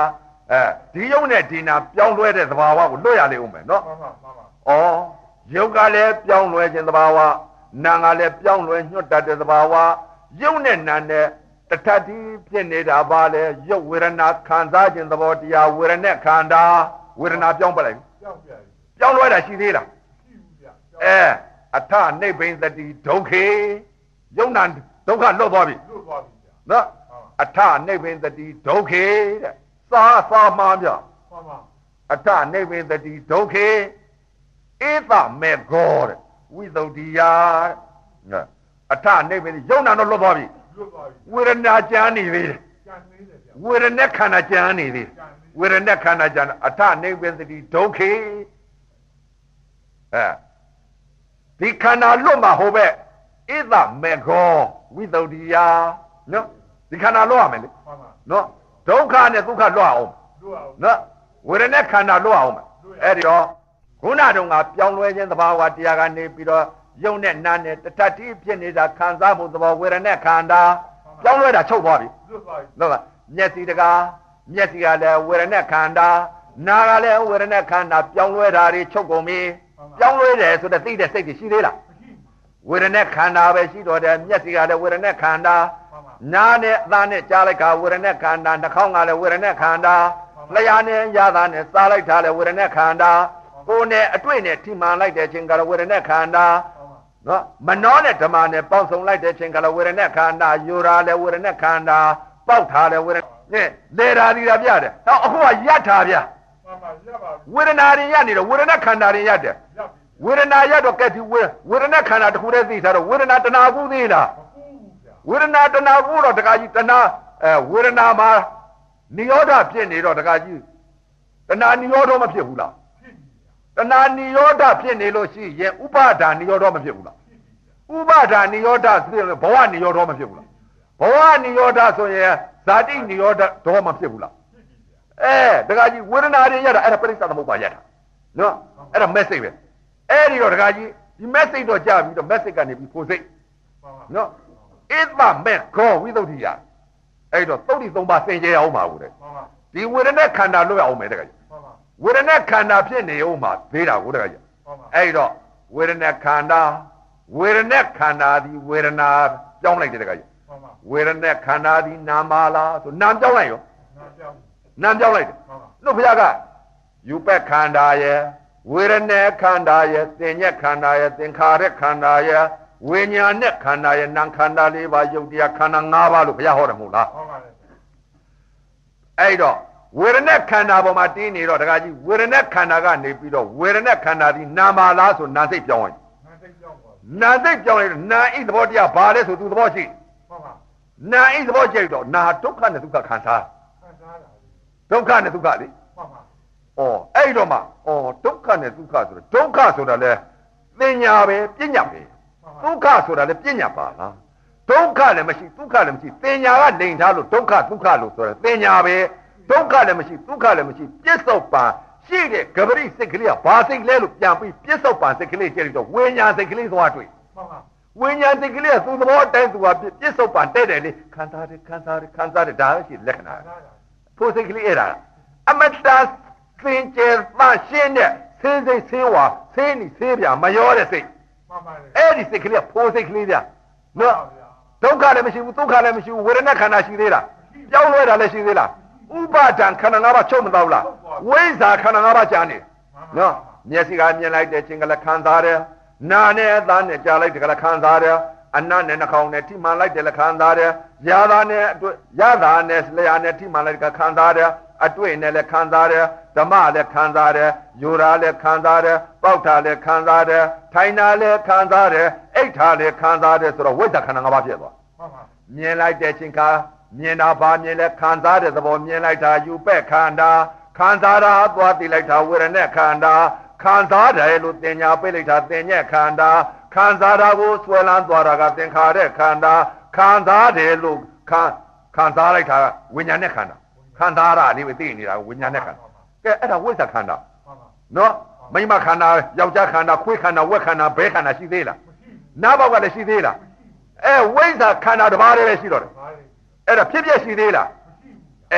S1: အဲဒီယုံနဲ့ဒီနာပြောင်းလဲတဲ့သဘာဝကိုလွတ်ရလေဦးမယ်နော်မှန်ပါမှန်ပါဩယုတ်ကလည်းပြောင်းလဲခြင်းသဘာဝနာကလည်းပြောင်းလဲညွတ်တတ်တဲ့သဘာဝယုံနဲ့နာနဲ့တထတိဖြစ်နေတာပါလေယုတ်ဝေဒနာခံစားခြင်းသဘောတရားဝေဒနာခန္ဓာဝေဒနာပြောင်းပလိုက်ပြောင်းပြပြောင်းလဲတာရှိသေးလားရှိဘူးဗျအဲအထနိဗ္ဗိသတိဒုက္ခေယုံနာဒုက္ခလွတ်သွားပြီလွတ်သွားပြီနော်အထနိဗ္ဗိသတိဒုက္ခေတဲ့သာသာမှန်ပြမှန်ပါအထနိဗ္ဗိသတိဒုက္ခေဧသမေဂောတဲ့ဝိသုဒ္ဓိယတဲ့အထနိဗ္ဗိယုံနာတော့လွတ်သွားပြီလွတ်သွားပြီဝေဒနာကြမ်းနေသေးတယ်ကြမ်းနေတယ်ဗျဝေဒနာခန္ဓာကြမ်းနေသေးတယ်ဝေဒနာခန္ဓာကြမ်းအထနိဗ္ဗိသတိဒုက္ခေအဲဒီခန္ဓာလွတ်မှာဟိုဘက်ဧသမေဂောဝိသုဒ္ဓိယနော်ဒီခန္ဓာလွတ်ရမယ်လေနော်ဒုက္ခနဲ့ဒုက္ခလွတ်အောင်နော်ဝေဒနာခန္ဓာလွတ်အောင်အဲ့ဒီတော့ခုနတုန်းကပြောင်းလဲခြင်းသဘာဝတရားကနေပြီးတော့ယုံနဲ့နာနဲ့တထတိဖြစ်နေတာခံစားမှုသဘောဝေဒနာခန္ဓာပြောင်းလဲတာချုပ်သွားပြီလွတ်သွားပြီနော်မျက်စိတကားမျက်စိကလည်းဝေဒနာခန္ဓာနာကလည်းဝေဒနာခန္ဓာပြောင်းလဲတာတွေချုပ်ကုန်ပြီပြောင်းလဲတယ်ဆိုတဲ့သိတဲ့စိတ်တွေရှိသေးလားဝေဒနာခန္ဓာပဲရှိတော့တယ်မျက်စိကလည်းဝေဒနာခန္ဓာနာနဲ့အသားနဲ့ကြားလိုက်ကဝေဒနာခန္ဓာနှာခေါင်းကလည်းဝေဒနာခန္ဓာလျှာနဲ့ရတာနဲ့စားလိုက်တာလည်းဝေဒနာခန္ဓာကိုယ်နဲ့အတွေ့နဲ့ထိမှန်လိုက်တဲ့ချင်းကလည်းဝေဒနာခန္ဓာနော်မနောနဲ့ဓမ္မနဲ့ပေါင်းစုံလိုက်တဲ့ချင်းကလည်းဝေဒနာခန္ဓာယူရာလည်းဝေဒနာခန္ဓာပေါက်ထားလည်းဝေဒနာနဲ့လေဓာတိတာပြတယ်ဟောအခုကယတ်ထားဗျာဝေဒနာတွေရနေတော့ဝေဒနာခန္ဓာတွေရတယ်ဝေဒနာရတော့ကဲဒီဝေဒနာခန္ဓာတစ်ခုတည်းသိထားတော့ဝေဒနာတဏှာကူသေးလားဝေဒနာတဏှာကူတော့တခါကြီးတဏှာအဲဝေဒနာမှာနိရောဓဖြစ်နေတော့တခါကြီးတဏှာနိရောဓမဖြစ်ဘူးလားတဏှာနိရောဓဖြစ်နေလို့ရှိရင်ဥပါဒာနိရောဓမဖြစ်ဘူးလားဥပါဒာနိရောဓဆိုရင်ဘဝနိရောဓမဖြစ်ဘူးလားဘဝနိရောဓဆိုရင်ဇာတိနိရောဓတော့မဖြစ်ဘူးလားအဲတခါကြီးဝေဒနာတွေရတာအဲ့ဒါပရိစ္ဆေသမုပ္ပါရတာနော်အဲ့ဒါ message ပဲအဲ့ဒီတော့တခါကြီးဒီ message တော့ကြာပြီးတော့ message ကနေပြီးကိုယ်စိတ်နော်ဧသမေခောဝိသုဒ္ဓိယအဲ့တော့သုတ်တိသုံးပါးသင်ကြရအောင်ပါဘူးတဲ့ဒီဝေဒနာခန္ဓာလွတ်ရအောင်မယ်တခါကြီးဝေဒနာခန္ဓာဖြစ်နေအောင်မှာသေးတာကိုတခါကြီးအဲ့တော့ဝေဒနာခန္ဓာဝေဒနာခန္ဓာဒီဝေဒနာပြောင်းလိုက်တယ်တခါကြီးဝေဒနာခန္ဓာဒီနာမလားဆိုနာမ်ပြောင်းလိုက်ရောနာမ်ပြောင်းလိုက်တယ်လို့ဘုရားကယူပက်ခန္ဓာရဲ့ဝေဒနာခန္ဓာရဲ့သင်ညက်ခန္ဓာရဲ့သင်္ခါရခန္ဓာရဲ့ဝိညာဉ်နဲ့ခန္ဓာရဲ့နာမ်ခန္ဓာလေးပါယုတ်တရားခန္ဓာ၅ပါးလို့ဘုရားဟောတယ်မဟုတ်လားဟုတ်ပါတယ်အဲ့တော့ဝေဒနာခန္ဓာပေါ်မှာတင်းနေတော့တခါကြီးဝေဒနာခန္ဓာကနေပြီးတော့ဝေဒနာခန္ဓာဒီနာမလားဆိုနာစိတ်ပြောင်းလိုက်နာစိတ်ပြောင်းပါနာစိတ်ပြောင်းလိုက်တော့နာဤသဘောတရားဘာလဲဆိုသူသဘောရှိဟုတ်ပါနာဤသဘောရှိတော့နာဒုက္ခနဲ့ဒုက္ခခံစားခံစားတာဒုက္ခနဲ့ဒုက္ခလေဟုတ်ပါဩအဲ့တော့မှဩဒုက္ခနဲ့ဒုက္ခဆိုတော့ဒုက္ခဆိုတာလဲသင်ညာပဲပညာပဲဒုက္ခဆိုတာလည်းပညာပါလားဒုက္ခလည်းမရှိဒုက္ခလည်းမရှိသင်ညာကလိန်ထားလို့ဒုက္ခဒုက္ခလို့ဆိုတယ်သင်ညာပဲဒုက္ခလည်းမရှိဒုက္ခလည်းမရှိပြစ္ဆုတ်ပံရှိတဲ့ဂပရိစိတ်ကလေးကဘာစိတ်လဲလို့ပြန်ပြီးပြစ္ဆုတ်ပံစိတ်ကလေးကျတော့ဝိညာဉ်စိတ်ကလေးသွားတွေ့မှန်ပါဝိညာဉ်စိတ်ကလေးကသူ့သဘောတိုင်းသူကပြစ္ဆုတ်ပံတဲ့တယ်လေခံစားတယ်ခံစားတယ်ခံစားတယ်ဒါပဲရှိလက္ခဏာဖို့စိတ်ကလေးအဲ့ဒါအမတ္တသင်ကျေသရှင်းတဲ့ဆင်းစိတ်ဆင်းဝါဆင်းနေဆင်းပြမရောတဲ့စိတ်မှန်ပါလေအဲ့ဒီစိတ်ကလေးကဖို့စိတ်ကလေးပြနော်ဒုက္ခလည်းမရှိဘူးဒုက္ခလည်းမရှိဘူးဝေဒနာခန္ဓာရှိသေးလားပြောင်းလဲတာလည်းရှိသေးလားဥပါဒံခန္ဓာ၅ပါးချုပ်မတော့လားဝိဇ္ဇာခန္ဓာ၅ပါးကြာနေနော်မျက်စိကမြင်လိုက်တဲ့ခြင်းကလည်းခံစားတယ်နာနဲ့အသားနဲ့ကြားလိုက်တယ်ကလည်းခံစားတယ်အနတ်နဲ့နှာခေါင်းနဲ့ထိမှန်လိုက်တယ်လည်းခံစားတယ်ရာသာနဲ့အတွက်ရသာနဲ့လျှာနဲ့ထိမှန်လိုက်တယ်ခံစားတယ်အတွေ့နဲ့လည်းခံစားတယ်ဓမ္မလည်းခံစားတယ်ယူရာလည်းခံစားတယ်ပေါက်တာလည်းခံစားတယ်ထိုင်တာလည်းခံစားတယ်အိတ်တာလည်းခံစားတယ်ဆိုတော့ဝိဇ္ဇာခန္ဓာ၅ပါးဖြစ်သွားမြင်လိုက်တဲ့ခြင်းကမြင်တာဘာမြင်လဲခံစားတဲ့သဘောမြင်လိုက်တာယူပက်ခန္ဓာခံစားတာသွားသိလိုက်တာဝေဒနာခန္ဓာခံစားတယ်လို့သင်ညာပိတ်လိုက်တာသင်ညက်ခန္ဓာခံစားတာကိုဆွဲလန်းသွားတာကသင်္ခါရခန္ဓာခံစားတယ်လို့ခံခံစားလိုက်တာဝိညာဉ်နဲ့ခန္ဓာခံစားရလေးပဲသိနေတာဝိညာဉ်နဲ့ခန္ဓာကဲအဲ့ဒါဝိဇ္ဇာခန္ဓာနော်မိမခန္ဓာယောက်ျားခန္ဓာခွေးခန္ဓာဝက်ခန္ဓာဘဲခန္ဓာရှိသေးလားနားဘောက်ကလည်းရှိသေးလားအဲဝိဇ္ဇာခန္ဓာတစ်ပါးတည်းပဲရှိတော့တယ်အဲ့ဒါဖြစ်ဖြစ်ရှိသေးလားအဲ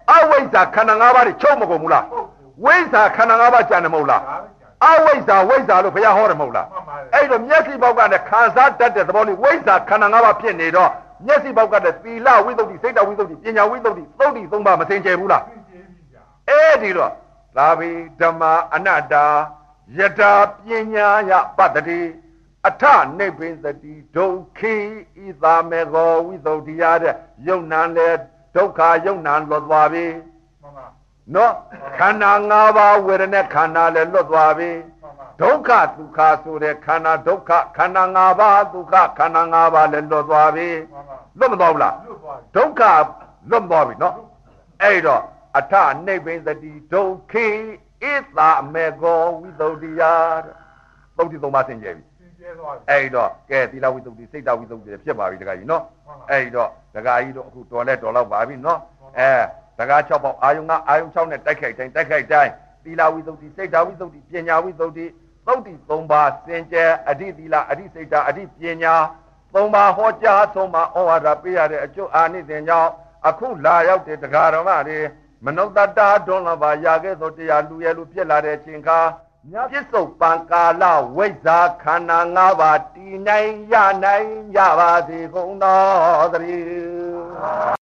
S2: အဝိဇ္ဇာခန္ဓာ၅ပါးတွေချုပ်မကုန်ဘူးလားဝိဇ္ဇာခန္ဓာ၅ပါးကြံတယ်မဟုတ်လားအဝိဇ္ဇာဝိဇ္ဇာလို့ဘုရားဟောတယ်မဟုတ်လားအဲ့တော့မျက်စိပေါက်ကနဲ့ခံစားတတ်တဲ့သဘောလေးဝိဇ္ဇာခန္ဓာ၅ပါးဖြစ်နေတော့မျက်စိပေါက်ကနဲ့သီလဝိသုဒ္ဓိစိတ်တဝိသုဒ္ဓိပညာဝိသုဒ္ဓိသုဒ္ဓိသုံးပါးမစင်ကြယ်ဘူးလားအဲ့ဒီတော့သာဘိဓမ္မာအနတ္တယတာပညာယပတ္တိအထနိဗ္ဗိသတိဒုက္ခိဤသာမေကောဝိသုဒ္ဓိရတဲ့ယုံနာလေဒုက္ခယုံနာလွတ်သွားပြီနော်ခန္ဓာ၅ပါးဝေဒနာခန္ဓာလည်းလွတ်သွားပြီဒုက္ခဒုက္ခဆိုတဲ့ခန္ဓာဒုက္ခခန္ဓာ၅ပါးဒုက္ခခန္ဓာ၅ပါးလည်းလွတ်သွားပြီလွတ်မသွားဘူးလားဒုက္ခလွတ်သွားပြီနော်အဲ့တော့အထနိဗ္ဗိသတိဒုက္ခိဣသာမေကောဝိသုဒ္ဓိယသုဒ္ဓိသုံးပါးသင်ကြပြီအဲ့တော့ကဲသီလဝိသုဒ္ဓိစိတ်တဝိသုဒ္ဓိဖြစ်ပါပြီတခါကြီးနော်အဲ့တော့တခါကြီးတော့အခုတော်လဲတော်တော့ပါပြီနော်အဲတခါ၆ပေါက်အာယုံကအာယုံ၆နဲ့တိုက်ခိုက်တိုင်းတိုက်ခိုက်တိုင်းသီလဝိသုဒ္ဓိစိတ်တဝိသုဒ္ဓိပညာဝိသုဒ္ဓိသုဒ္ဓိသုံးပါးစင်ကြယ်အဓိသီလအဓိစိတ်တအဓိပညာသုံးပါးဟောကြားဆုံးမှာဩဝါဒပေးရတဲ့အကျိုးအာနိသင်ကြောင့်အခုလာရောက်တဲ့တရားတော်မတွေမနုဿတဒွန်လပါရခဲ့သောတရားလူရဲလူဖြစ်လာတဲ့ချိန်ခါမြတ်ပြစ္ဆုတ်ပံကာလဝိဇ္ဇာခန္ဓာ၅ပါးတည်နိုင်ရနိုင်ကြပါစေကုန်သောသတည်း